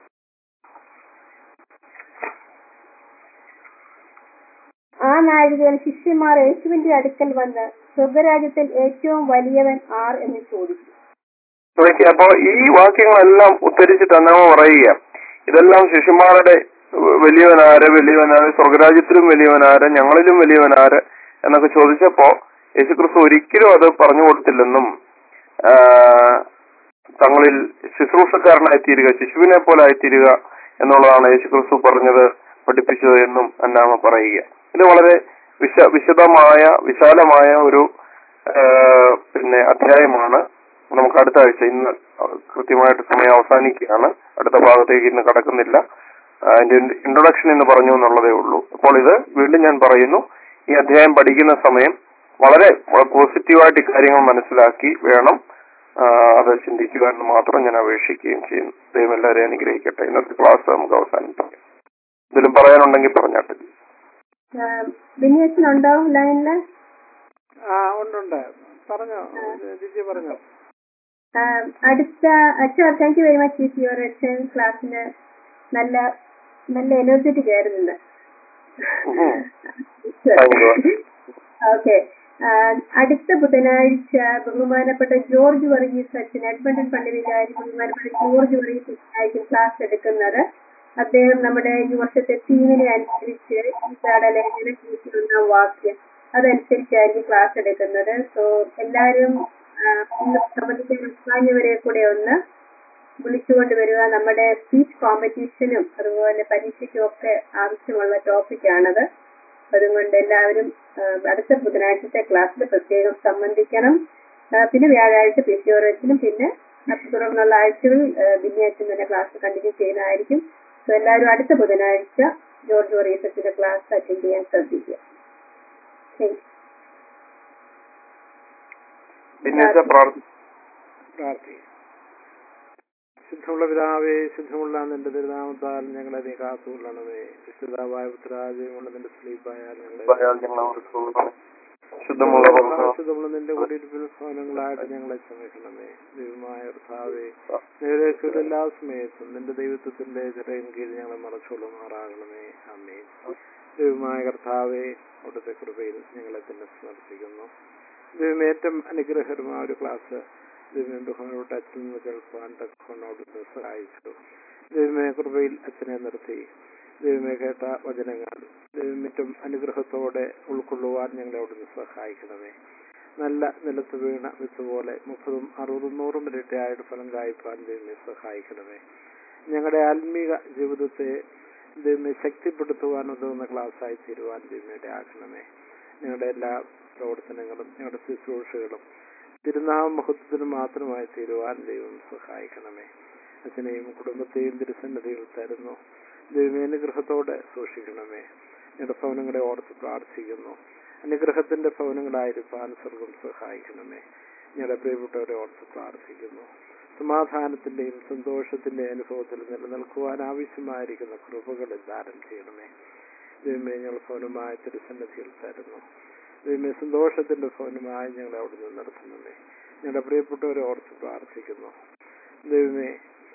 ആ നാഴികയിൽ ശിഷ്യന്മാർ യേശുവിന്റെ അടുക്കൽ വന്ന് സ്വർഗരാജ്യത്തിൽ ഏറ്റവും വലിയവൻ ആർ എന്ന് ചോദിച്ചു. അപ്പോ ഈ വാക്യങ്ങളെല്ലാം ഉദ്ധരിച്ചിട്ട് അന്നാമ പറയുക, ഇതെല്ലാം ശിഷ്യന്മാരുടെ വലിയവനാര്, സ്വർഗരാജ്യത്തിലും വലിയവനാര്, ഞങ്ങളിലും വലിയവനാര് എന്നൊക്കെ ചോദിച്ചപ്പോ യേശുക്രിസ്തു ഒരിക്കലും അത് പറഞ്ഞു കൊടുത്തില്ലെന്നും തങ്ങളിൽ ശുശ്രൂഷക്കാരനായി തീരുക, ശിശുവിനെ പോലെ ആയിത്തീരുക എന്നുള്ളതാണ് യേശുക്രിസ്തു പറഞ്ഞത്, പഠിപ്പിച്ചത് എന്നും അന്നാമ പറയുക. ഇത് വളരെ വിശദമായ വിശാലമായ ഒരു അധ്യായമാണ്. നമുക്ക് അടുത്ത ആഴ്ച, ഇന്ന് കൃത്യമായിട്ട് സമയം അവസാനിക്കുകയാണ്, അടുത്ത ഭാഗത്തേക്ക് ഇന്ന് കടക്കുന്നില്ല. അതിന്റെ ഇൻട്രൊഡക്ഷൻ എന്ന് പറഞ്ഞു എന്നുള്ളതേ ഉള്ളൂ. അപ്പോൾ ഇത് വീണ്ടും ഞാൻ പറയുന്നു, ഈ അധ്യായം പഠിക്കുന്ന സമയം വളരെ പോസിറ്റീവായിട്ട് കാര്യങ്ങൾ മനസ്സിലാക്കി വേണം അത് ചിന്തിക്കുക എന്ന് മാത്രം ഞാൻ അപേക്ഷിക്കുകയും ചെയ്യുന്നു. ദൈവം എല്ലാവരെയും അനുഗ്രഹിക്കട്ടെ. ഇന്നത്തെ ക്ലാസ് നമുക്ക് അവസാനിപ്പിക്കാം. എന്തെങ്കിലും പറയാനുണ്ടെങ്കിൽ പറഞ്ഞാട്ടെ. അടുത്ത thank you very much with your ക്ലാസ്സിന് നല്ല എനർജറ്റിക് ആയിരുന്നു. ഓക്കെ, അടുത്ത ബുധനാഴ്ച ബഹുമാനപ്പെട്ട ജോർജ് വർഗീസ് അച്ഛൻ, എഡ്മണ്ടൻ പള്ളി വികാരി ബഹുമാനപ്പെട്ട ജോർജ് വർഗീസ് ആയിരിക്കും ക്ലാസ് എടുക്കുന്നത്. അദ്ദേഹം നമ്മുടെ ഈ വർഷത്തെ തീമിനെ അനുസരിച്ച് ഈ പാഠലേഖന 1 വാക്യം അതനുസരിച്ചായിരിക്കും ക്ലാസ് എടുക്കുന്നത്. സോ എല്ലാവരും ഇന്ന് സംബന്ധിച്ചവരെ കൂടെ ഒന്ന് വിളിച്ചുകൊണ്ട് വരിക. നമ്മുടെ സ്പീച്ച് കോമ്പറ്റീഷനും അതുപോലെ പരീക്ഷയ്ക്കും ഒക്കെ ആവശ്യമുള്ള ടോപ്പിക്കാണത്. അതുകൊണ്ട് എല്ലാവരും അടുത്ത ബുധനാഴ്ചത്തെ ക്ലാസ്സിൽ പ്രത്യേകം സംബന്ധിക്കണം. പിന്നെ വ്യാഴാഴ്ച ഫിസിയോളജിനും പിന്നെ തുടർന്നുള്ള ആഴ്ചകളിൽ ബിന്യാച്ചും തന്നെ ക്ലാസ് കണ്ടിന്യൂ ചെയ്യുന്നതായിരിക്കും. സോ എല്ലാവരും അടുത്ത ബുധനാഴ്ച ജോർജ് വർഗീസിന്റെ ക്ലാസ് അറ്റൻഡ് ചെയ്യാൻ ശ്രദ്ധിക്കുക. ശുദ്ധമുള്ള പിതാവേ, ശുദ്ധമുള്ള നിന്റെ തിരുനാമത്താൽ ഞങ്ങളെ നീ കാത്തുകൊള്ളണമേ. വിശുദ്ധമായ പുത്രാജയമുള്ള നിന്റെ സ്ലീപായാൽ ശുദ്ധമുള്ള നിന്റെ കുടിയിരിപ്പിൽ ഭവനങ്ങളായിട്ട് ഞങ്ങളെ ക്ഷമിക്കണമേ. ദൈവമായ കർത്താവേ, നേരേക്കുള്ള എല്ലാ സമയത്തും നിന്റെ ദൈവത്വത്തിന്റെ ചിറയിൻ കീഴിൽ ഞങ്ങളെ മറച്ചുകൊള്ളുമാറാകണമേ. ആമേൻ. ദൈവമായ കർത്താവേ, അവിടുത്തെ കൃപയിൽ ഞങ്ങളെ തന്നെ സമർപ്പിക്കുന്നു. ദൈവമേറ്റം അനുഗ്രഹകരമായ ഒരു ക്ലാസ് ദൈവം അച്ഛൻ നിന്ന് കേൾക്കുവാൻ തക്കവണ്ണോട് സഹായിച്ചു. ദൈവമേ കൃപയിൽ അച്ഛനെ നിർത്തി ദൈവമേ കേട്ട വചനങ്ങൾ ദൈവമേറ്റം അനുഗ്രഹത്തോടെ ഉൾക്കൊള്ളുവാൻ ഞങ്ങളെ അവിടുന്ന് സഹായിക്കണമേ. നല്ല നിലത്ത് വീണ വിത്ത് പോലെ 30, 60, 100 ഇരട്ടിയായിട്ട് ഫലം കായ്പാൻ ദൈവമേ സഹായിക്കണമേ. ഞങ്ങളുടെ ആത്മീക ജീവിതത്തെ ദൈവമേ ശക്തിപ്പെടുത്തുവാൻ ഉതകുന്ന ക്ലാസ്സായി തീരുവാൻ ദൈവമേടെ ആക്കണമേ. ഞങ്ങളുടെ എല്ലാ പ്രവർത്തനങ്ങളും ഞങ്ങളുടെ ശുശ്രൂഷകളും തിരുനാമ മഹത്വത്തിന് മാത്രമായി തീരുവാൻ ദൈവം സഹായിക്കണമേ. അച്ഛനെയും കുടുംബത്തെയും തിരുസന്നിധിയിൽ തരുന്നു. ദൈവമേ അനുഗ്രഹത്തോടെ സൂക്ഷിക്കണമേ. ഞങ്ങളുടെ ഭവനങ്ങളെ ഓർത്ത് പ്രാർത്ഥിക്കുന്നു. അനുഗ്രഹത്തിന്റെ ഭവനങ്ങളായിരിക്കാൻ സ്വർഗം സഹായിക്കണമേ. ഞങ്ങളുടെ പ്രിയപ്പെട്ടവരെ ഓർത്ത് പ്രാർത്ഥിക്കുന്നു. സമാധാനത്തിന്റെയും സന്തോഷത്തിന്റെയും അനുഭവത്തിൽ നിലനിൽക്കുവാൻ ആവശ്യമായിരിക്കുന്ന കൃപകളെ ദാനം ചെയ്യണമേ. ദൈവമേ ഞങ്ങൾ ഭവനമായ തിരുസന്നിധിയിൽ തരുന്നു. ദൈവമേ സന്തോഷത്തിന്റെ ഭവനമായി ഞങ്ങളെ അവിടുന്ന് നടത്തുന്നതേ. ഞങ്ങളുടെ പ്രിയപ്പെട്ടവരെ ഓർത്ത് പ്രാർത്ഥിക്കുന്നു. ദൈവമേ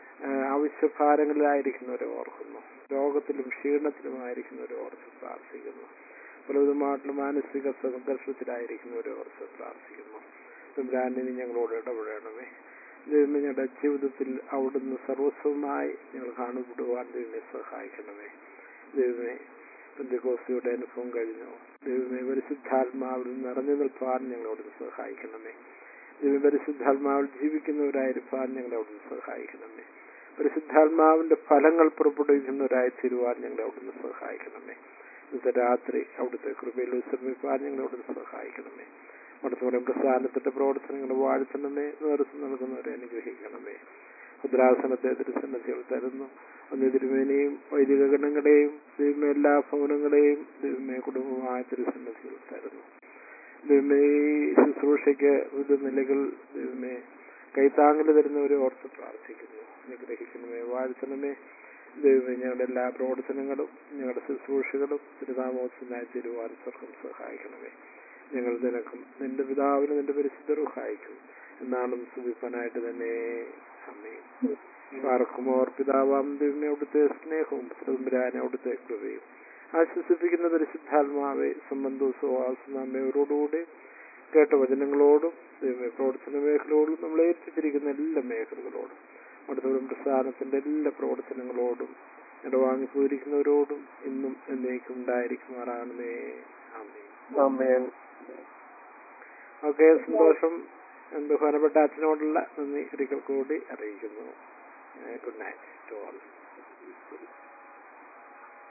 ആവശ്യഭാരങ്ങളിലായിരിക്കുന്നവരെ ഓർക്കുന്നു. രോഗത്തിലും ക്ഷീണത്തിലുമായിരിക്കുന്നവരെ ഓർത്ത് പ്രാർത്ഥിക്കുന്നു. പലവിധമായിട്ടുള്ള മാനസിക സംഘർഷത്തിലായിരിക്കുന്നവരെ ഓർത്ത് പ്രാർത്ഥിക്കുന്നു. തമ്പുരാനെ ഞങ്ങളോട് ഇടപെടണമേ. ദൈവമേ ഞങ്ങളുടെ ജീവിതത്തിൽ അവിടുന്ന് സർവസ്വമായി ഞങ്ങൾ കാണപ്പെടുവാൻ ദൈവമേ സഹായിക്കണമേ. ദൈവമേ പെന്തക്കോസ്തിയുടെ അനുഭവം കഴിഞ്ഞു. ദൈവമേ പരിശുദ്ധാത്മാവിൽ നിറഞ്ഞു നിൽപ്പാൻ ഞങ്ങളോട് സഹായിക്കണമേ. ദൈവം പരിശുദ്ധാത്മാവിൽ ജീവിക്കുന്നവരായിരിക്കാൻ ഞങ്ങളോട് സഹായിക്കണമേ. പരിശുദ്ധാത്മാവിന്റെ ഫലങ്ങൾ പുറപ്പെടുവിക്കുന്നവരായി തീരുവാൻ ഞങ്ങളോട് സഹായിക്കണമേ. ഇന്നത്തെ രാത്രി അവിടുത്തെ കൃപയിൽ വിശ്രമിപ്പാൻ ഞങ്ങളോട് സഹായിക്കണമേ. അടുത്തോടെ പ്രസ്ഥാനത്തിന്റെ പ്രവർത്തനങ്ങൾ വാഴ്ത്തണമേ. നേതൃത്വം നൽകുന്നവരെ അനുഗ്രഹിക്കണമേ. ഭദ്രാസനത്തെ തിരുസന്നിധികൾ തരുന്നു. അന്ന് തിരുമേനെയും വൈദിക ഗണങ്ങളെയും ദൈവമേ എല്ലാ ഭവനങ്ങളെയും ദൈവമേ കുടുംബമായ തിരുസന്നിധികൾ തരുന്നു. ദൈവമേ ഈ ശുശ്രൂഷയ്ക്ക് വിവിധ നിലകൾ ദൈവമേ കൈത്താങ്ങൽ തരുന്നവരെ ഓർത്ത് പ്രാർത്ഥിക്കുന്നു. അനുഗ്രഹിക്കണമേ, വാഴ്ത്തണമേ. ദൈവമേ ഞങ്ങളുടെ എല്ലാ പ്രവർത്തനങ്ങളും ഞങ്ങളുടെ ശുശ്രൂഷകളും തിരുനാമോത്സവനായി തീരുവാൻ സ്വർഗം സഹായിക്കണമേ. ഞങ്ങൾ നിനക്കും നിന്റെ പിതാവിനും നിന്റെ പരിശുദ്ധ റൂഹായിക്കും എന്നാളും സുഖിപ്പാനായിട്ട് തന്നെ. ആമേൻ. പാർക്കുമോർ പിതാവാം ദൈവമേ അവിടുത്തെ സ്നേഹവും തമ്പുരാനെ അവിടുത്തെ കൃപയും ആശ്വസിപ്പിക്കുന്ന പരിശുദ്ധാത്മാവെ സംബന്ധവും സഹവാസനാമയോടുകൂടി കേട്ട വചനങ്ങളോടും ദൈവമേ പ്രവർത്തന മേഖലയോടും നമ്മൾ ഏറ്റിട്ടിരിക്കുന്ന എല്ലാ മേഖലകളോടും അടുത്തോടും പ്രസ്ഥാനത്തിന്റെ എല്ലാ പ്രവർത്തനങ്ങളോടും ഇടവാങ്ങിപ്പോയിരിക്കുന്നവരോടും ഇന്നും എന്നേക്കും ഉണ്ടായിരിക്കുമാറാണമേ. ആമേൻ. ഓക്കെ, സന്തോഷം. ബഹുമാനപ്പെട്ട അച്ഛനോടുള്ള നന്ദി ഒരിക്കൽ കൂടി അറിയിക്കുന്നു. Good night to all.